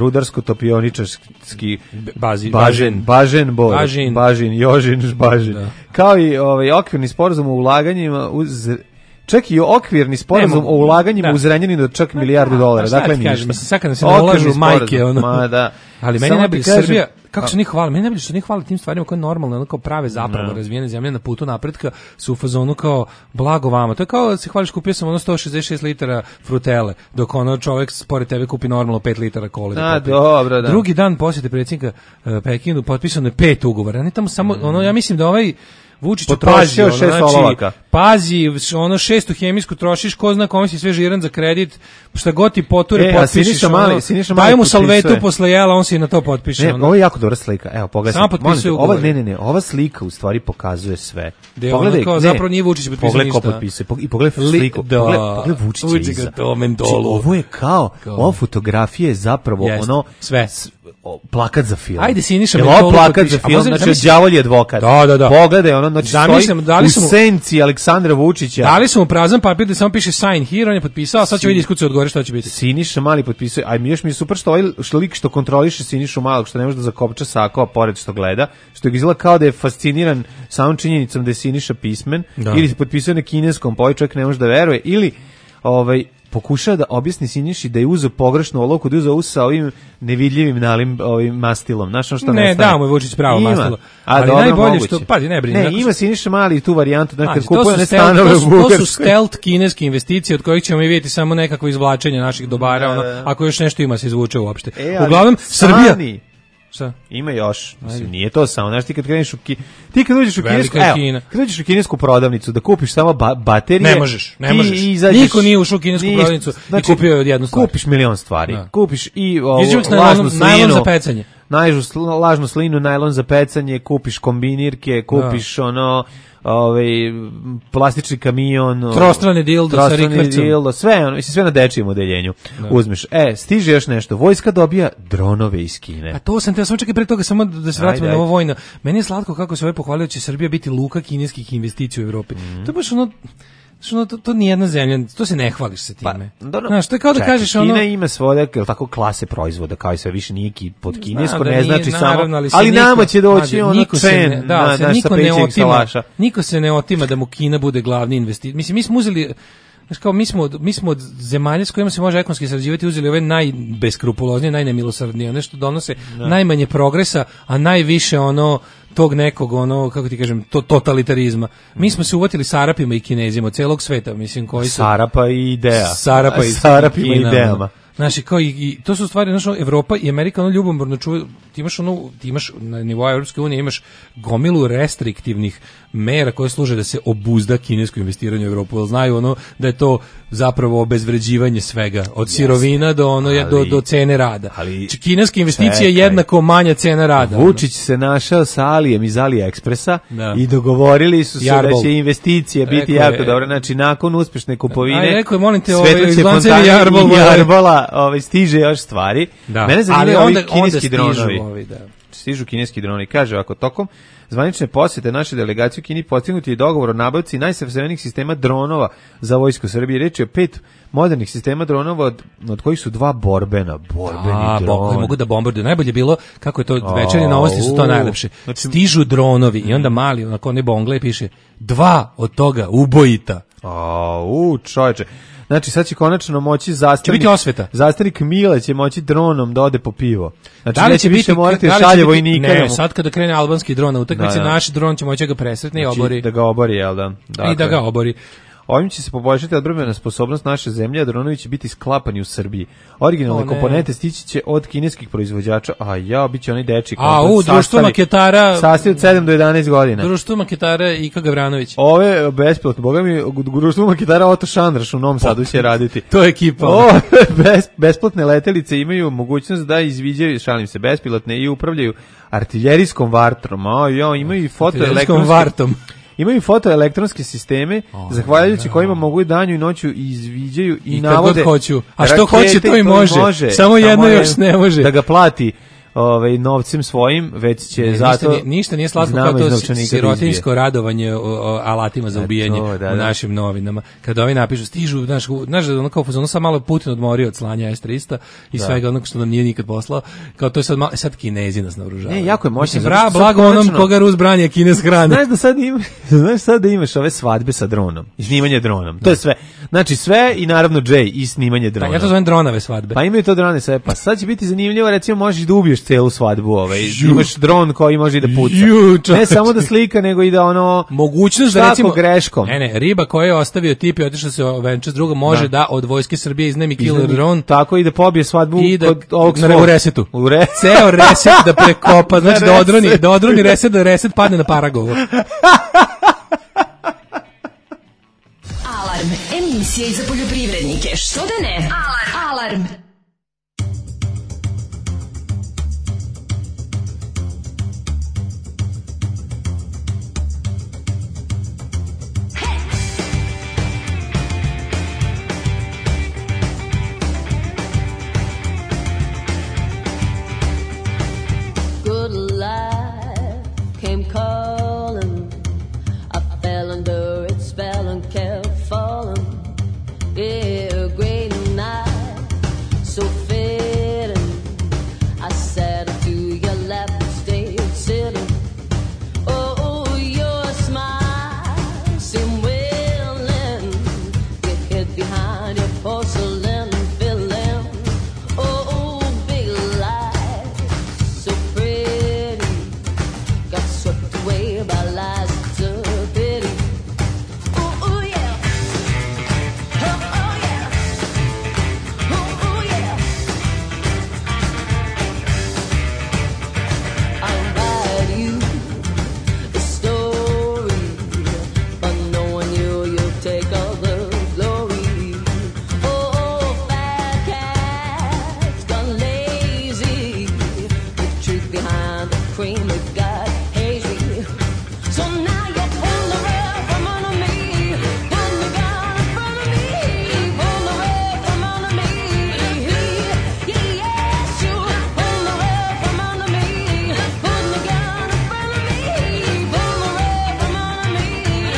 rudarsko-topioničarski Bazi, Bažen, Bažen Bor, Bažin, Bažin Jožin, Bažin. Da. Kao i ovaj okvirni sporazum o ulaganjima uz čak i okvirni sporazum o ulaganjima da. u Zrenjaninu od čak milijardu dolara. Da, dakle, ništa. Mislim, sad kada se ne ulažu majke, ono. Ma, da. Ali meni ne bi Srbija, kako se njih hvali, meni ne bi što njih hvali tim stvarima koje normalno, ono kao prave zapravo no. razvijene zemlje na putu napretka su u fazonu kao blago vama. To je kao da se hvališ, kupio sam ono sto šezdeset šest litara frutele, dok ono čovjek pored tebe kupi normalno pet litara kole. Da, dobro, da. Drugi dan posjete predsjednika uh, Pekinu potpisano je pet ugovora. Ne tamo samo, mm. ono, ja mislim da ovaj Vučić pazi, ono, znači, pazi, ono šestu hemijsku trošiš, ko zna kome si sve žiran za kredit, šta god ti poture e, potpišiš, ono, daj mu salvetu posle jela, on se i na to potpiše. Ne, ono. ovo je jako dobra slika, evo, pogledaj. Ova, ne, ne, ne, ova slika u stvari pokazuje sve. De, pogledaj, kao, ne, zapravo nije Vučić potpisao ništa. Pogledaj ko potpisuje, i pogledaj sliku, da, pogledaj, pogledaj Vučića Vučić iza. To mentolu. Ovo je kao, kao. ova fotografija je zapravo Jest, ono, sve. O, plakat za film. Ajde Siniša Mentolu plakat za film, znači đavolji advokat. Da, da, da. Pogledaj, ono, znači Zamišljam, stoji u senci Aleksandra Vučića. Dali su mu prazan papir da samo piše sign here, on je potpisao, a sad će vidjeti iskuci odgovore šta će biti. Siniša Mali potpisuje, a mi još mi je super što ovaj lik što kontroliše Sinišu Malog, što ne može da zakopča sako, a pored što gleda, što je izgleda kao da je fasciniran samom činjenicom da je Siniša pismen, da. Ili se potpisuje na kineskom, pa ovaj čovjek ne može da veruje, ili ovaj pokušava da objasni Siniši da je uzeo pogrešnu olovku, da je uzeo sa ovim nevidljivim nalim ovim mastilom. Znaš što ne, ne da mu je Vučić pravo ima. Mastilo. A ali dobro, najbolje moguće. što pazi ne brini. Ne, nakon... ima Siniša Mali tu varijantu, znači kad to kupuje ne stealth, stanove to, su, u Bugarskoj. to su stealth kineske investicije od kojih ćemo mi vidjeti samo nekakvo izvlačenje naših dobara, da, ono, da. Ako još nešto ima se izvuče uopšte. E, uglavnom Srbija šta? Ima još, mislim, nije to samo, znaš, ti kad kreneš u ki... ti kad uđeš u kinesku, evo, kad uđeš u kinesku prodavnicu da kupiš samo ba baterije, ne možeš, ne možeš. Izađeš, niko nije ušao u kinesku niš, prodavnicu znači, i kupio je jednu stvar. Kupiš milion stvari, da. Kupiš i ovo, lažnu slinu, najlon za pecanje. Najžu, lažnu slinu, najlon za pecanje, kupiš kombinirke, kupiš da. ono... ovaj plastični kamion, trostrani dildo sa rikvercom, dildo, sve, ono, mislim sve na dečijem odeljenju. Da. Uzmeš. E, stiže još nešto. Vojska dobija dronove iz Kine. A to sam te samo čekaj pre toga samo da se vratimo na ovo vojno. Meni je slatko kako se ovaj pohvalio će Srbija biti luka kineskih investicija u Evropi. Mm. To je baš ono što to, to nije jedna zemlja, to se ne hvališ sa time. Pa, znaš, to je kao da čekaj, kažeš ono... Kina ima svoje, tako, klase proizvoda, kao i sve više nije pod kinesko, da ne nije, znači naravno, samo... ali, ali niko, nama će doći nađe, ono čen, ne, da, na, se naš niko ne otima, salaša. Niko se ne otima da mu Kina bude glavni investitor. Mislim, mi smo uzeli... Znaš, kao mi smo, mi smo od zemalja s kojima se može ekonomski sarađivati uzeli ove najbeskrupuloznije, najnemilosrdnije, one što donose da. najmanje progresa, a najviše ono tog nekog, ono, kako ti kažem, to, totalitarizma. Mi smo se uvatili Sarapima i Kinezima od celog sveta, mislim, koji su... Sarapa i ideja. Sarapa i Sarapima i idejama. Znači, kao i, i to su stvari, znači, Evropa i Amerika, ono, ljubomorno čuju, ti imaš, ono, ti imaš, na nivou Evropske unije imaš gomilu restriktivnih mera koje služe da se obuzda kinesko investiranje u Evropu, jer znaju, ono, da je to zapravo obezvređivanje svega, od yes. sirovina do, ono, ali, do, do cene rada. Ali, kineska investicija je jednako manja cena rada. Vučić ono. se našao sa Alijem iz AliExpressa da. i dogovorili su se Jarbol. da će investicije biti rekao jako dobro, znači, nakon uspešne kupovine, aj, rekao je, molim te, ove, izlanceli Jarbol, Jarbola, Ovaj stiže još stvari. Da. Mene zanimaju ovi kineski dronovi. Ovi, da. Stižu kineski dronovi. Kaže ovako, tokom zvanične posjete naše delegacije u Kini postignut je dogovor o nabavci najsavremenijih sistema dronova za vojsku Srbije. Reč je o pet modernih sistema dronova od, od kojih su dva borbena, borbeni A, dron. Koji mogu da bombarduju. Najbolje bilo kako je to večernje novosti su to najlepše. Znači, stižu dronovi i onda mali onako one bongle piše dva od toga ubojita. A, u, čoveče. Znači sad će konačno moći zastavnik, će biti osveta. Zastavnik Mile će moći dronom da ode po pivo. Znači da li neće će više biti, morati da šalje biti, vojnika. Ne, sad kada krene albanski dron na utakmici, da, da. naš dron će moći ga presretne znači, i obori. Da ga obori, jel da? Dakle. I da ga obori. Ovim će se poboljšati odbrambena sposobnost naše zemlje, a dronovi će biti sklapani u Srbiji. Originalne komponente stići će od kineskih proizvođača, a ja, bit će oni deči. A, u, društvo maketara... Sastav od sedam do jedanaest godina. Društvo maketara Ika Gavranović. Ove, besplatno, boga mi, društvo maketara Oto Šandraš u Novom Sadu će raditi. To je ekipa. O, bes, besplatne letelice imaju mogućnost da izviđaju, šalim se, bespilotne i upravljaju artiljerijskom vartrom. O, jo, imaju i fotoelektronske... vartom. Imaju fotoelektronske sisteme, oh, zahvaljujući ja. kojima mogu i danju i noću izviđaju i, I navode. Hoću. A što hoće to i može. može. Samo jedno još ne može. Da ga plati ovaj novcem svojim, već će ne, zato ništa nije, ništa nije slatko kao to sirotinjsko radovanje o, o alatima za ubijanje to, da, da. u našim novinama. Kada ovi napišu stižu, znaš, znaš ono kao ono sam malo Putin odmorio od slanja S tristo i da. svega onog što nam nije nikad poslao. Kao to je sad malo, sad Kinezi nas naoružavaju. Ne, jako je moćno. Bra, blago onom koga Rus brani, Kinez hrani. Znaš da sad ima, znaš sad da imaš ove svadbe sa dronom i snimanje dronom. Da. To je sve. Znači sve i naravno Jay i snimanje drona. Da, ja to zovem dronave svadbe. Pa imaju to drone sve. Pa sad će biti zanimljivo, recimo možeš da ubiješ celu svadbu, ovaj. Imaš dron koji može i da puca. Ju, ne samo da slika, nego i da ono mogućnost da recimo greškom. Ne, ne, riba koja je ostavio tip i otišao se venča s drugom može da. da od vojske Srbije iznemi killer dron. Tako i da pobije svadbu i da, kod ovog na u resetu. U re... Ceo reset da prekopa, znači da odroni, da odroni reset, da reset padne na Paragovo. Alarm, emisija i za poljoprivrednike. Što da ne? Alarm. Alarm. Good life came calling. I fell under its spell and kept falling. Yeah, great night, so fitting. I sat to your lap and stayed sitting. Oh, your smile seemed willing. You hid behind your porcelain filling. Oh, big light, so pretty. Got swept away by lies to pity. Oh, oh yeah. Oh, oh yeah. Oh, oh yeah. I'll write you the story, but knowing you, you'll take all the glory. Oh, fat cat's gone lazy. The truth behind the cream it got hazy. So now you pull the rug from under me, put the gun in front of me, pull the rug from under me. Yeah, yes, you pull the rug from under me, put the gun in front of me, pull the rug from under me.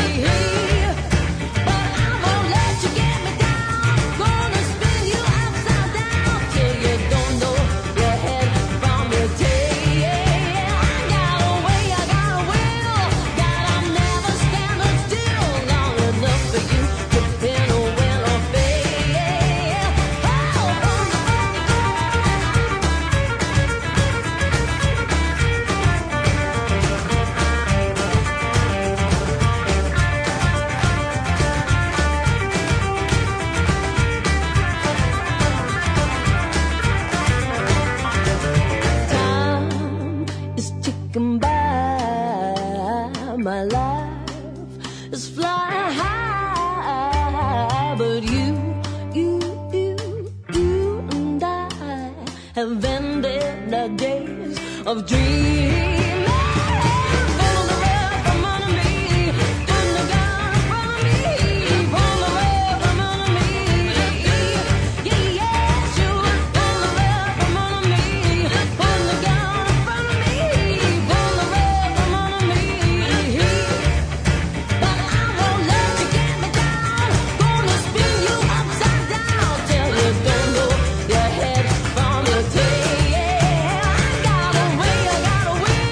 But I won't let you get me down. Gonna spin you upside down till you don't know your head from your tail. I got a way, I got a will, gotta never stand still long enough for you to pin a will or fail. Oh, time is ticking by, my life is flying high, but you, you, you, you and I have ended the days of dreaming. Pull the rug from under me, put the gun in front of me, pull the rug from under me. Yeah, yes, you pull the rug from under me, put the gun in front of me, pull the rug from under me. But I won't let you get me down. Gonna spin you upside down till you don't know your head from your tail. I got a way, I got a way.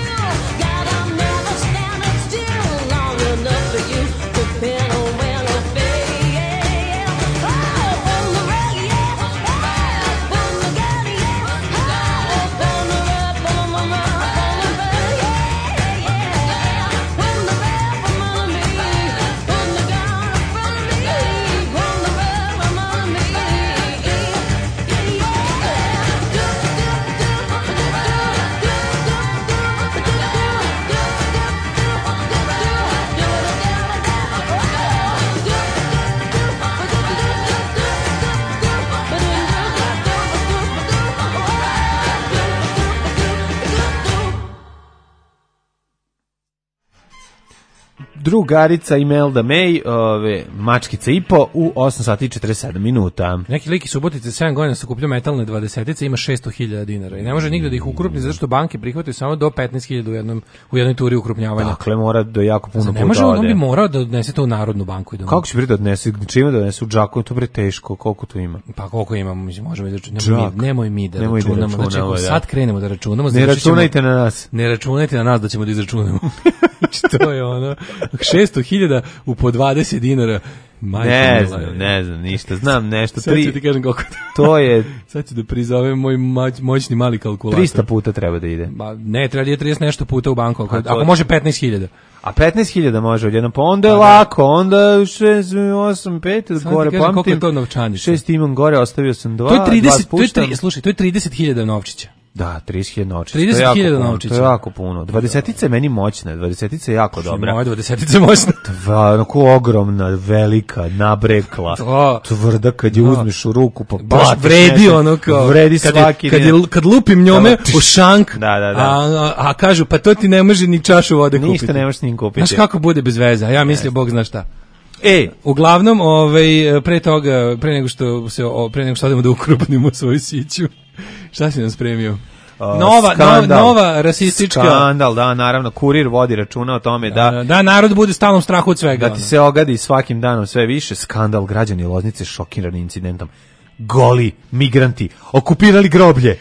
drugarica Imelda May, ove, mačkica i po, u osam sati i četrdeset sedam minuta. Neki lik iz Subotice sedam godina sakupljao metalne dvadesetice, ima šesto hiljada dinara i ne može nigde da ih ukrupni zato što banke prihvataju samo do petnaest hiljada u jednom u jednoj turi ukrupnjavanja. Dakle, mora da jako puno puta ne može, on ode. bi morao da odnese to u Narodnu banku i da. Kako će bre da odnese? Čime da odnese u džaku? To bre teško, koliko tu ima? Pa koliko imamo, mislim, možemo izračunati. Nemoj, mi, nemoj mi da nemoj računamo. Da znači, ako sad krenemo da računamo, ne računajte na nas. Ne računajte na nas da ćemo da izračunamo. Znači, to je ono, šesto hiljada u po dvadeset dinara. Majko ne mila, znam, ne znam, ništa. Znam nešto. Sad tri... ću ti kažem koliko to je... Sad ću da prizovem moj moć, moćni mali kalkulator. trista puta treba da ide. Ba, ne, treba da je trideset nešto puta u banku. Ako, to... ako može petnaest hiljada. A petnaest hiljada može odjedno, pa onda je lako, onda šest, osam, pet, gore, pamtim. Koliko je to novčanica? šest imam gore, ostavio sam dva, to je trideset, to je tri, slušaj, to je trideset hiljada novčića. Da, trideset hiljada novčića. trideset hiljada novčića. To je jako puno. dvadesetica je meni moćna, dvadesetica je jako dobra. Moja dvadesetica je moćna. Dva, onako ogromna, velika, nabrekla, tvrda kad je uzmeš u ruku, pa baš vredi ono kao. Vredi svaki. Kad, je, kad lupim njome u šank, da, da, da. A, a, a kažu, pa to ti ne može ni čašu vode kupiti. Ništa ne možeš ni kupiti. Znaš kako bude bez veze, ja mislim, Bog zna šta. E, uglavnom, ovaj, pre toga, pre nego što se, pre nego što odemo da ukrupnimo svoju siću, šta si nam spremio? Nova, nova, nova rasistička... Skandal, da, naravno, Kurir vodi računa o tome da... Da, da narod bude stalnom strahu od svega. Da ti se ogadi svakim danom sve više. Skandal, građani Loznice šokirani incidentom. Goli migranti okupirali groblje.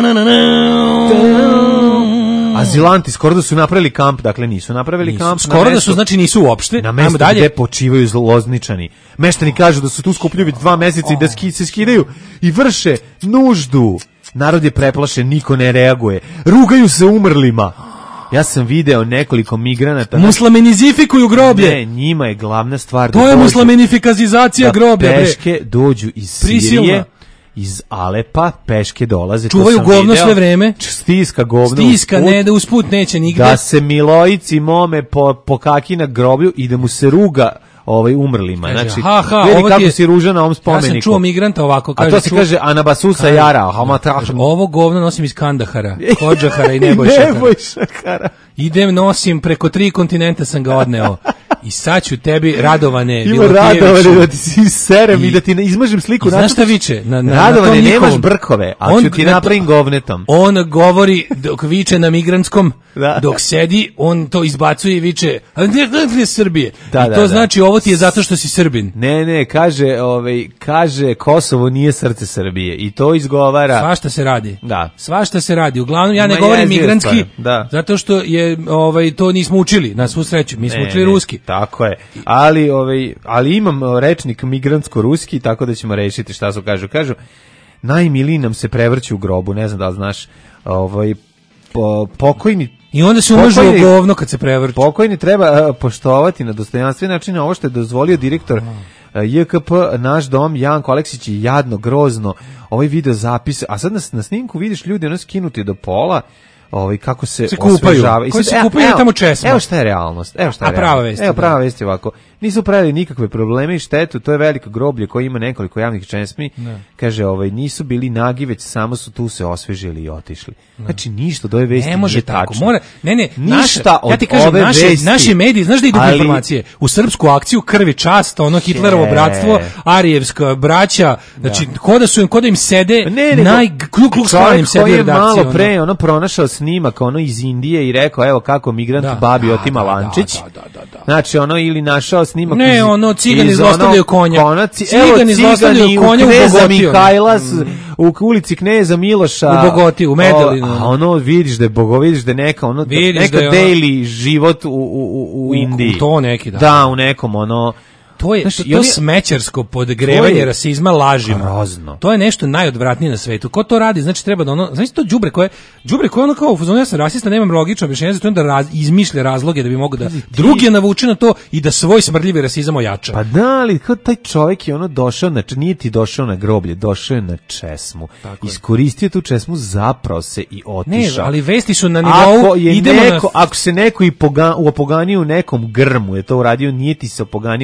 Azilanti skoro da su napravili kamp, dakle nisu napravili nisu, kamp. Skoro da su, znači nisu uopšte. Na mesto gde počivaju Lozničani. Meštani kažu da su tu skupljeni već dva meseca oh. i da ski, se skidaju i vrše nuždu. Narod je preplašen, niko ne reaguje. Rugaju se umrlima. Ja sam video nekoliko migranata. Muslimenizifikuju groblje. Ne, njima je glavna stvar to da je muslimenifikazizacija groblja. Peške dođu iz Sirije. Prisilna. Iz Alepa peške dolaze. Čuvaju govno sve vreme. Stiska govno. Stiska, ne da usput neće nigde. Da se Milojici mome po, pokaki na groblju i da mu se ruga ovaj umrlima. Kaže, znači, ha, ha, vidi kako je, si ružan na ovom spomeniku. Ja sam čuo migranta ovako. Kaže, a to se čuo, kaže Anabasusa Jara. Kaže, ovo govno nosim iz Kandahara, Kodžahara i Nebojšakara. Idem, nosim, preko tri kontinenta sam ga odneo. I sad ću tebi, Radovane, Ima Radovane da ti si serem i, i da ti izmažem sliku. Znaš šta viče? Na, na, Radovane, na nemaš brkove, a on, ću ti napravim govnetom. On govori dok viče na migrantskom, da. Dok sedi, on to izbacuje i viče, ali ne Srbije. Da, I to da, znači, ovo ti je zato što si Srbin. Ne, ne, kaže, ovaj, kaže Kosovo nije srce Srbije i to izgovara. Svašta se radi. Da. Svašta se radi. Uglavnom, ja ne Ma govorim migrantski, da. Zato što je, ovaj, to nismo učili, na svu sreću. Mi smo ne, učili ne. ruski. Tako je, ali, ovaj, ali imam rečnik migrantsko-ruski, tako da ćemo rešiti šta su kažu. Kažu, najmiliji nam se prevrću u grobu, ne znam da li znaš, ovaj, po, pokojni... I onda se umažu u govno kad se prevrću. Pokojni treba uh, poštovati na dostojanstven način ovo što je dozvolio direktor uh, J K P, naš dom, Janko Aleksić je jadno, grozno, ovaj video zapis, a sad na, na snimku vidiš ljudi ono skinuti do pola, ovaj kako se, se kupaju, koji se kupaju evo, tamo česma. Evo šta je realnost, evo šta je A prava vest. Evo prava vest je ovako. Nisu pravili nikakve probleme i štetu, to je veliko groblje koje ima nekoliko javnih česmi. Ne. Kaže, ovaj nisu bili nagi, već samo su tu se osvežili i otišli. Ne. Znači ništa do ove vesti ne može tako. Tačno. Mora, ne, ne, ništa naša, od ja ti kažem, ove naše, vesti. Naši mediji, znaš da idu ali, informacije u srpsku akciju Krvi čast, ono Hitlerovo bratstvo, Arijevska braća, znači da. Ko da su ko da im sede ne, ne, naj kluk kluk im sedi redakcija. Malo pre ono, ono pronašao snimak ono iz Indije i rekao evo kako migrant da, babi da, otima da, lančić. Da, da, da, da. Znači ono ili našao snimak ne, iz ono cigani zlostavljaju konja. Konaci, cigani zlostavljaju konja u Bogotiju. Mihajla u ulici Kneza Miloša u Bogotiju, u Medellinu. A ono vidiš da je bogo, vidiš da je neka ono neka daily život u u u Indiji. U to neki da. Da, u nekom ono To je znači, to, to smećarsko podgrevanje rasizma lažima. Grozno. To je nešto najodvratnije na svetu. Ko to radi, znači treba da ono, znači to đubre koje đubre koje ono kao u fazonu ja sam rasista, nemam logično objašnjenje za to da raz, izmišlja razloge da bi mogao da drugi navuče na to i da svoj smrdljivi rasizam ojača. Pa da, ali kao taj čovjek je ono došao na nije ti došao na groblje, došao je na česmu. Tako iskoristio tu česmu, zapravo se i otišao. Ne, ali vesti su na nivou ako je idemo neko, na... ako se neko i poga, upoganio u nekom grmu, je to uradio, nije ti se opoganio na pos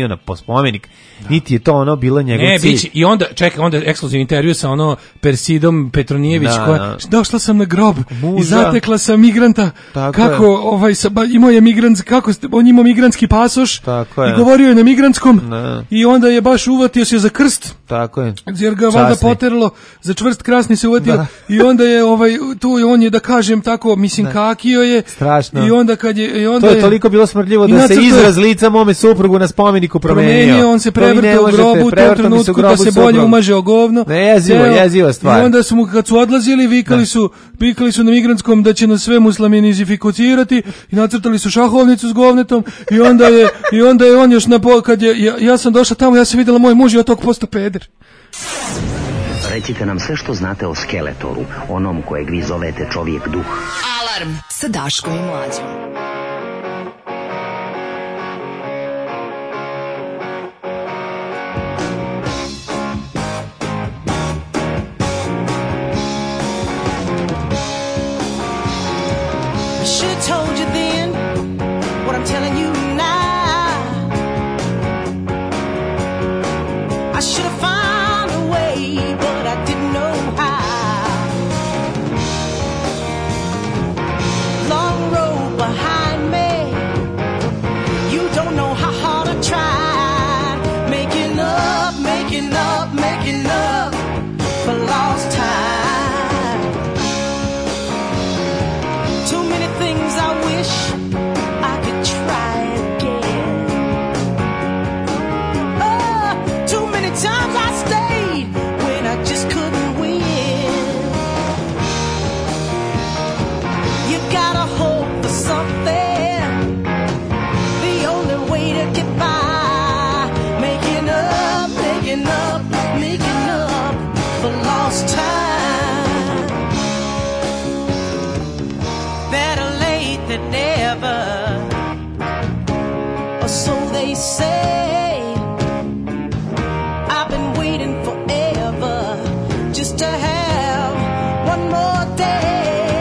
spomenik, niti je to ono bilo njegov ne, cilj. Bići, i onda, čekaj, onda ekskluzivni intervju sa ono Persidom Petronijević, Da, koja, da. došla sam na grob Muža. i zatekla sam migranta, Tako kako, je. ovaj, sa, ba, imao je migrant, kako ste, on imao migrantski pasoš Tako je. i govorio je na migrantskom Da. i onda je baš uvatio se za krst. Tako je. Jer ga valjda Časni. poteralo, za čvrst krasni se uvatio Da. i onda je ovaj tu je on je da kažem tako, mislim kakio je. Strašno. I onda kad je i onda To je toliko bilo smrdljivo i da se nacrtao je- izraz lica mome suprugu na spomeniku promenio. promenio, on se To vi ne prevrtao u možete, grobu u tom prevrtao mi se u trenutku grobu da se bolje suprug. umaže o govno. Ne, jezivo, Ceo- jeziva stvar. I onda su mu, kad su odlazili, vikali su, vikali su na migrantskom da će nas sve muslimanizificirati i nacrtali su šahovnicu s govnetom i onda je, i onda je on još na po, kad je, ja, ja sam došla tamo, ja sam vidjela moj muž i od tog posto peder. Recite nam sve što znate o Skeletoru, onom kojeg vi zovete čovjek duh. Alarm sa Daškom i Mlađom. I should have told you then what I'm telling you now. I should have found a way, but I didn't know how. Long road behind me. You don't know how hard I tried. Making up, making up, making up for lost time. Too many things I wish I could try again. Oh, too many times I stayed when I just couldn't win. You gotta hope for something. The only way to get by. Making up, making up, making up for lost time. Better late than never, or so they say. I've been waiting forever just to have one more day.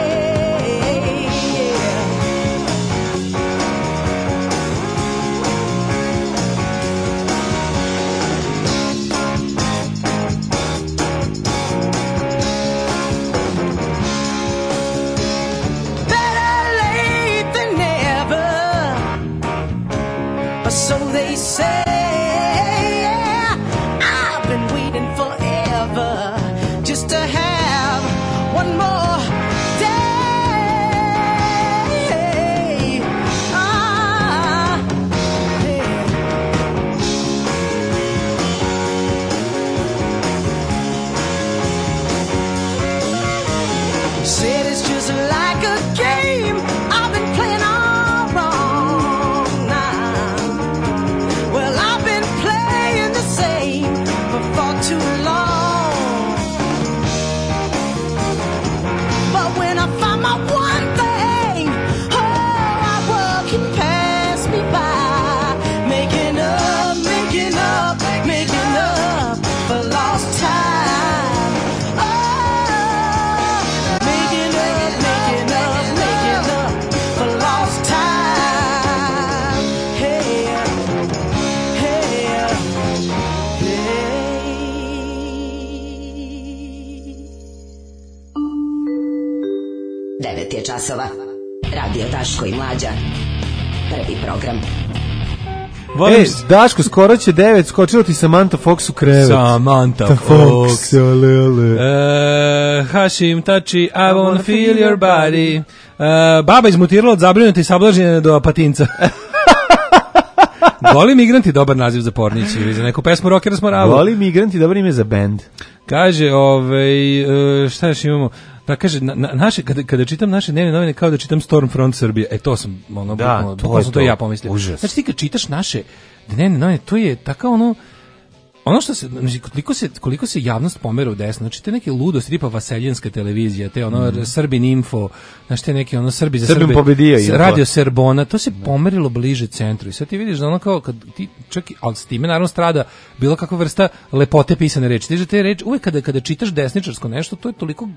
Better late than never, or so they say. I've been waiting forever just to have one more day. Ah, yeah. Said it's just like a game I've been playing all wrong now. Well, I've been playing the same for far too long. But when I find my one thing, oh, our world can pass me by. Making up, making up, making up for lost time. Oh, making up, making up, making up for lost time. Hey, hey, hey. devet je časova. Radio Daško i Mlađa. Prvi program. Volim E, Daško, skoro će devet, skočilo ti Samantha Fox u krevet. Samantha Ta Fox. ale, ale. Uh, Hashim Tači, I wanna feel your body. Uh, baba izmutirala od zabrinuti i sablažnjene do patinca. Goli migranti, dobar naziv za pornić ili za neku pesmu rockera smo ravo. Goli migranti, dobro ime za bend. Kaže, ovaj, uh, šta još imamo? Da, kaže, na, na, naše, kada, kada čitam naše dnevne novine kao da čitam Stormfront Srbije. E, to sam, ono, Da, bukvalno, to bukvalno je sam to to. i ja pomislio. Užas. Znači, ti kad čitaš naše dnevne novine, to je tako ono, ono što se, znači, koliko se, koliko se javnost pomera u desno, znači te neke ludosti, tipa vaseljenska televizija, te ono Mhm. Srbin Info, znači te neke ono Srbi za Srbin Srbe, pobedio s- Info. Radio Serbona, to se pomerilo bliže centru. I sad ti vidiš da ono kao, kad ti, čak i, ali s time naravno strada bilo kakva vrsta lepote pisane reči. Ti že te reči, uvek kada, kada čitaš desničarsko nešto, to je toliko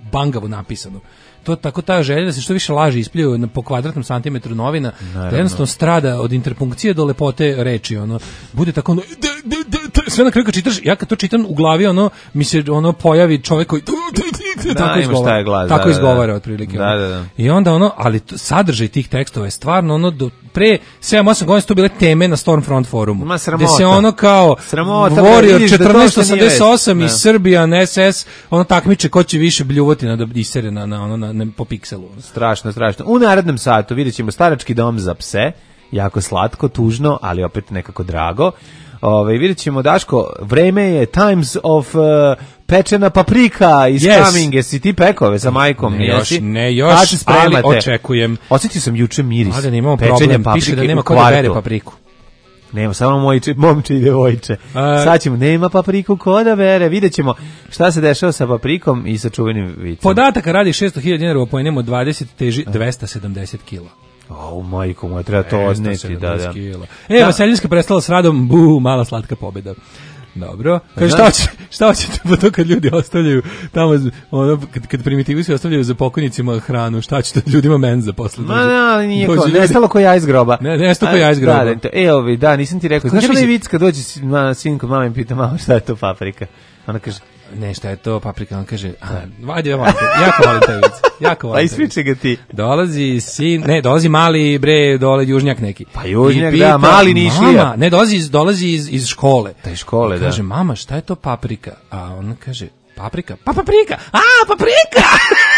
bangavo napisano. To tako ta želja da se što više laži ispljuju na po kvadratnom santimetru novina, Naravno. da jednostavno strada od interpunkcije do lepote reči, ono bude tako ono, d, d, d, d, sve na kraju kad čitaš, ja kad to čitam u glavi, ono mi se ono pojavi čovjek koji Da, tako ima šta izgovara, je glas, tako da, izgovara da, da. otprilike. Da, da, da. I onda ono, ali to, sadržaj tih tekstova je stvarno ono do pre sedam osam godina su to bile teme na Stormfront forumu. Ma, sramota. Gde se ono kao Sramota, Warrior vidiš da to četrnaest što nije osamdeset osam i vest. Da. Srbijan S S, ono takmiče ko će više bljuvotina da isere na, na, ono, na, na, po pikselu. Strašno, strašno. U narednom satu vidjet ćemo starački dom za pse, jako slatko, tužno, ali opet nekako drago. Ove, vidjet ćemo, Daško, vreme je Times of uh, pečena paprika is Yes. coming. Jesi ti pekove sa majkom? Ne još, Jesi? ne Kad još, se ali spremate? očekujem. Osjetio sam juče miris. Mladen, imamo pečenja problem, paprike piše da nema u ko da kvartu. bere papriku. Nema, samo mojče, momče i devojče. A- Sad ćemo, nema papriku ko da bere. Vidjet ćemo šta se dešava sa paprikom i sa čuvenim vicom. Podataka radi šesto hiljada dinara u poenima od dvadeset teži dvesta sedamdeset kila. O, majko moja, treba to odneti. Da, da. Kila. E, Da. Vaseljinska prestala s radom, bu, mala slatka pobeda. Dobro. Kaže, šta, Znam. hoće, šta hoćete po to kad ljudi ostavljaju tamo, ono, kad, kad primitivi se ostavljaju za pokojnicima hranu, šta ćete ljudima menza posle? Ma ne, ali nije Dođe ko, ljudi- nestalo ko ja iz groba. Ne, nestalo ko ja iz groba. Da, da, to- e, ovi, da, nisam ti rekao. Znaš Znaš mi li si- vic kad dođe sin, ma, sin kod mama i pita, mama, šta je to paprika? Ona kaže, Ne, šta je to, paprika, on kaže, a, ajde, ja volim, te- jako volim taj vic, jako pa volim taj vic. ispričaj ga ti. Dolazi sin, ne, dolazi mali bre, dole južnjak neki. Pa južnjak, I da, mali Nišlija. Mama, ne, dolazi iz, dolazi iz, iz škole. Da, iz škole, I da. Kaže, mama, šta je to paprika? A on kaže, paprika? Pa paprika! A, paprika!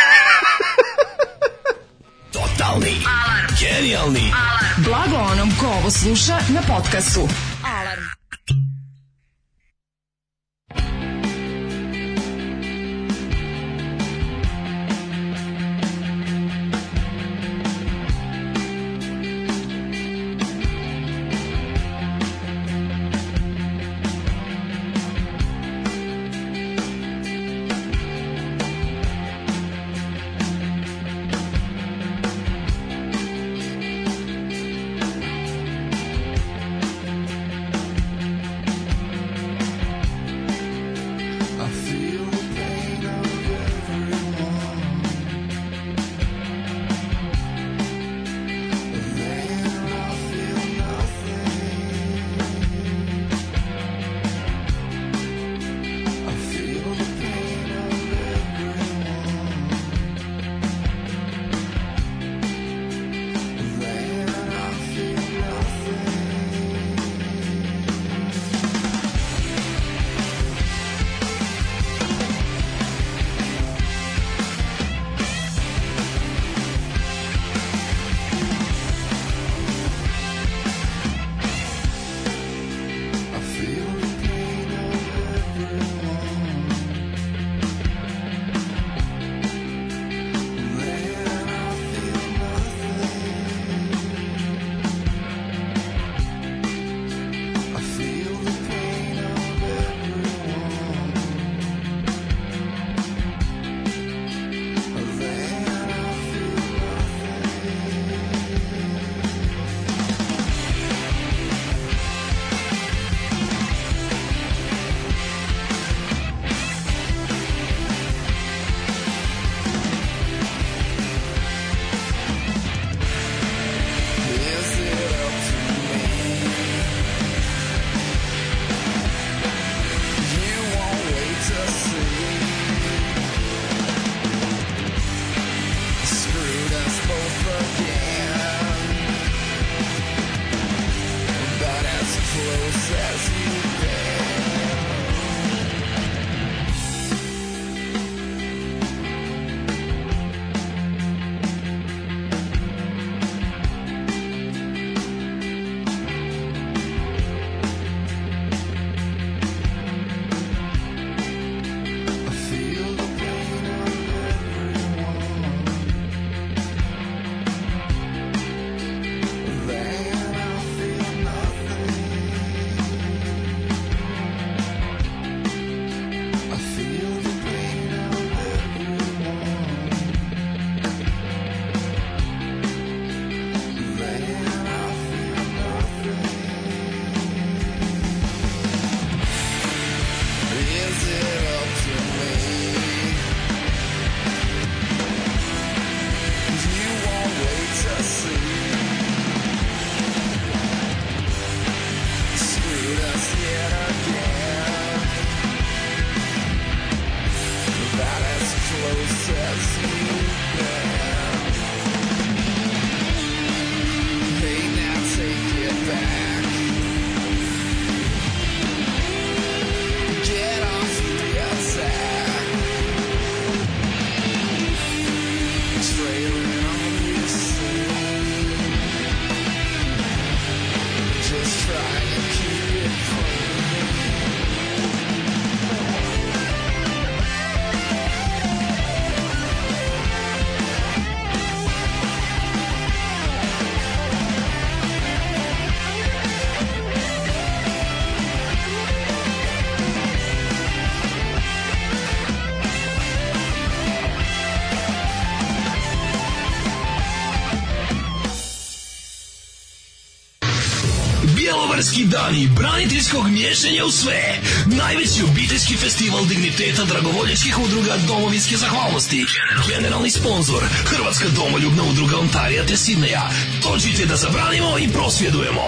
Totalni. Alarm. Genijalni. Blago onom ko ovo sluša na podcastu. Alarm. Thank Bjelovarski dani braniteljskog miješanja u sve. Najveći obiteljski festival digniteta dragovoljačkih udruga domovinske zahvalnosti. Generalni sponsor Hrvatska domoljubna udruga Ontarija te Sidneja. Dođite da zabranimo i prosvjedujemo.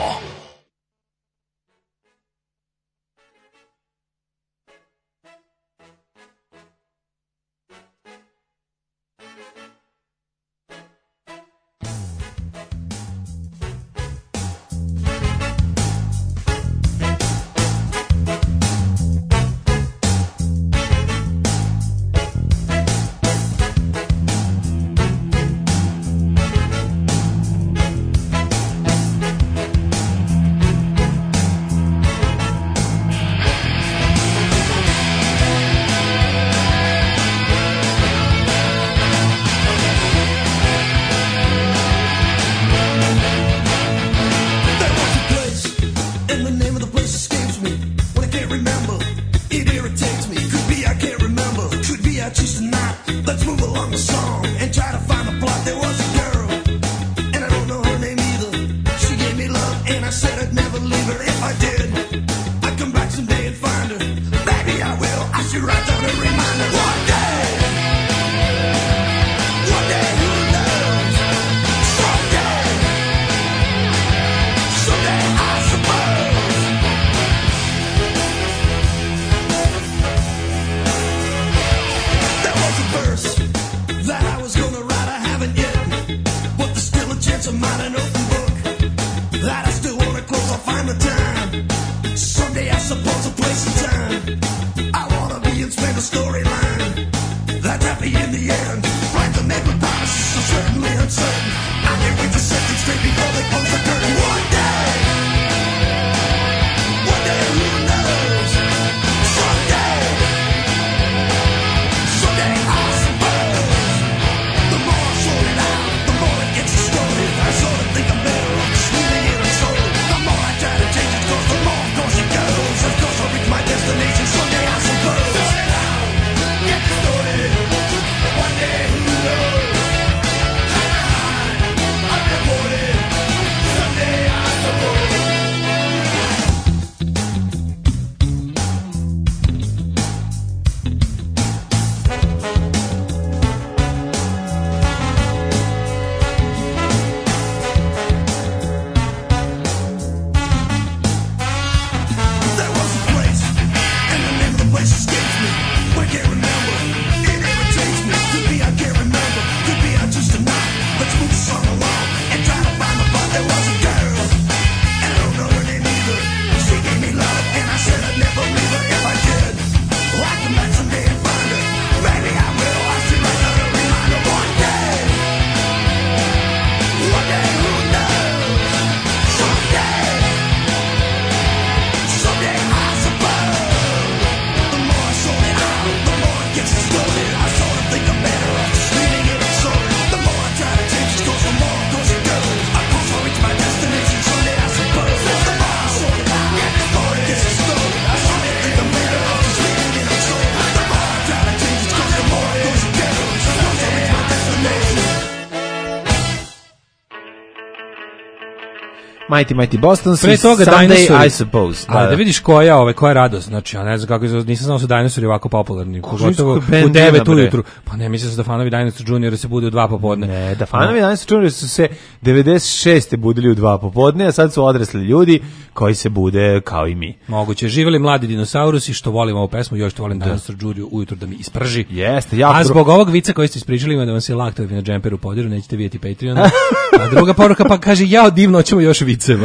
Mighty Mighty Boston, pre toga Sunday, dinosauri. I suppose. Da, da, da vidiš koja, ove, koja je radost. Znači, ja ne znam kako je, nisam znao su dinosauri ovako popularni. Pogotovo u devet ujutru. Pa ne, mislim da Fanovi Dinosaur Junior se bude u dva popodne. Ne, da Fanovi Dinosaur Junior su se devedeset šeste budili u dva popodne, a sad su odrasli ljudi koji se bude kao i mi. Moguće. Živeli mladi dinosaurusi, što volim ovu pesmu, još što volim da. Dinosaur Junior ujutru da mi isprži. Jeste, ja. A zbog ovog vica koji ste ispričali, ima da vam se laktovi na džemperu podiru, nećete vidjeti Patreona. A druga poruka pa kaže, jao divno, ćemo još viceva.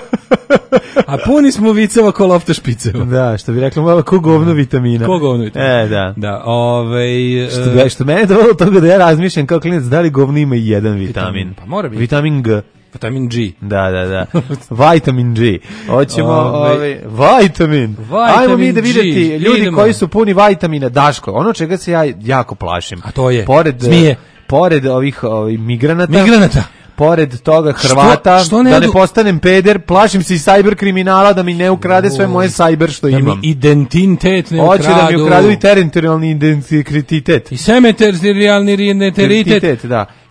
A puni smo viceva ko lofta špiceva. Da, što bi rekla malo ko govno vitamina. Ko govno vitamina. E, da. Da, ovaj što, uh, što mene dovelo toga da ja razmišljam kao klinac da li govno ima i jedan vitamin. vitamin. Pa mora biti. Vitamin G. Vitamin G. Da, da, da. Vitamin G. Hoćemo ovaj vitamin. Ajmo mi da videti ljudi idemo. Koji su puni vitamina, Daško. Ono čega se ja jako plašim. A to je pored zmije. Pored ovih ovih migranata. Migranata. Pored toga Hrvata, što, što ne da ne postanem peder, plašim se i sajber kriminala da mi ne ukrade sve moje sajber što da imam. Mi identitet ne Hoće ukradu. da mi ukradu i teritorijalni identitet. I semeterijalni identitet. Da.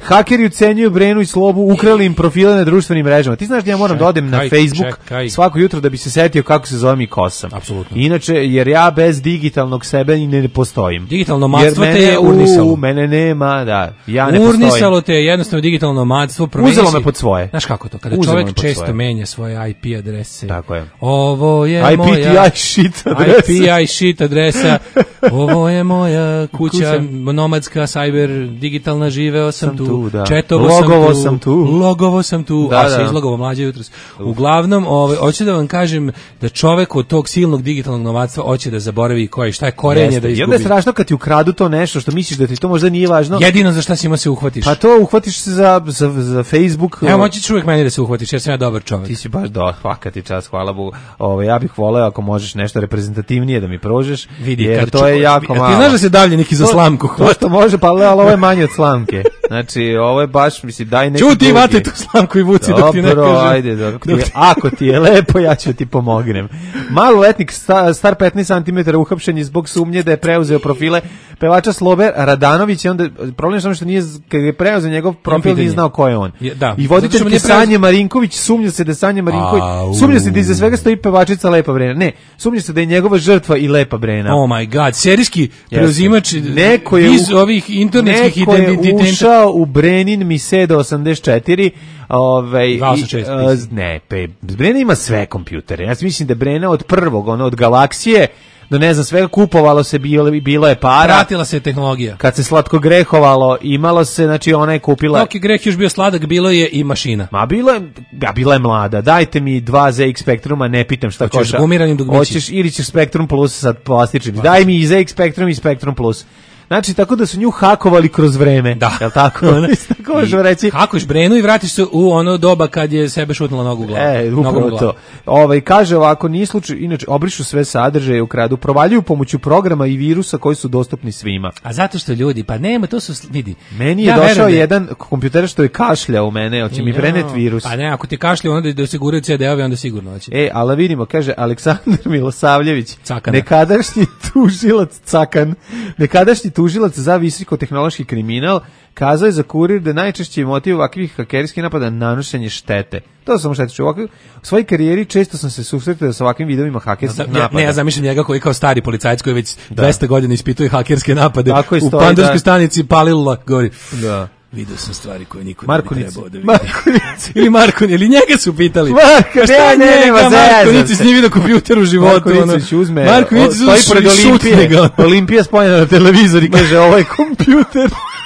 Hakeri ucenjuju Brenu i Slobu, ukrali im profile na društvenim mrežama. Ti znaš da ja moram da odem na Facebook čekaj. svako jutro da bi se setio kako se zovem i ko sam. Apsolutno. Inače, jer ja bez digitalnog sebe i ne postojim. Digitalno nomadstvo te je urnisalo. U, mene nema, da, ja ne urnisalo postojim. te je jednostavno digitalno nomadstvo. Uzelo me pod svoje. Znaš kako to? Kada Uzelo me čovjek pod često svoje. menja svoje I P adrese. Tako je. Ovo je I P T I moja shit adresa. I P I shit adresa. Ovo je moja kuća, Kuća. nomadska, cyber, digitalna, živeo sam, Sam tu, tu, da. četovo Logovo sam sam tu, tu. logovo sam tu, Da, a se da. izlogovo mlađe jutros. Uglavnom, ovaj, hoću da vam kažem da čovek od tog silnog digitalnog nomadstva hoće da zaboravi koji, šta je korenje Jeste. da I izgubi. onda je strašno kad ti ukradu to nešto što misliš da ti to možda nije važno. Jedino za šta si ima se uhvatiš. Pa to uhvatiš se za, za, za Facebook. Evo, moći ću uvek meni da se uhvatiš, jer sam ja dobar čovek. Ti si baš do, svaka ti čast, hvala Bogu. Ove, ja bih voleo ako možeš nešto reprezentativnije da mi prožeš, Vidi, jer kad to ču- je jako ti malo. znaš da se davljenik i za To- slamku To hvata? što može, pa ali ovo je manje od slamke. Znači, ovo je baš, mislim, daj neki Čuti, drugi. vate tu slamku i vuci dok ti ne Dobro, kažem. ajde, dok ti je- ako ti je lepo, ja ću ti pomognem. Maloletnik sta, star petnaest centimetara uhapšen je zbog sumnje da je preuzeo profile pevača Slobe Radanović i onda problem je samo što nije, kad je preuzeo njegov profil, pitanje. nije znao ko je on. Je, da. I Zato što voditeljke nije preuzeo- Sanje Marinković, sumnja se da je Sanja Marinković, Au. sumnja se da iza svega stoji pevačica Lepa Brena. Ne, sumnja se da je njegova žrtva i Lepa Brena. Oh my god, serijski preuzimač Neko je iz u- ovih internetskih neko je identiteta. ušao u Brenin Misedo osamdeset četiri. Ovaj, Dva i, sa šest, a, ne, pe, Brena ima sve kompjutere. Ja mislim da Brena od prvog, ono, od Galaksije, do ne znam svega, kupovalo se, bilo, bilo je para. Pratila se tehnologija. Kad se slatko grehovalo, imalo se, znači ona je kupila... Dok je greh još bio sladak, bilo je i mašina. Ma bila je, ja, bila je mlada. Dajte mi dva Z X Spectruma, ne pitam šta Hoćeš košta. gumiranim dugmići? Hoćeš ili ćeš Spectrum Plus sa plastičnim. Daj mi i Z X Spectrum i Spectrum Plus. Znači, tako da su nju hakovali kroz vreme. Da. Jel tako? tako možemo reći. Hakoš Brenu i vratiš se u ono doba kad je sebe šutnula nogu u glavu. E, Nogom u upravo glavu. to. Ovaj, kaže ovako, nije slučaj, inače, obrišu sve sadržaje, ukradu, provaljuju pomoću programa i virusa koji su dostupni svima. A zato što ljudi, pa nema, to su, vidi. Meni je ja došao verujem da- jedan kompjuter što je kašljao u mene, hoće mi Ja, prenet virus. Pa ne, ako ti kašlje, onda da se guraju C D-ovi, onda sigurno hoće. E, ali vidimo, kaže Aleksandar Milosavljević, Cakana. nekadašnji tužilac Cakan, nekadašnji tužilac za visokotehnološki kriminal, kazao je za Kurir da najčešći motiv ovakvih hakerskih napada nanošenje štete. To samo štete. U svojoj karijeri često sam se susretao sa ovakvim vidovima hakerskih Ja, napada. ne, ja zamišljam njega koji kao stari policajac koji već dvesta godina ispituje hakerske napade. Tako je, u stoji, pandurskoj da. stanici palila, govori. Da. Vidio sam stvari koje niko Marko ne bi Nici. trebao da vidi. Marko Nici. Ili Marko, ili njega su pitali. Marko, A šta ne, ne, njega, nema Marko zezat Nici se. s njim vidio kompjuter u životu. Marko ono. Nici uzme, Marko Nici stoji pored Olimpije, ga. Olimpija spojena na televizor i kaže ovo je kompjuter.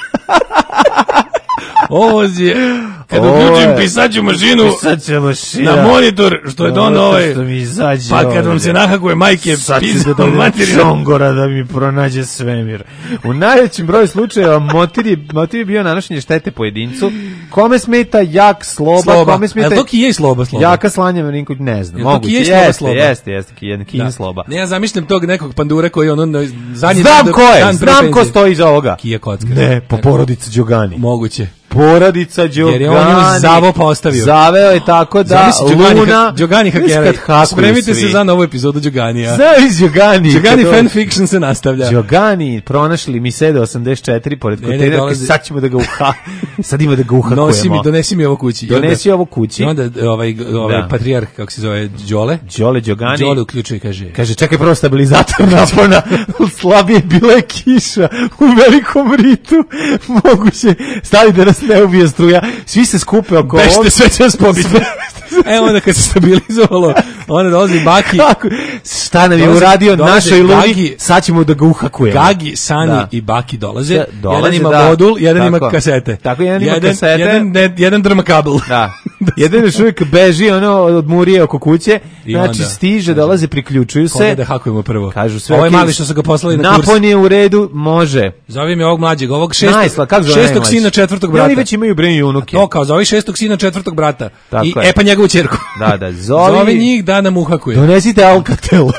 Ovo je, kad Ovo uključim je- pisaću mašinu Pisaća mašina. na monitor, što je dono Ovo ovaj, što mi izađe pa kad vam ovdje. se nahakuje majke, Sad ću pisao da dođem materinu. Čongora da mi pronađe svemir. U najvećem broju slučajeva motiv je, motiv je bio nanošenje štete pojedincu. Kome smeta jak sloba, Sloba. kome smeta... A je to Kije i Sloba, Sloba? Jaka slanja Marinković, ne znam. Je to Moguće, Kije i Sloba, jeste, Sloba? jeste, jeste, Kije, Kije Da. sloba. Ne, ja zamišljam tog nekog pandura koji ono na zadnji Znam dan- ko je, dan pre znam ko penzije. stoji iza ovoga. Kija Kockar. Ne, po porodica Đogani. Moguće. Porodica Đogani. Jer je on nju zavo postavio. Zaveo je tako da Zamisli Đogani, Luna... Đogani hakera. Kad hakuju Spremite svi. se za novu epizodu Đoganija. Znaš Đogani. Đogani kad fan on- fiction se nastavlja. Đogani pronašli mi sede osamdeset četiri pored Ne, ne, kontejnerke, dolazi- sad ćemo da ga uha... sad ima da ga uhakujemo. Nosi mi, donesi mi ovo kući. I onda- Donesi ovo kući. I onda ovaj, ovaj Da. patrijarh, kako se zove, Đole. Đole Đogani. Đole uključuje i kaže... Kaže, čekaj prvo stabilizator napona, slabije bila je kiša u velikom ritu, moguće, stavi da nas ne ubije struja, svi se skupe oko Bešte, ovog- sve će nas pobiti. E, onda kad se stabilizovalo, onda dolazi Baki. Kako? Šta nam je Dolaze- uradio dolaze našoj Luni, Gagi- sad ćemo da ga uhakujemo. Gagi, Sani Da. i Baki dolaze. Da, dolaze, jedan ima da. modul, jedan ima Tako. kasete. Tako, jedan ima kasete. Jedan, ne, jedan drma kabel. Da. Jedan još uvijek beži ono od murije oko kuće, I znači onda- stiže, dolaze, priključuju Koga se. da hakujemo prvo? Kažu sve. Ovo je okej, mali što su ga poslali na kurs. Napon je u redu, može. Zove mi ovog mlađeg, ovog šestog, Najsla, kako zove šestog najmlađi? sina četvrtog Ne, brata. oni već imaju Breni i unuke. To kao zove šestog sina četvrtog brata. Tako I je. e pa njegovu ćerku. Da, da, zovi- Zove njih da nam uhakuje. Donesite Alcatel.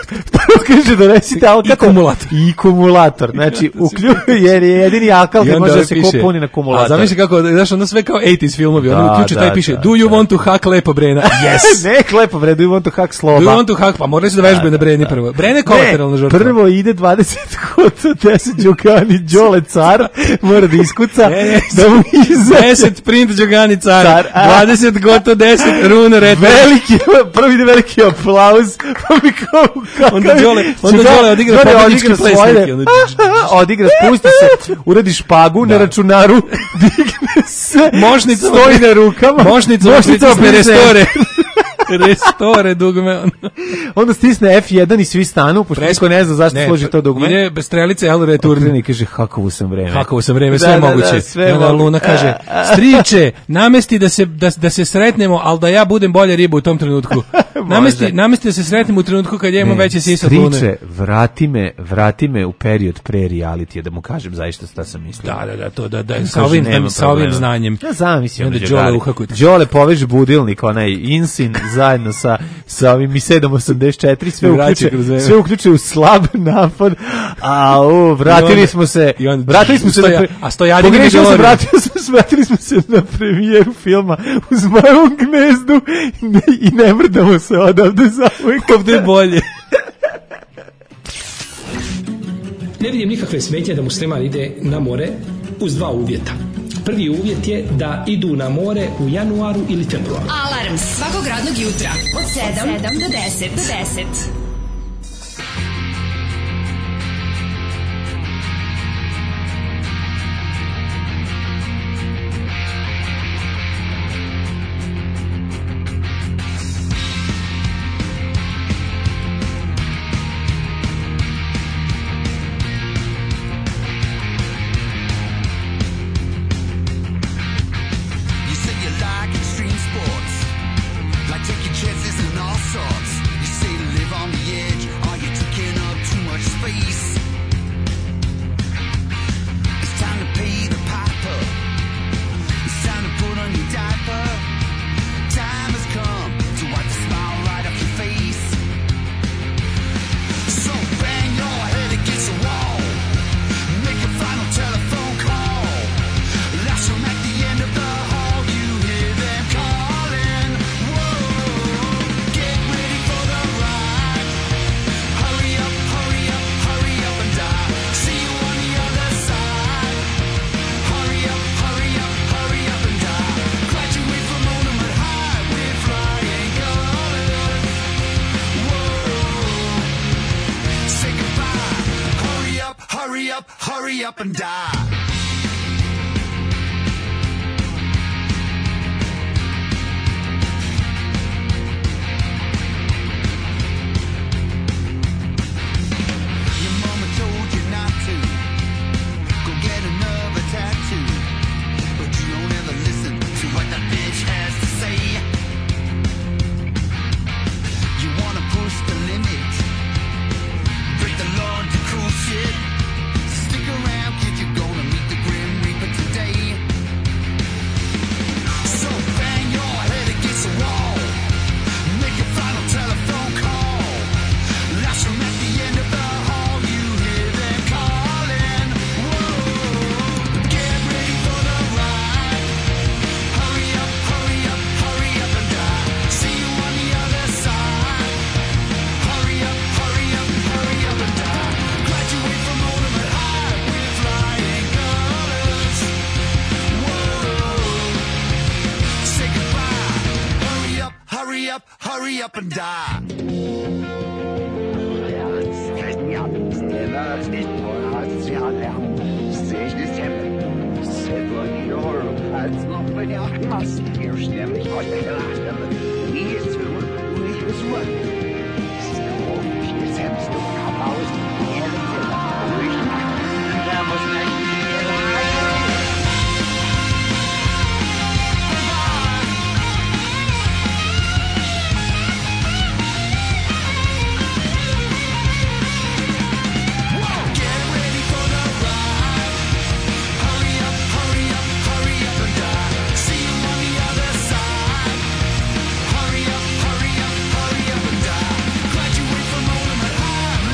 kaže donesite alkatol. I kumulator. I kumulator. Znači, uključuje, jer je jedini alkal koji može da se ko puni na kumulator. A zamisli kako, znaš, onda sve kao osamdeset filmovi, Da, ono uključuje da, taj piše, da, do you da. want to hack lepo Brena? Yes! Ne, lepo bre, do you want to hack Sloba? Do you want to hack? Pa morali su da vežbe na Breni prvo. Brene je kolateralna žrtva. Prvo ide dvadeset goto, deset Đukani, Đole car, mora da iskuca, Ne, ne, da mu izađe. deset print Đugani car, Car, a? dvadeset goto, deset rune red. Veliki, prvi ide veliki aplauz, pa mi kao, kao Onda Đole, onda Đole odigra pobednički ples neki. ono, odigra, spusti se, uradi špagu na računaru, digne se, Mošnica stoji na rukama, Mošnica mošnica pritisne pritisne restore. Restore dugme. ono. onda stisne F jedan i svi stanu, pošto niko ne zna zašto služi to dugme. Ide bez strelice, el return. Okrene i kaže, hakovo sam vreme. Hakovo sam vreme, Da, sve da, da, moguće. sve I onda moguće. Luna kaže, striče, namesti da se, da, da se sretnemo, ali da ja budem bolja riba u tom trenutku. Namesti, namesti da se sretnemo u trenutku kad ja imam Ne, veće sisa od Lune. Striče, vrati me, vrati me u period pre realitija, da mu kažem zaista šta sam mislio. Da, da, da, to, da, da, Kaže, sa ovim, nema sa ovim problema. znanjem. Ja zamislim. I onda ono, Đole Đogari. uhakuje. Đole poveže budilnik, onaj Insin, zajedno sa, sa ovim i sedam osamdeset četiri, sve I vraća uključe, kroz vreme. sve uključe u slab napad. A, o, vratili I onda- smo se, i onda- vratili smo se Stoja- na pre- a Stojadin je pogrešio sam, Miguel vratili smo se, vratili smo se na premijeru filma u Zmajevom gnezdu i ne, i ne mrdamo se odavde za uvijek. Ovde je bolje. Ne vidim nikakve smetnje da musliman ide na more uz dva uvjeta. Prvi uvjet je da idu na more u januaru ili februaru. Alarm svakog radnog jutra od sedam do deset. Do deset. You say you like extreme sports, like taking chances and all sorts. You say to live on the edge, are you taking up too much space? It's time to pay the piper. It's time to put on your diaper. Time has come to wipe the smile right off your face. So bang your head against the wall. Make a final telephone call. Last one at the end of the hall, you hear them calling. Whoa, get ready for the ride. Hurry up, hurry up, hurry up and die. See you on the other side. Hurry up, hurry up, hurry up and die. Graduate from Monument High with flying colors. Whoa, say goodbye. Hurry up, hurry up, hurry up and die. Your mama told you not to go get another tattoo, but you don't ever listen to what that bitch has to say. You wanna push the limit, break the law and do cool shit. Stick around, kid, you're gonna meet the Grim Reaper today. So bang your head against the wall, make a final telephone call. Last one at the end of the hall, you hear them calling. Whoa, get ready for the ride. Hurry up, hurry up, hurry up and die. See you on the other side. Hurry up, hurry up, hurry up and die. Graduate from Monument High with flying colors. Whoa, say goodbye. Hurry up, hurry up, hurry up and die. Get ready for the ride. Hurry up, hurry up, hurry up and die. See you on the other side. Hurry up, hurry up, hurry up and die. Graduate from Monument High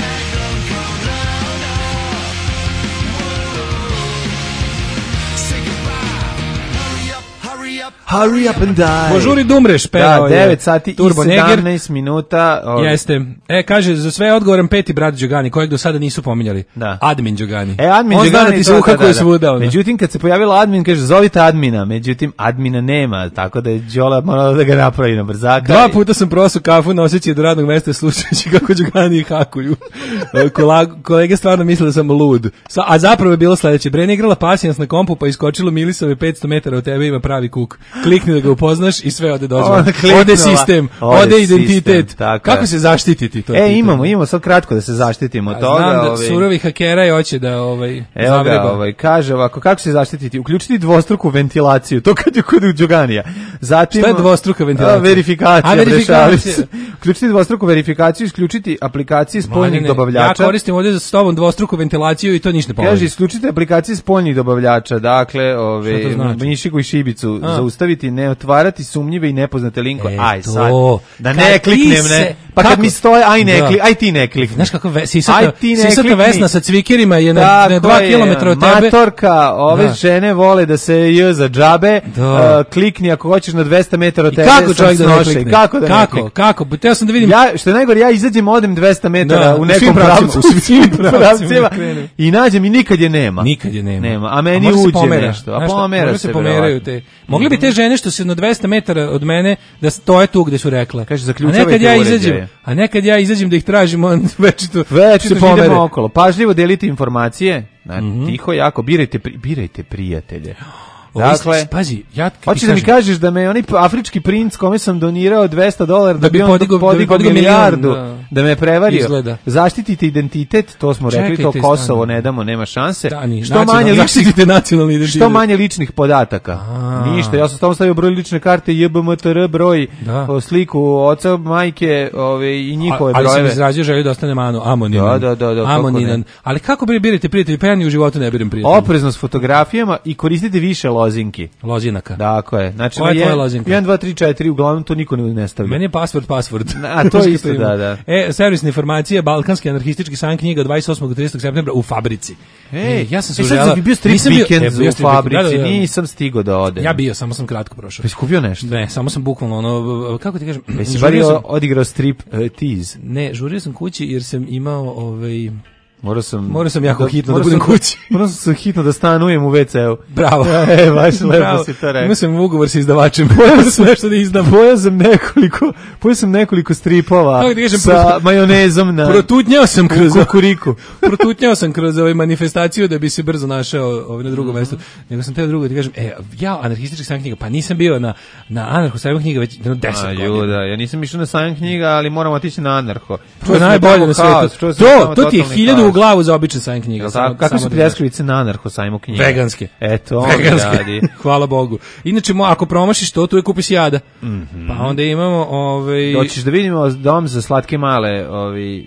Hurry up and die. Požuri da umreš, pevao Da, je devet sati i Turbo Neger. sedamnaest minuta. Ovaj. Jeste. E, kaže, za sve je odgovoran peti brat Đogani, kojeg do sada nisu pominjali. Da. Admin Đogani. E, admin On zna Đogani da ti se to- uhakuje da, da. svuda. ono. Međutim, kad se pojavila admin, kaže, zovite admina. Međutim, admina nema, tako da je Đola morala da ga napravi na brzaka. Dva puta sam prosao kafu noseći do radnog mesta slušajući kako Đogani hakuju. E, kola- kolege stvarno misle da sam lud. Sa, a zapravo je bilo sledeće. Brena igrala pasijans na kompu, pa iskočilo Milisove petsto metara od tebe, ima pravi kuk. Klikni da ga upoznaš i sve ode dozvole. Ona kliknula. Ode sistem, Ode ode identitet. sistem, tako Kako je. se zaštititi? To je E, pitanje. imamo, imamo sad kratko da se zaštitimo od toga. Znam da ovaj. surovi hakera je hoće da ovaj, Evo ga, zavreba. ovaj, kaže ovako, kako se zaštititi? Uključiti dvostruku ventilaciju, to kad je kod Đoganija. Zatim, Šta je dvostruka ventilacija? A, verifikacija. A, verifikacija. rešavali se. Uključiti dvostruku verifikaciju, isključiti aplikacije Ma, ne, spoljnih ne, dobavljača. Ja koristim ovdje s tobom dvostruku ventilaciju i to ništa ne pomoći. Kaže, isključite aplikacije spoljnih dobavljača, dakle, Šta to ove, znači? Mišiku i Šibicu, A. zaustaviti, ne otvarati sumnjive i nepoznate linkove. E, Aj, to. sad, da Kad ne ti kliknem, se- ne. Pa kako? kad mi stoje, aj ne Da. klik, aj ti ne klikni. Znaš kako ve, Aj sisata, ti ne sisata klikni. Vesna sa cvikirima je na, Tako na dva je, kilometra od tebe. Matorka, ove Da. žene vole da se j za džabe, Da. uh, klikni ako hoćeš na dvesta metara od I tebe. kako sam čovjek da ne snošaj. klikne? Kako da ne Kako? klikne? Kako? Teo sam da vidim. Ja, što je najgore, ja izađem, odem dvesta metara Da, u u nekom svim pravcima, pravcu, u svim pravcima krenem. i nađem i nikad je nema. Nikad je nema. Nema, a meni može se uđe pomera. nešto. A Znaš šta, pomera može se, se pomeraju verovatno. te. Mogli bi te žene što su na dvesta metara od mene da stoje tu gde su rekle. Kaže, a zaključavajte nekad ja uređaje. izađem, a nekad ja izađem da ih tražim, on večito Već se se pomere. idemo okolo. Pažljivo delite informacije. Znači, Mhm. tiho, jako, birajte, pri- birajte prijatelje. Ovo isto- Dakle, pazi, ja ti hoćeš da mi kažem- kažeš da me onaj afrički princ kome sam donirao dvesta dolara da, Da bi bi on podigao- da bi podigao podigao milijardu, milion, da. da. me prevario. Izgleda. Zaštitite identitet, to smo rekli, to Čekajte, Kosovo stani. ne damo, nema šanse. Da, ni- što nacionalni- manje ličnih, zaštitite nacionalni identitet. što manje ličnih podataka. A. Ništa, ja sam tamo stavio broj lične karte, J B M T R broj, Da. o, sliku oca, majke, ove i njihove A- ali sam brojeve. izrazio želju da ostane mano, amoninan. Da, da, da, da, kako amoninan. ne. Ali kako bi birate prijatelji? Pa ja ni u životu ne biram prijatelji. Oprezno s fotografijama i koristite više lozinki. Lozinaka. Tako je. Znači, Koja je na tvoja jedan- lozinka? jedan, dva, tri, četiri, uglavnom to niko ne stavlja. Meni je password password. A, to isto, Što ima. da, da. E, servisna informacija, balkanski anarhistički sajam knjiga dvadeset osmog do tridesetog septembra u Fabrici. Ej, E, ja sam se e, sad uželao. bio strip Nisam bio- vikend e, bio u strip vikend, Fabrici, da, da, da. nisam stigao da odem. Ja bio, samo sam kratko prošao. Pa si kupio nešto? Ne, samo sam bukvalno ono, kako ti kažem, Jesi žurio bar sam- odigrao strip uh, tease? Ne, žurio sam kući jer sam imao ovaj Morao sam... Morao sam jako hitno da morao budem sam- kući. Morao sam hitno da stanujem u ve ce u. Bravo. E, baš lepo Bravo. si to rekao. Imao sam ugovor sa izdavačem. Pojao sam nešto da izdam. Pojao sam nekoliko, pojao sam nekoliko stripova Kako ti kažem, sa protu- majonezom na... Protutnjao sam kroz u kukuriku. Protutnjao sam kroz ovaj manifestaciju da bi se brzo našao ovaj na drugom mestu. Nego sam teo drugo ti kažem, e, ja anarhistički sajam knjiga, pa nisam bio na na anarho sajmu knjiga već jedno deset A, godina. juda, ja nisam išao na sajam knjiga, ali moramo otići na anarho. To je najbolje na svetu. To, to ti je hiljadu u glavu za običan sajam knjiga. Jel samo- tako? Kako samo su da pljeskavice na anarho sajmu knjiga? Veganske. Eto, on Veganske. radi. Hvala Bogu. Inače, mo, ako promašiš to, tu je kupiš jada. Mhm. Pa onda imamo ovaj Hoćeš da vidimo dom za slatke male, ovi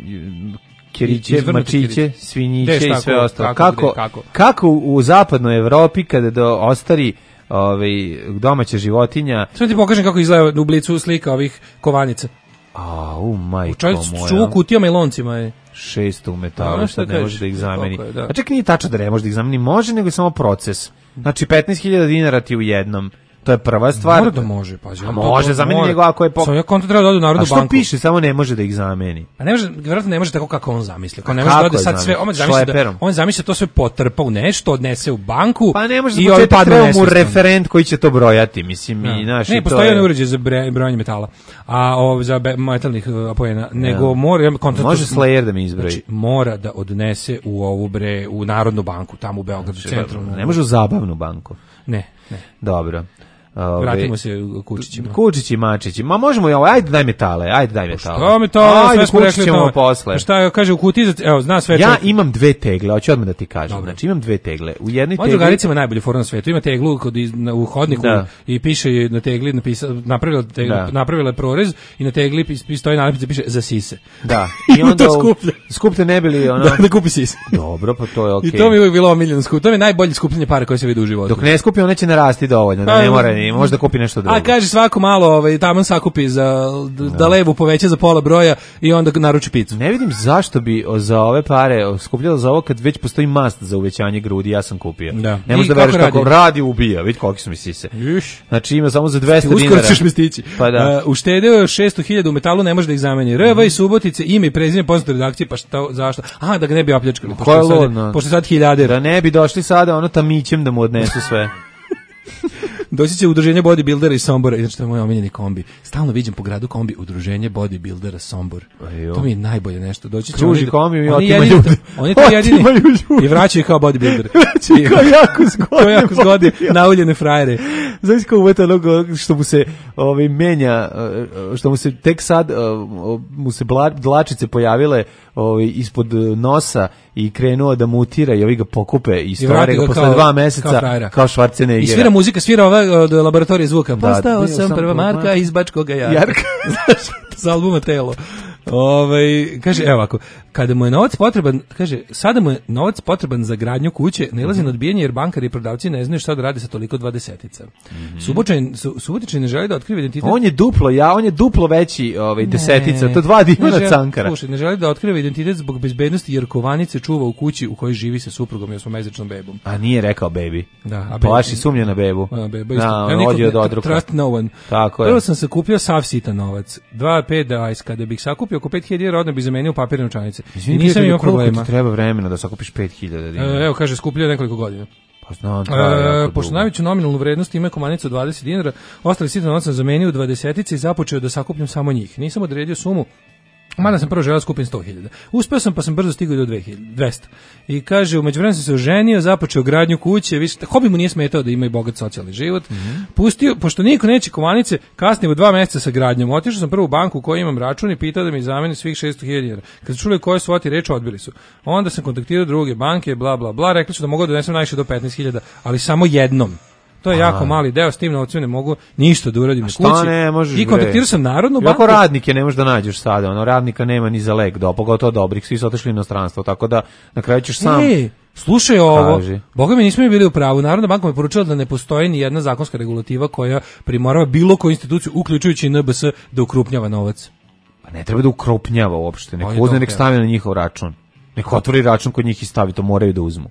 kiriće, Izvrnute mačiće, kiriće. svinjiće Gde, i šta, sve ko- ostalo. kako, Kako, gde, kako? kako u zapadnoj Evropi kada do ostari ovaj domaća životinja, Samo ti pokažem kako izgleda u blicu slika ovih kovanica. a u majko Čovjek moja. čuva kutijama i loncima je. šest u A, metalu, znaš šta sad ne može kažeš? da ih zameni. Tako je, da. A čak nije tačno da ne može da ih zameni, može, nego je samo proces. Znači petnaest hiljada dinara ti u jednom. To je prva stvar. Mora da može, pazi. A on to- može to zameni mora. nego ako je po... Samo ja konto treba da ode u Narodnu A što banku. piše, samo ne može da ih zameni. Pa ne može, vjerojatno ne može tako kako on zamisli. Kao ne A može da kako ode je sad zamisli? sve, on zamisli da Šleperom? on zamisli da to sve potrpa u nešto, odnese u banku. Pa ne može i za ovaj početak padne treba mu nesvestan. referent koji će to brojati, mislim, Da. i naši Ne, to postoji je- jedan uređaj za bre- brojanje metala, a ovo za be- metalnih uh, apoena, nego mora ja kontra- Može Slayer da mi izbroji. Znači, mora da odnese u ovu bre u Narodnu banku tamo u Beogradu Znači, centralnu. Ne može u zabavnu banku. Ne, ne. Dobro. Ove, Vratimo se u kučićima. Kučići, mačići. Ma možemo i ovo, ajde daj metale, ajde daj metale. Šta mi to, Ajde, sve smo kući rekli ćemo to. posle. Pa šta kaže u kutiji, za- evo, zna sve Ja čovjek. imam dve tegle, hoću odmah da ti kažem. Dobro. Znači imam dve tegle. U jednoj Moja tegli... drugarica ima najbolji forum na svetu. Ima teglu kod iz, na, u hodniku Da. i piše je na tegli napisa, napravila teglu, Da. napravila je prorez i na tegli pis, pis, stoji napis da piše za sise. Da. I Ima onda to u- skuplje. Skuplje ne bili ono... Da, da kupi sise. Dobro, pa to je okej. I to mi je uvijek bilo omiljeno skup. To mi je najbolje skupljenje para koje se vidi u životu. Dok ne skupi, one će narasti dovoljno, da Pa, ne mora ni Ne, možda kupi nešto drugo. A kaže svako malo ovaj, taman sakupi za, da, da levu poveća za pola broja i onda naruči picu. Ne vidim zašto bi za ove pare skupljalo za ovo kad već postoji mast za uvećanje grudi, ja sam kupio. Da. Ne možeš da veriš kako radi, ubija, vidi koliki su mi sise. Iš. Znači ima samo za dvesta dinara. Uskoro ćeš mi stići. Pa da. Uh, uštedeo je šesto hiljada u metalu, ne može da ih zameni. R V i Subotice, ime i prezime poznate redakcije, pa šta, zašto? Aha, da ga ne bi opljačkali. Pošto je sad, pošto je sad hiljader. Da ne bi došli sada ono tamićem da mu odnesu sve. Doći će udruženje bodybuildera iz Sombora, znači to je moj omiljeni kombi. Stalno viđem po gradu kombi udruženje bodybuildera Sombor. Ajo. To mi je najbolje nešto. Doći će kruži oni, kombi i oni otima jedini, ljudi. Oni to jedini i vraćaju kao bodybuilder. Kao jako zgodno. Kao jako zgodno, nauljene frajere. Znaš kao uveta onog što mu se ovaj, menja, što mu se tek sad mu se dlačice pojavile ovaj, ispod nosa i krenuo da mutira i ovi ga pokupe i stvore ga posle kao, dva meseca kao, kao Schwarzenegger. I svira muzika, svira ova od laboratorije zvuka. Da, postao sam prva marka iz Bačkoga Jarka. Jarka. Sa albuma Telo. Ovaj kaže evo ovako, kada mu je novac potreban, kaže sada mu je novac potreban za gradnju kuće, nailazi na odbijanje jer bankari i prodavci ne znaju šta da rade sa toliko dvadesetica. Mm-hmm. Subotičani su, Subotičani ne žele da otkriju identitet. On je duplo, ja, on je duplo veći, ovaj desetica, to dva divna cankara. Slušaj, ne želi da otkrije identitet zbog bezbednosti jer kovanice čuva u kući u kojoj živi sa suprugom i osmomesečnom bebom. A nije rekao baby. Da, a Plaši sumnja na bebu. A beba isto. Da, ja niko, od odruka. Trust no one. Tako je. Prvo sam se kupio sav sitan novac. dva pet dvajset, kada bih sakupio oko pet hiljada dinara, odmah bi zamenio papirne novčanice. I nisam imao problema. Ti treba vremena da sakupiš pet hiljada dinara. Evo kaže skupljao nekoliko godina. Pa znam, e, pošto najveću nominalnu vrednost ima komanicu od dvadeset dinara, ostali sitan novac sam zamenio u dvadesetice i započeo da sakupljam samo njih. Nisam odredio sumu. Mada sam prvo želeo skupim sto hiljada. Uspeo sam pa sam brzo stigao do dvesta. I kaže, u međuvremenu sam se oženio, započeo gradnju kuće, više, hobi mu nije smetao da ima i bogat socijalni život. Mm-hmm. Pustio, pošto niko neće kovanice, kasnije u dva mjeseca sa gradnjom. Otišao sam prvo u banku u kojoj imam račun i pitao da mi zameni svih šesto hiljada dinara. Kad su čuli koje su oti reči, odbili su. Onda sam kontaktirao druge banke, bla bla bla, rekli su da mogu da donesem najviše do petnaest hiljada, ali samo jednom. To je jako mali deo, s tim novcem ne mogu ništa da uradim na kući. Ne možeš, I kontaktirao sam Narodnu banku. Kako radnike ne možeš da nađeš sada, ono radnika nema ni za lek, do pogotovo dobrih, svi su otišli u inostranstvo, tako da na kraju ćeš sam. Ej, slušaj ovo. Kaži. Boga mi nismo mi bili u pravu. Narodna banka mi je poručila da ne postoji ni jedna zakonska regulativa koja primorava bilo koju instituciju, uključujući N B S, da ukrupnjava novac. Pa ne treba da ukrupnjava uopšte, nek uzme, nek stavi na njihov račun. Nek otvori račun kod njih i stavi, to moraju da uzmu.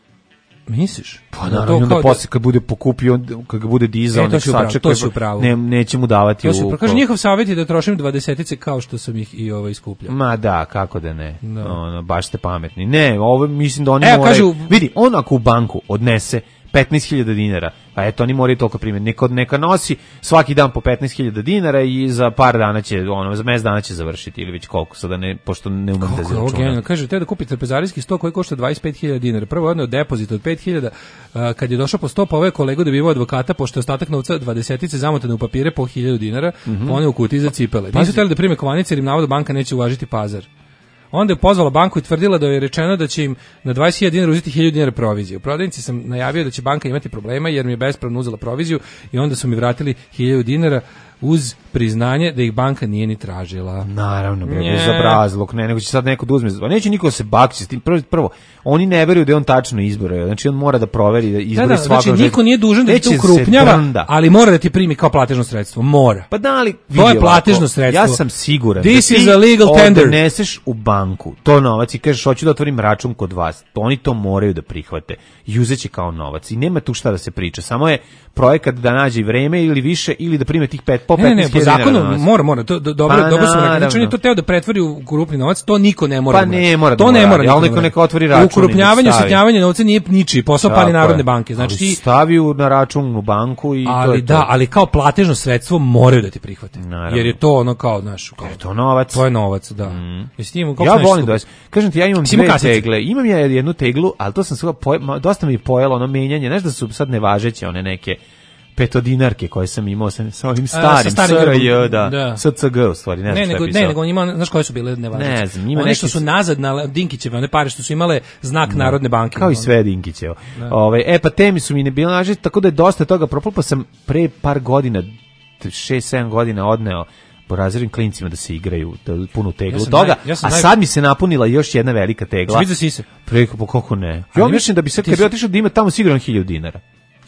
Misliš? Pa naravno, da posle kad bude pokupio, kad ga bude dizao, e, nek sačeka, ne, neće mu davati to u... Kaže, njihov savjet je da trošim dvadesetice kao što sam ih i ovaj skupljao. Ma da, kako da ne. No. Ono, baš ste pametni. Ne, ovo mislim da oni e, moraju... Kažu... Vidi, on ako u banku odnese petnaest hiljada dinara, pa eto, oni moraju toliko primiti. Neka, neka nosi svaki dan po petnaest hiljada dinara i za par dana će, ono, za mjesec dana će završiti, ili već koliko, sada ne, pošto ne umem da izračunam. Kaže, te da kupi trpezarijski sto koji košta dvadeset pet hiljada dinara. Prvo odneo depozit od pet hiljada, kad je došao po sto, pa ovaj kolegu dobivao advokata, pošto je ostatak novca dvadesetice zamotane u papire po hiljadu dinara, mm-hmm. one u kutiji za cipele. Nisu htjeli da prime kovanice jer im navodno banka neće uvažiti pazar. Onda je pozvala banku i tvrdila da je rečeno da će im na dvadeset hiljada dinara uzeti hiljadu dinara proviziju. U prodavnici sam najavio da će banka imati problema jer mi je bespravno uzela proviziju i onda su mi vratili hiljadu dinara uz priznanje da ih banka nije ni tražila. Naravno, bre, za brazluk, ne, nego će sad neko da uzme. Neće niko se bakći s tim. Prvo, prvo, oni ne veruju da je on tačno izbrojao. Znači on mora da proveri da izbori da, da, svakog. Znači niko nije dužan da ti ukrupnjava, ali mora da ti primi kao platežno sredstvo. Mora. Pa da li to je platežno sredstvo. Ja sam siguran. This da is a legal tender. Odneseš u banku to novac i kažeš hoću da otvorim račun kod vas. Oni to moraju da prihvate. I uzeće kao novac. I nema tu šta da se priča. Samo je projekat da nađe vreme ili više ili da prime tih pet po petnaest hiljada. Mora, mora, to do, dobro, pa, dobro smo rekli. Znači, on je to teo da pretvori u krupni novac, to niko ne mora. Pa ne mora to da ne mora, ali niko neka otvori račun. Ukrupnjavanje, usitnjavanje novca nije ničiji posao, pa ni Narodne banke. Znači ti stavi na račun u banku i ali to je da, to. Ali kao platežno sredstvo moraju da ti prihvate. Naravno. Jer je to ono kao, znaš, kao je to novac. To je novac, da. Mm. Jesi njim, ja volim da, kažem ti, ja imam dve tegle. Imam ja jednu teglu, al to sam sve dosta mi je pojelo ono menjanje, znaš da su sad nevažeće one neke petodinarke koje sam imao sa, sa ovim starim, S R J, da, da. S C G u stvari, ne znam ne, šta nego, ne, nego ima, znaš koje su bile nevažeće? Ne znam, ima nešto su nazad na Dinkićeve, one pare što su imale znak no. Narodne banke. Kao i sve Dinkićevo. Ove, e, pa temi su mi ne bile nažeć, tako da je dosta toga propalo, pa sam pre par godina, šest sedam godina odneo po razrednim klincima da se igraju, da punu teglu ja toga, naj, ja a naj... sad mi se napunila još jedna velika tegla. Svi za sise? Preko, po koliko ne? Ja mislim da bi sad, kad bi otišao da ima tamo sigurno hiljadu dinara.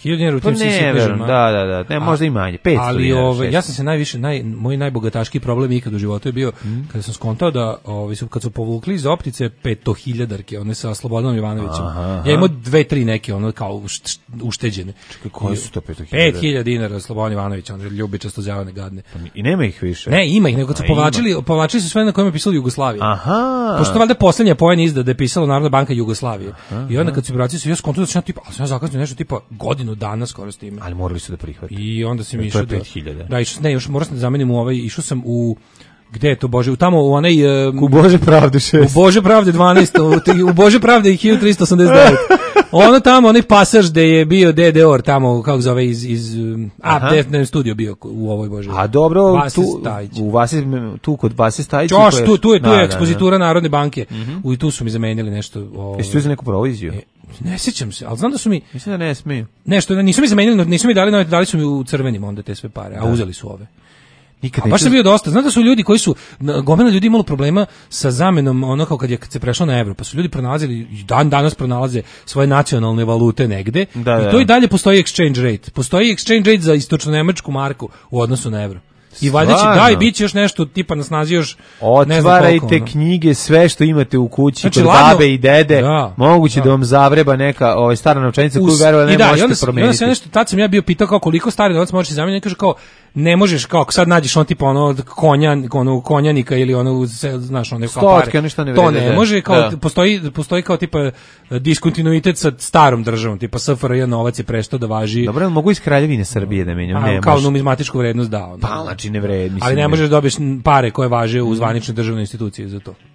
hiljadu dinara u Pa tim ne, sitnim verujem, knjižama. da, da, da, ne, možda i manje, petsto Ali dinara, ove, ja šesto. sam se najviše, naj, moj najbogataški problem ikad u životu je bio Mm. kada sam skontao da ovi su, kad su povukli iz optice petohiljadarke, one sa Slobodanom Ivanovićem. Aha, aha. Ja imao dve, tri neke, ono kao ušt- ušteđene. Čekaj, koje su to petohiljadare? Pet hiljada dinara Slobodan Ivanović, on ljubičasto zjavane gadne. I nema ih više. Ne, ima ih, nego kad su A, povlačili, ima. povlačili su sve na kojima je pisalo Jugoslavija. Aha. Pošto valjda poslednja poen izda da je pisalo Narodna banka Jugoslavije. I onda kad su vraćali su ja skonto da sam ja tipa, ali sam ja zakasnio nešto tipa godinu dana skoro s time. Ali morali su da prihvate. I onda sam To je išao da pet hiljada. Da, išao, ne, još morao sam da zamenim u ovaj, išao sam u gde je to Bože, u tamo u onaj um, U Bože pravde šest. U Bože pravde dvanaest, u, u Bože pravde hiljadu trista osamdeset devet. Ono tamo, onaj pasaž gde je bio D D O R tamo, kako zove, iz, iz um, Aha. a, Defner studio bio u ovoj Bože. A dobro, Vase tu, Stajić. u Vasi, tu kod Vasi Stajića. Ćoš, koja- tu, tu je, tu Da, je da, ekspozitura Narodne banke. Mhm. U, I tu su mi zamenili nešto. Ovaj. Jesi tu za neku proviziju? E, ne sjećam se, ali znam da su mi... Mislim da ne smiju. Nešto, nisu mi zamenili, nisu mi dali, nove, dali su mi u crvenim onda te sve pare, a Da. uzeli su ove. Nikad A baš sam bio dosta. Znam da su ljudi koji su, na- gomila ljudi imalo problema sa zamenom, ono kao kad je kad se prešlo na evro, pa su ljudi pronalazili, i dan danas pronalaze svoje nacionalne valute negde, Da, i da. to i dalje postoji exchange rate. Postoji exchange rate za istočno-nemačku marku u odnosu na evro. I valjda će, Stvarno? da, i bit će još nešto tipa na snazi još, ne znam Otvarajte koliko, ono. knjige, sve što imate u kući, Znači, kod ladno- babe i dede, Da, moguće da. da. vam zavreba neka ovaj, stara novčanica koju Us- verovatno i ne da, i možete onda, sam- i onda promeniti. sam nešto, tad sam ja bio pitao kao koliko stari novac možeš zameniti, kaže kao ne možeš, kao ako sad nađeš on tipa ono konja, ono konjanika ili ono se- znaš ono kao Stotke, pare. ono što ne to vrede, ne da. može, kao Da. postoji postoji kao tipa diskontinuitet sa starom državom, tipa S F R J novac je prestao da važi. Dobro, mogu iz Kraljevine Srbije da menjam, A, ne kao može. numizmatičku vrednost da. Ono. Pa, znači ne vredi. mislim, Ali ne ne. možeš da dobiješ pare koje važe u zvaničnoj državnoj instituciji za to.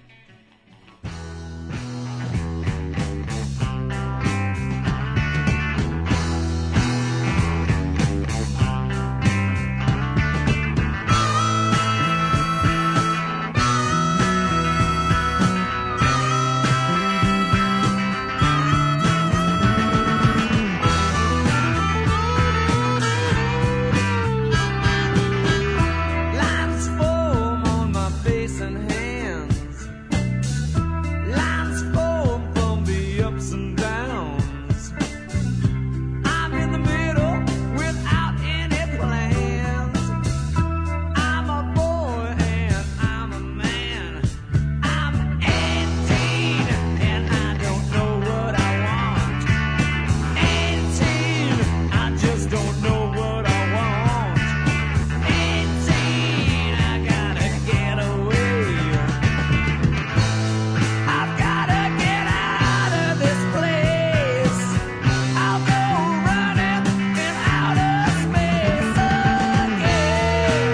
Lines foam on my face and hands. Lines foam from the ups and downs. I'm in the middle without any plans. I'm a boy and I'm a man. I'm eighteen and I don't know what I want. eighteen, I just don't know what I want. eighteen, I gotta get away. I've gotta get out of this place. I'll go running in outer space again.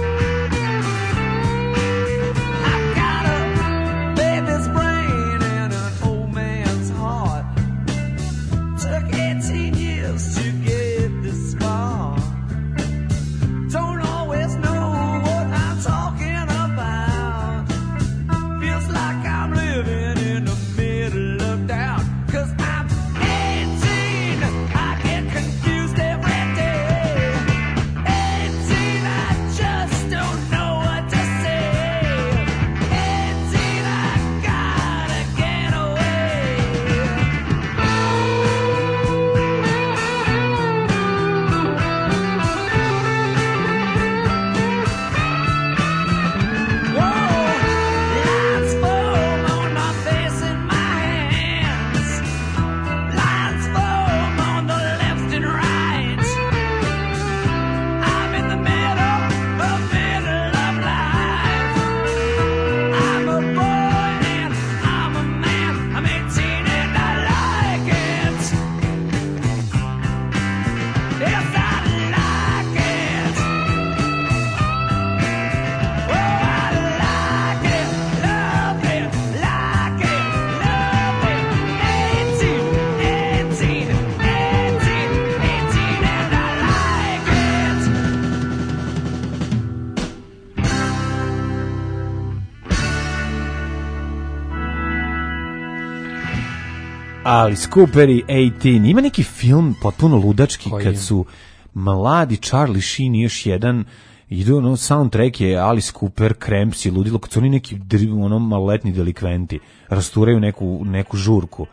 I've got a baby's brain and an old man's heart. Took eighteen years to get this far. Don't always know what I'm talking about. Feels like I'm living in the middle of doubt. Cause I'm eighteen, I get confused every day. eighteen, I just don't know what to say. eighteen, I gotta get away. Lines foam on my face and my hands. Lines foam on the left and right. I'm in the middle, the middle of life. I'm a boy and I'm a man. I'm eighteen and I like it. Yes, I like it. Oh, I like it, love it, like it, love it. eighteen, eighteen, eighteen, eighteen, and I like it. Alice Cooper i osamnaest. Ima neki film potpuno ludački Koji? kad su mladi Charlie Sheen i još jedan idu, ono, soundtrack je Alice Cooper, Cramps i ludilo, kad su oni neki dri- ono, maloletni delikventi, rasturaju neku, neku žurku.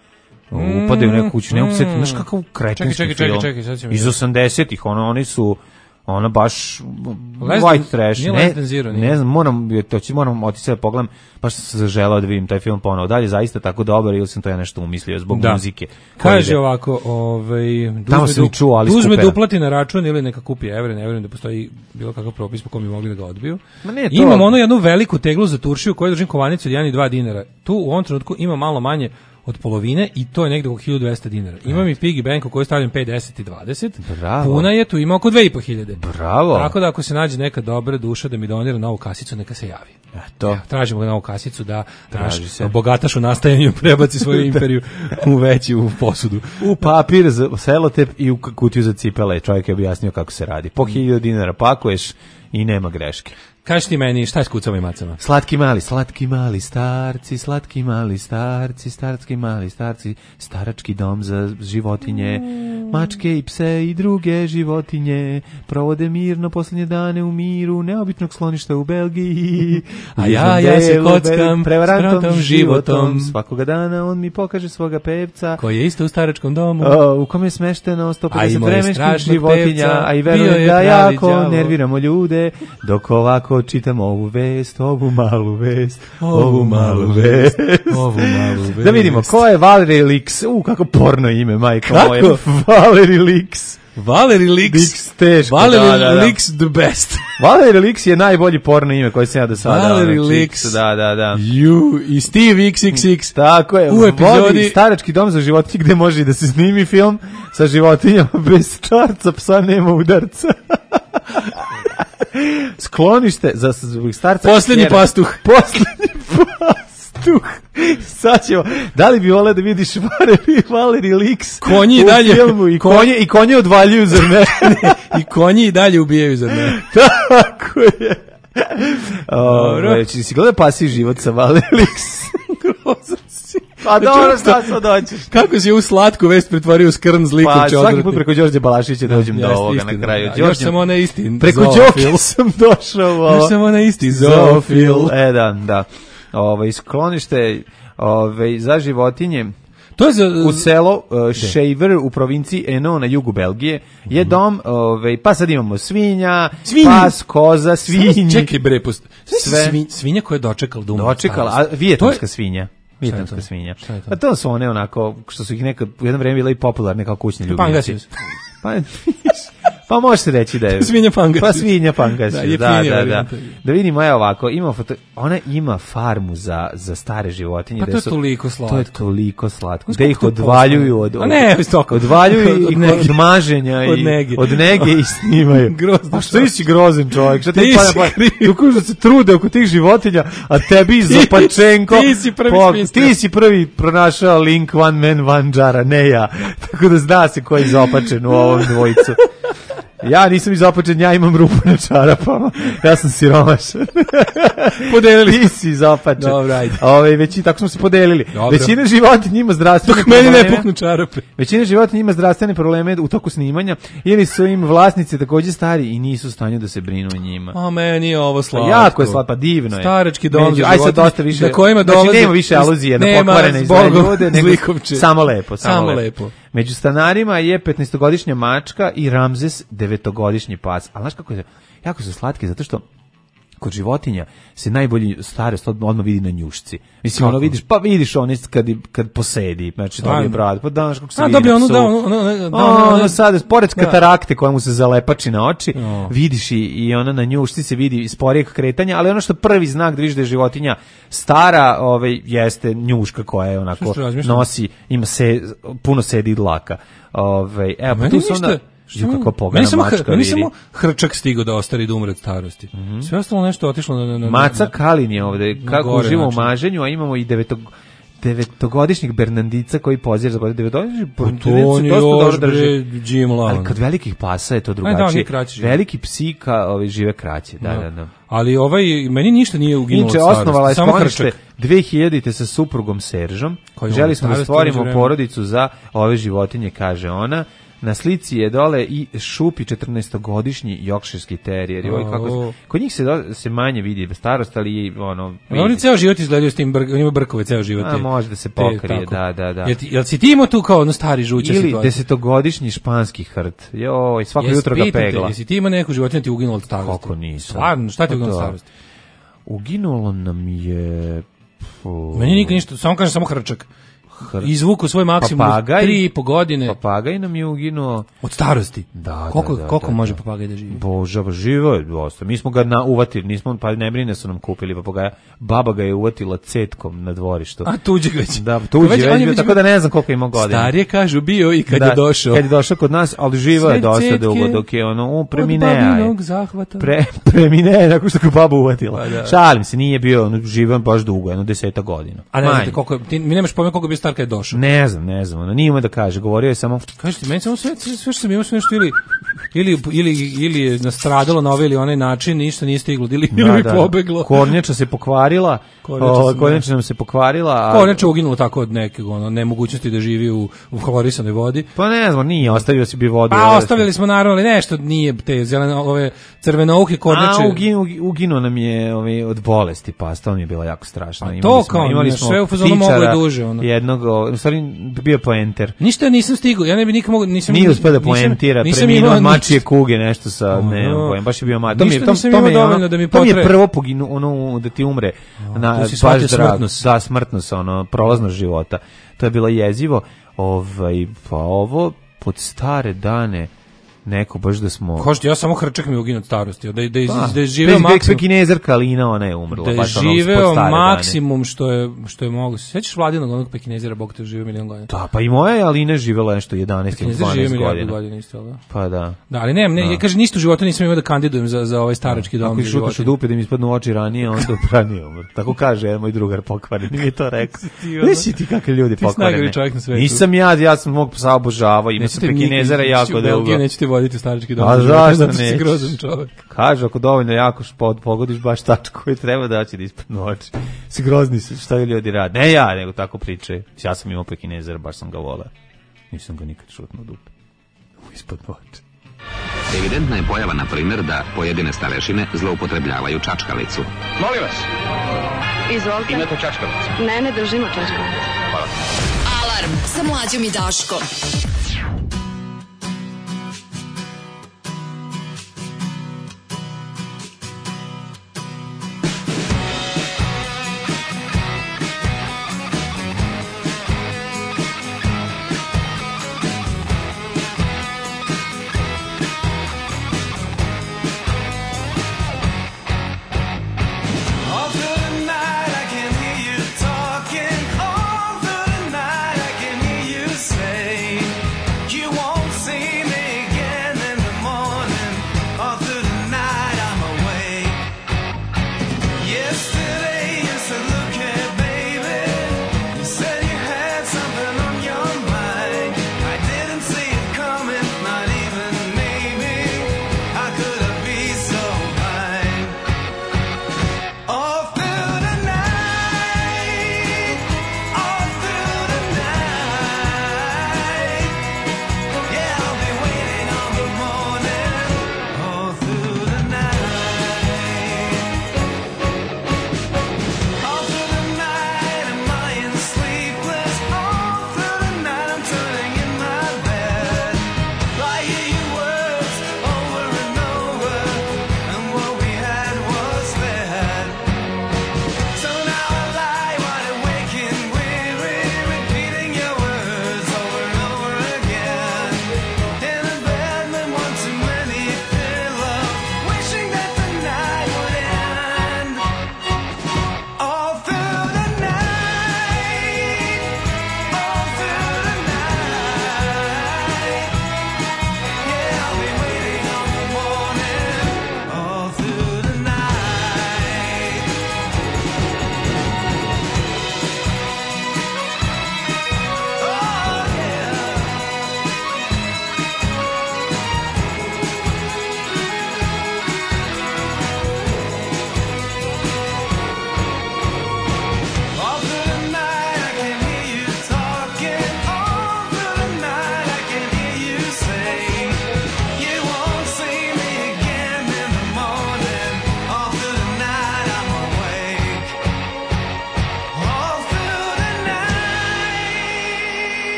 upadaju u neku kuću, ne mogu se setiti, znaš kakav kretenski Čekaj, čekaj, film. čekaj, čekaj, sad ćemo iz vidjeti. osamdesetih, ono, oni su ona baš Less white than- trash. nije Ne, Less than Zero, nije. ne znam, moram, to će, moram otići da pogledam, baš sam se zaželao da vidim taj film ponovo. Da li je zaista tako dobar ili sam to ja nešto umislio zbog Da. muzike? koja Kaže ide. ovako, ovaj Tamo sam i čuo, ali uzme skupera. da uplati na račun ili neka kupi evre, ne verujem da postoji bilo kakav propis po kom bi mogli da ga odbiju. Ma ne, to- Imam ono jednu veliku teglu za turšiju koju držim kovanicu od jedan i dva dinara. Tu u ovom trenutku ima malo manje od polovine i to je negde oko hiljadu dvesta dinara. Imam i piggy bank u kojoj stavljam pet, deset i dvadeset. Bravo. Puna je, tu ima oko dve i po hiljade. Bravo. Tako da ako se nađe neka dobra duša da mi donira novu kasicu, neka se javi. To. Tražimo ga novu kasicu da Traži naš se. bogataš u nastajanju prebaci svoju imperiju u veću posudu. U papir za selotep i u k- kutiju za cipele. Čovjek je objasnio kako se radi. Po hiljadu dinara pakuješ i nema greške. Kaži ti meni, šta je s kucama i macama? Slatki mali, slatki mali starci, slatki mali starci, starski mali starci, starački dom za životinje, mačke i pse i druge životinje, provode mirno posljednje dane u miru, neobičnog skloništa u Belgiji. A ja, ja se Delu, kockam prevarantom s pratom životom, svakoga dana on mi pokaže svoga pevca, Koji je isto u staračkom domu. o, u kom je smešteno sto A pedeset imao je vremenskih strašnog životinja, pevca, a i bio verujem je da pravi jako đavo. nerviramo ljude, dok ovako čitam ovu vest, ovu malu vest, Ovu ovu malu malu vest. vest, ovu malu vest. Da vidimo, ko je Valerie Lix? U, kako porno ime, majko Kako? moja. Valerie Lix. Valerie Lix. Lix, teško. Valerie da, da, da. Lix the best. Valerie Lix je najbolji porno ime koji sam ja do sada. Valerie ono, Lix. Lix. Da, da, da. You i Steve iks iks iks. Tako je, U vodi epizodi- starački dom za životinje gde može i da se snimi film sa životinjama bez čarca, psa nema udarca. Sklonište za za starca. Posljednji kćera. pastuh. Posljednji pastuh. Sad ćemo, da li bi voleo da vidiš Valerie, Valerie Lix Konji i u dalje- filmu i konji- konje, i konje odvaljuju zar ne? I konji i dalje ubijaju za ne. Tako je. Ove, či si gledao Pasi život sa Valerie Lix? Pa dobro, šta sad hoćeš? Kako si ovu slatku vest pretvorio u skrn zlikov Pa čodrotnik? svaki put preko Đorđe Balašića dođem do Jeste, ovoga istina, na kraju. da. Đorđe- Još sam onaj isti Preko zoofil. Đoke sam došao u ovo. Još sam onaj isti zoofil. E, da, da. Ove, sklonište ove, za životinje To je za... u selo uh, Shaver u provinciji Eno na jugu Belgije je dom, ove, pa sad imamo svinja, Svinji. pas, koza, svinji. Čekaj bre, pust. Sve. Sve. Svin, svinja koja je dočekala da umre. Dočekala, a starost. vijetnamska To je- svinja. Vijetnamska to? svinja. Šta je to? A to su one onako, što su ih nekad, u jedno vreme bile i popularne kao kućni ljubimci. Pangasius. Pa, pa može se reći da je... Svinja Pangasius. Pa svinja Pangasius, Da, da, da, jeftinija da. varijanta. Da vidimo, evo ovako, ima foto, ona ima farmu za, za stare životinje. Pa gde to je su- toliko slatko. To je toliko slatko. Znaš Da ih koliko to odvaljuju postoji? od... A od ne, iz toga. Odvaljuju Od ih nege. od maženja Od i nege. od nege i snimaju. Grozno. A što si grozan čovjek? Šta Ti ti si pa kriv. Kako da se trude oko tih životinja, a tebi Zopačenko... ti si prvi po- sminster. Ti si prvi pronašao link one man, one jar, ne ja. Tako da zna se ko je izopačen u ovom dvojicu. Ja nisam izopačen, ja imam rupu na čarapama. Ja sam siromašan. Podelili Ti si izopačen. Dobro, ajde. Ove, veći, tako smo se podelili. Dobro. Većina životinja ima zdravstvene Dok meni probleme. ne puknu čarape. Većina životinja ima zdravstvene probleme u toku snimanja ili su im vlasnici takođe stari i nisu u stanju da se brinu o njima. A meni je ovo slatko. Jako je slatko, pa divno je. Starački dom Među- za aj sad životinje, dosta više. na kojima znači, dolaze- nema više aluzije na Nema pokvarene i zbogom zle ljude, nego zlikovče. samo lepo, samo, Samo lepo. lepo. Među stanarima je petnaestogodišnja mačka i Ramzes devetogodišnji pas. Ali znaš kako je, jako su slatki, zato što kod životinja se najbolji starost od- odmah vidi na njušci. Mislim, ono Kako? vidiš, pa vidiš ono kad, kad posedi, znači dobije Ajme. brad, pa daš kako se A, vidi dobije na onu, psu. da, ono, ono, ono, da, ono, ono, ono, sad, pored da. katarakte koja mu se zalepači na oči, O. vidiš i, i ona na njušci se vidi sporijeg kretanja, ali ono što prvi znak da vidiš da je životinja stara, ovaj, jeste njuška koja je onako Što što razmišljam? nosi, ima se, puno sedi dlaka. Ovaj, evo, pa Meni tu su ništa- onda... Ju, kako meni pogana samo, mačka hr- meni vidi. samo hrčak stigao da ostari da umre od starosti. Sve ostalo nešto otišlo na... na, na Maca na- Kalin je ovde, na kako gore uživa u način. maženju, a imamo i devetog, devetogodišnjeg Bernandica koji pozira za godine. Devetogodišnjeg Pa Bernandica to on se je dosta dobro još, drži. bre, Jim Lao. Ali kod velikih pasa je to Aj, da, drugačije. oni kraće žive. Veliki psi ka, ovi, žive kraće, da, Da. da, da. Ali ovaj, meni ništa nije uginulo od Inače, starosti. osnovala je samo sklonište hrčak. dve hiljadite sa suprugom Seržom. Koji Želi on smo da starosti stvorimo međuvremenu. porodicu za ove životinje, kaže ona. Na slici je dole i Šupi, četrnaestogodišnji jokširski terijer. Oj, kako se, kod njih se, do, se manje vidi starost, ali ono... Vidi. Oni ceo život izgledaju s tim, brk, oni imaju brkove ceo život. A, može da se pokrije, te, da, da, da. Jel, jel si ti imao tu kao ono stari žuća situacija? Ili desetogodišnji španski hrt. Joj, svako Jes, jutro ga pegla. Jesi ti imao neku životinju ti uginulo od starosti? Kako nisam? Stvarno, šta ti uginulo od starosti? Uginulo nam je... Puh. Meni nikad ništa, samo kažem samo hrčak. Izvuku svoj maksimum tri i po godine. Papagaj nam je uginuo od starosti. Da, koliko da, da, koliko da, može da. papagaj da živi? Bože, živo je dosta. Mi smo ga na uvatili, nismo pa ne brine su nam kupili papagaja. Baba ga je uvatila cetkom na dvorištu. A tuđeg već. Da, tuđi već, već bio, tako da ne znam koliko ima godina. Starije kažu bio i kad da, je došao. Kad je došao kod nas, ali živo je dosta dugo dok je ono u preminea. Zahvata. Pre preminea nakon što ga baba uvatila. Da. Šalim se, nije bio ono živan baš dugo, jedno deseta godina. A ne znate koliko ti mi nemaš pojma koliko bi star kad je došao. Ne znam, ne znam, ono nije ima da kaže, govorio je samo kažete meni samo sve sve što sam imao sve nešto ili ili ili ili je nastradalo na ovaj ili onaj način, ništa nije stiglo ili da, mi da. pobeglo. Kornjača se pokvarila. Kornjača, kornjača nam se pokvarila. A... Kornjača uginulo tako od nekog ono nemogućnosti da živi u u hlorisanoj vodi. Pa ne znam, nije ostavio se bi vodu. Pa ostavili smo naravno, ali nešto nije te zelene ove crvenouke kornjače. A uginu uginu nam je ovaj od bolesti, pa to mi je bilo jako strašno. A to kao imali smo sve u fazonu moglo je duže ono. Jednog, u stvari bio poenter. Ništa nisam stigao, ja ne bi nikad mogao, nisam nije uspeo da poentira, preminuo od mačije kuge nešto sa, oh, ne znam pojem, baš je bio mat. To mi je, to, to mi je, ono, da mi to mi je prvo poginu, ono, da ti umre, oh, na, baš drag, da, smrtnost, ono, prolaznost života. To je bilo jezivo, ovaj, pa ovo, pod stare dane, neko baš da smo... Košti, ja samo hrčak mi uginuo od starosti, da, da, da, pa, da je živeo maksimum... Pekinezerka Alina, ona je umrla. Da je živeo maksimum što je, što je mogu. Sećaš Vladinog onog Pekinezera, Bog te živeo milion godina? Da, pa i moja je Alina živela nešto jedanaest ili dvanaest godina. godina isto, da? Pa da. Da, ali ne, ne, ja kaže, ništa u životu nisam imao da kandidujem za, za ovaj starački dom. Ako šutaš u dupe da mi ispadnu oči ranije, onda ranije umr. Tako kaže jedan moj drugar pokvareni, mi je to rekao. Nisi ti kakvi ljudi pokvareni. Nisam ja, ja sam mog psa obožavao, ima sam Pekinezera jako dugo. Nećete voditi starački dom. A zašto ne? Grozan čovjek. Kaže, ako dovoljno jako špod pogodiš baš tačku koju treba da će da ispadnu oči. Si grozni se, šta je ljudi radi? Ne ja, nego tako pričaju. Ja sam imao Pekinezera, baš sam ga volao. Nisam ga nikad šutnuo dupe. Ispadnu oči. Evidentna je pojava, na primjer, da pojedine starešine zloupotrebljavaju čačkalicu. Molim vas. Izvolite. Imate čačkalicu? Ne, ne držimo čačkalicu. Hvala. Alarm sa Mlađom i Daškom. Say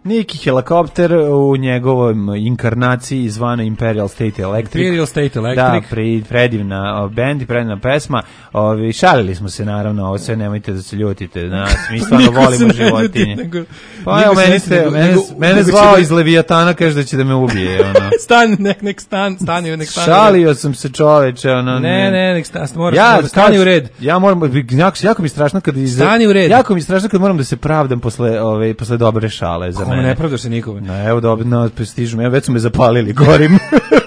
Neki helikopter u njegovom inkarnaciji zvana Imperial State Electric. Imperial State Electric. Da, pri, predivna bend i predivna pesma. Ovi, šalili smo se naravno, ovo sve nemojte da se ljutite. Nas, mi stvarno volimo životinje. Nego, pa evo, meni ste, nego, mene, nego, mene nego zvao da... iz Leviatana, kaže da će da me ubije. Ono. Stan, nek, nek stan, stani, nek stani. Šalio sam se čoveče. Ono, ne, ne, nek stan, moraš, ja, moraš, stani u red. Ja moram, jako, jako mi strašno kad iz... Stani u red. Jako mi strašno kad moram da se pravdam posle, ove, posle dobre šale za Ko mene. Ne pravdaš se nikome. No, evo dobro, no, prestižu, evo već su me zapalili, gorim.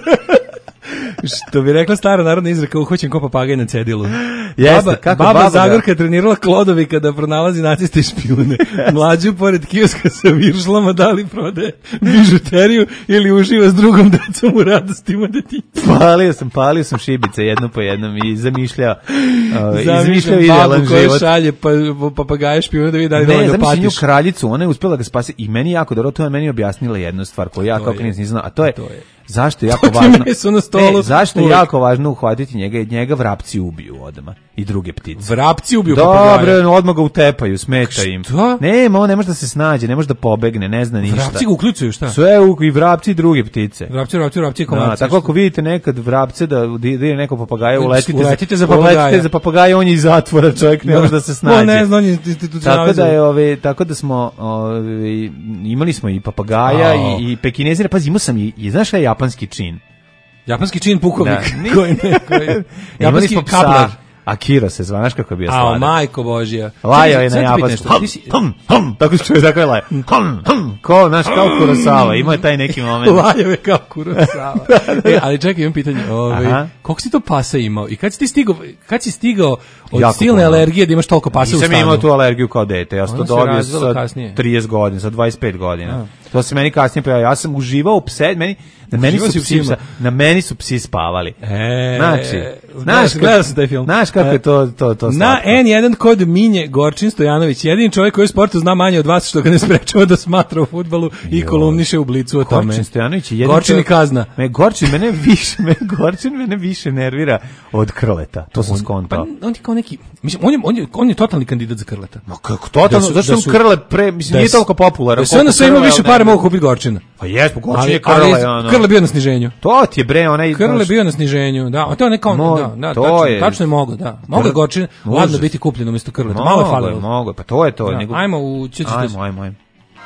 Što bi rekla stara narodna izreka, uhoćen ko papagaj na cedilu. Jeste, baba, kako baba, baba Zagorka trenirala Klodovika da pronalazi naciste i špijune. Mlađu pored kioska sa viršlama da li prode bižuteriju ili uživa s drugom decom u radostima detinjstva. Palio sam, palio sam šibice jedno po jednom i zamišljao uh, zamišljao idealan koja život. Šalje pa, papagaje špijune da vidi da li ne, da patiš. Ne, zamišljao kraljicu, ona je uspjela ga spasi i meni jako dobro, to je meni objasnila jednu stvar koju ja kao klinac nisam znao, a to je, to je. Zašto je jako važno? Na stolu, ne, zašto je uvijek. jako važno uhvatiti njega i njega vrapci ubiju odmah i druge ptice. Vrapci ubiju papagaja. Dobro, odmah ga utepaju, smeta im. Šta? Nema, on ne može da se snađe, ne može da pobegne, ne zna ništa. Vrapci ga uključuju, šta? Sve i vrapci i druge ptice. Vrapci, vrapci, vrapci, komarci. Da, tako ako vidite nekad vrapce da ide neko papagaja, uletite, uletite za papagaja. Uletite za papagaja, on je iz zatvora, čovjek ne može da se snađe. On ne zna, on je institucionalizam. Tako da je, ove, tako da smo, ove, imali smo i papagaja oh. i, i pekinezira, pazi, imao sam i, i znaš šta je japanski čin? Japanski čin pukovnik. Da. koji ne, koji... Japanski kaplar. Akira se zva, znaš kako bi je sladak. A, majko Božija. Lajao je na japansku. Hum, hum, hum, tako se čuje, tako je lajao. Hum, hum, ko, znaš, kao Kurosawa, ima je taj neki moment. Lajao je kao Kurosawa. e, ali čekaj, imam pitanje, ovaj, koliko si to pasa imao i kad si ti stigao, kad si stigao od jako silne puno. Alergije da imaš toliko pasa u stanu? Nisam imao tu alergiju kao dete, ja sam to dobio sa trideset godina, sa dvadeset pet godina. A. To se meni kasnije pojavio, ja sam uživao u pse, meni, na, meni su psi, na meni su psi spavali. E, znači, znaš, gledao sam taj film. Znaš kako je to, to, to na en jedan kod Minje Gorčin Stojanović, jedini čovjek koji u sportu zna manje od vas, što ga ne sprečava da smatra u fudbalu i jo. kolumniše u Blicu o tome. Gorčin Stojanović je jedini Gorčin i kazna. Me, Gorčin mene više, me, Gorčin mene više nervira od Krleta, to sam skontao. Pa on je kao neki, mislim, on je, on je, on je totalni kandidat za Krleta. Ma kako totalno, da zašto sam Krle pre, mislim, nije toliko popularan. Da se onda sve ima više para mogu kupiti Gorčina. Pa jes, Gorčin je Krle, ono. Krle bio na sniženju. To ti je bre, onaj... Krle bio na sniženju, da, a to je neko, Mo, da, da, to tačno, je, tačno je mogo, da. Mogo je Gorčin, ladno biti kupljen umjesto Krleta, malo je falilo. Mogo, pa to je to. Da, nego... Ajmo u... Če, če, ajmo, ajmo, ajmo.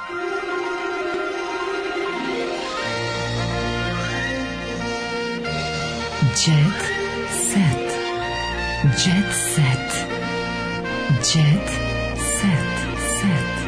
Jet set. Jet set. Jet set. Set.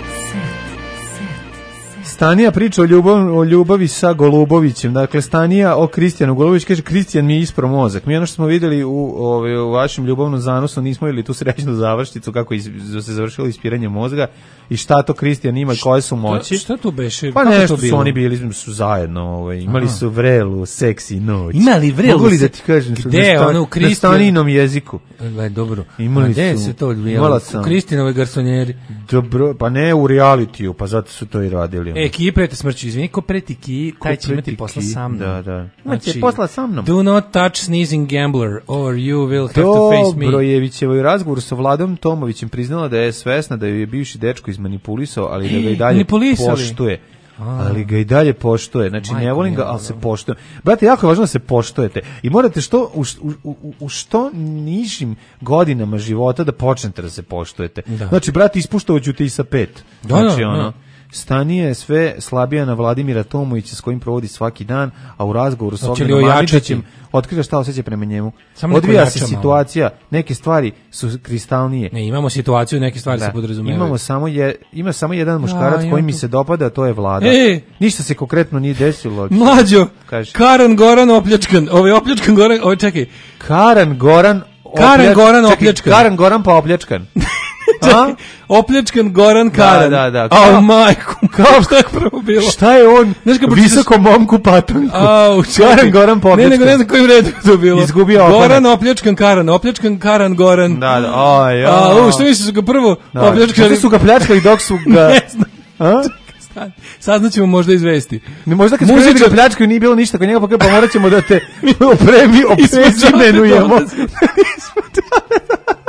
Stanija priča o, ljubav, o ljubavi sa Golubovićem. Dakle, Stanija o Kristijanu Golubović kaže, Kristijan mi je ispro mozak. Mi ono što smo vidjeli u, ove, u vašem ljubavnom zanosu nismo vidjeli tu srećnu završnicu kako iz, se završilo ispiranje mozga i šta to Kristijan ima, koje su moći. Šta, šta to beše? Pa nešto su oni bili su zajedno, ovaj, imali Aha. su vrelu, seksi noć. Imali vrelu? Mogu li da ti kažem? Gde na, ono u Kristijan? Na Staninom jeziku. Gledaj, dobro. Imali gde su, se to odvijalo? U Kristijanove garsonjeri. Dobro, pa ne u realitiju, pa zato su to i radili. E, ki prete smrću, izvini, ko preti ki, taj će imati posla sa mnom. Da, da. Znači, će posla sa mnom. Do not touch sneezing gambler, or you will have Dobro, to face me. Dobrojevićevo je razgovor sa Vladom Tomovićem priznala da je svesna da ju je bivši dečko izmanipulisao, ali da ga i dalje poštuje. A. Ali ga i dalje poštuje. Znači, Majko, ne volim ga, ali se poštuje. Brate, jako je važno da se poštujete. I morate što, u, u, u, u što nižim godinama života da počnete da se poštujete. Da. Znači, brate, ispuštovaću te i sa pet. Da, znači, da, ono... Da. Stanije je sve slabija na Vladimira Tomovića s kojim provodi svaki dan, a u razgovoru s Ognenom Mamičićem otkriva šta osjeća prema njemu. Odvija se situacija, neke stvari su kristalnije. Ne, imamo situaciju, neke stvari da, se podrazumevaju. Imamo samo je, ima samo jedan muškarac ja, koji mi se dopada, to je Vlada. E, Ništa se konkretno nije desilo. Mlađo, Kaži. Karan Goran opljačkan, ovaj opljačkan Goran, ovaj čekaj. Karan Goran Karan opljačkan. Goran opljačkan. Karan Goran pa opljačkan. Čekaj, opljačkan Goran Karan. Da, da, da. Kao majku. Kao šta je prvo bilo? Šta je on? Visoko momku patanku. Karan Goran pa opljačkan. Ne, nego ne znam kojim redu to bilo. Izgubio opanak. Goran opljačkan Karan. Opljačkan Karan Goran. Da, da. Aj, ja. A, u, što misli su ga prvo da, opljačkali? Možda su ga pljačkali dok su ga... Ne znam. A? Saznaćemo možda izvesti. Ne, možda kad smo ga pljačkaju nije bilo ništa kod njega, pa, pa morat ćemo da te opremi, oprezimenujemo.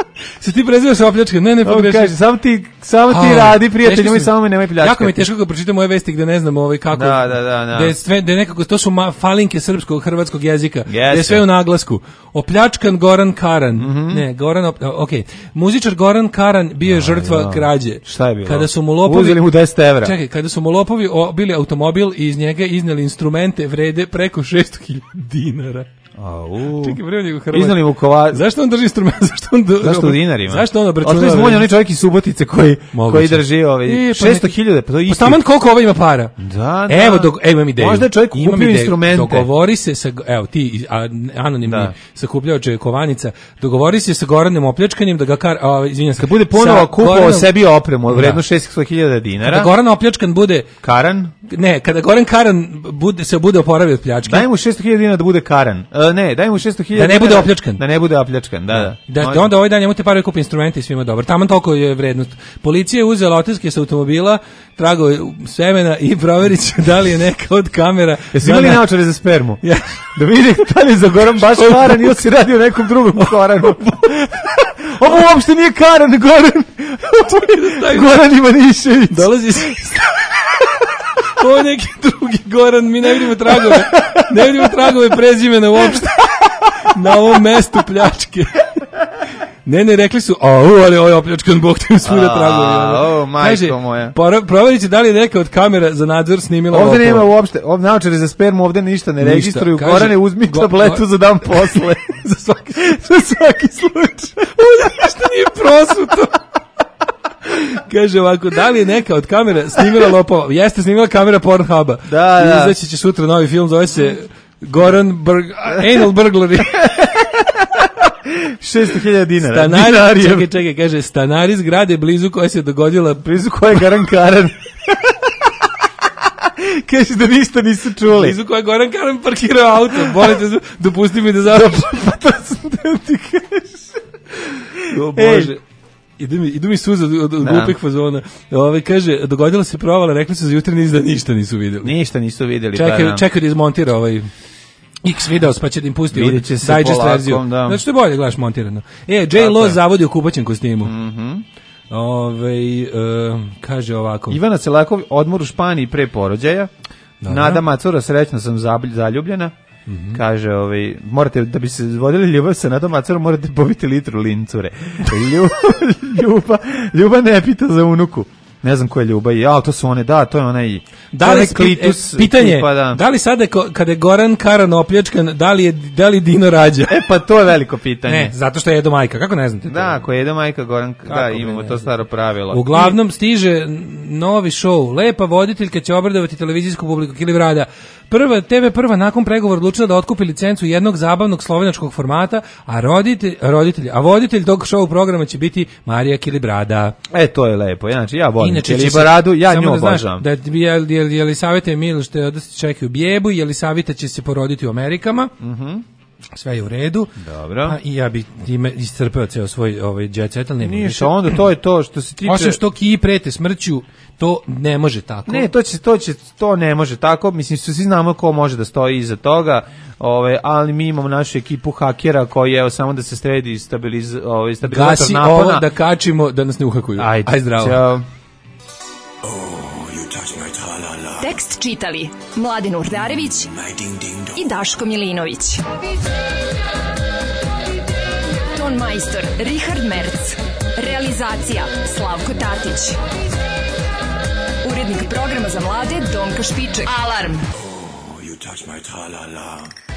Se ti prezivaš opljačkan, ne, ne On pogreši. kaže, samo ti, samo ti A, radi, prijatelj, teško moj, su- samo me nemoj pljačkati. Jako mi je teško kad pročitam ove vesti gde ne znam ovaj kako. Da, da, da, da. Da je sve, da je nekako, to su ma, falinke srpskog, hrvatskog jezika. Da je Jeste. sve u naglasku. Opljačkan Goran Karan. Mhm. Ne, Goran, op, ok. Muzičar Goran Karan bio je žrtva ja. krađe. Šta je bilo? Kada su mu lopovi... Uzeli mu deset evra. Čekaj, kada su mu lopovi obili automobil i iz njega izneli instrumente vrede preko šesto hiljada dinara. Au. Čekaj, vreme nego Hrvat. Iznali mu kova... Zašto on drži instrument? Zašto on do... Zašto u dinarima? Zašto on obračunava? Otko je zmonja onaj čovjek iz Subotice koji, Moguće. koji drži ovaj E, pa šesto neki- hiljada, pa to je Pa isti. taman koliko ovo ima para. Da, da. Evo, dok, evo imam ideju. Možda je čovjek Imam kupio ideju. instrumente. Dogovori se sa, evo ti, a, anonimni Da. sakupljač je Kovanica, dogovori se sa Goranem opljačkanjem da ga kar, a, izvinjam se. Kad bude ponovo sa kupovao Goranom- sebi opremu, vredno Da. šesto hiljada dinara. Kada Goran opljačkan bude, Karan, ne, kada Goran Karan bude, se bude oporavio od pljačke, daj mu šesto hiljada dinara da bude Karan. E, ne, daj mu šesto hiljada Da ne bude dinara opljačkan. Da ne bude opljačkan, da, da. Da, Može. da onda ovaj dan njemu te pare kupi instrumente i svima dobro. Taman toliko je vrednost. Policija je uzela otiske sa automobila, tragove semena i proverit će da li je neka od kamera. Jesi imali Da, da. naočare za spermu? Ja. Da vidi da li je za Goran baš Karan ili se radi o nekom drugom Koranu. Ovo uopšte nije Karan, Goran. Goran Ivanišević. Dolazi se... Ovo je neki drugi Goran, mi ne vidimo tragove. Ne vidimo tragove prezimena uopšte. Na ovom mestu pljačke. Ne, ne, rekli su, a u, ali ovo je opljačkan, Bog te svuda tragovi. o, majko moja. Pora- proverit će da li je neka od kamera za nadzor snimila Ovde lopova. nema uopšte, ovde naočare za spermu, ovde ništa ne Ništa. registruju. Kaže, Gorane, uzmi go- tabletu go- za dan posle. za svaki, za svaki slučaj. Ovo ništa nije prosuto. Kaže ovako, da li je neka od kamera snimila lopova? Jeste snimila kamera Pornhuba. Da, da. Izaći će sutra novi film, zove se Goran Burg, Anal Burglary. šesto hiljada dinara. Stanari, Dinarijem. čekaj, čekaj, kaže, stanari zgrade blizu koje se dogodila... Blizu koje je Goran Karan. Kaže da ništa nisu čuli. Blizu koje je Goran Karan parkirao auto. Volite, dopusti mi da završim. Pa to sam teo ti kaže. O Bože. Idu mi, idu mi suza od, od Da. glupih fazona. Ove, kaže, dogodila se provala, rekli su za jutra niz da ništa nisu vidjeli. Ništa nisu vidjeli. Čekaj, pa da. čekaj da izmontira ovaj X videos, pa će da im pusti Vidjet će se digest polako, verziju. da. Znači što je bolje, gledaš montirano. E, J. Tako Lo je. zavodi u kupaćem kostimu. Mhm. Ove, e, kaže ovako. Ivana Selakov, odmor u Španiji pre porođaja. Dobro. Nada Macura, srećno sam zablj- zaljubljena. Mhm. Kaže, ovaj, morate, da bi se vodili ljubav sa Nadom Macurom, morate pobiti litru lincure. Ljuba, ljuba, ljuba ne pita za unuku. Ne znam ko je Ljuba. Ja, to su one, da, to je onaj... Da li, onaj klitus, e, pitanje, tipa, da. da li sada ko- kada je Goran Karan opljačkan, da li je, da li Dino rađa? E, pa to je veliko pitanje. Ne, zato što je Edo majka, kako ne znate to? Da, ako je Edo majka Goran, da, Kako bi imamo ne to znam. staro pravilo. Uglavnom stiže novi show. Lepa voditeljka će obradovati televizijsku publiku Kilivrada. Prva, T V prva nakon pregovora odlučila da otkupi licencu jednog zabavnog slovenačkog formata, a roditelj, roditelj, a voditelj tog show programa će biti Marija Kilibrada. E, to je lepo. Znači, ja volim Inače će se- Kilibradu, ja samo nju da znaš, obožavam. Da je je je li savjeta Emil što je da se čekaju bijebu, je li savjeta će se poroditi u Amerikama. Mhm. Sve je u redu. Dobro. Pa i ja bi time iscrpeo ceo svoj ovaj jet set, ali nema više. Ništa, onda to je to što se tiče... Osim što Kiji prete smrću, to ne može tako. Ne, to će, to će, to ne može tako, mislim, svi znamo ko može da stoji iza toga, ovaj, ali mi imamo našu ekipu hakera koji, evo, samo da se sredi stabiliz, ovaj, stabilizator Gasi napona. ovo da kačimo, da nas ne uhakuju. Ajde, Aj zdravo. ćao. Tekst čitali Mladin Urdarević i Daško Milinović. Ton majstor Richard Merc. Realizacija Slavko Tatić. Urednik programa za mlade Donka Špiček. Alarm! You touch my tra-la-la.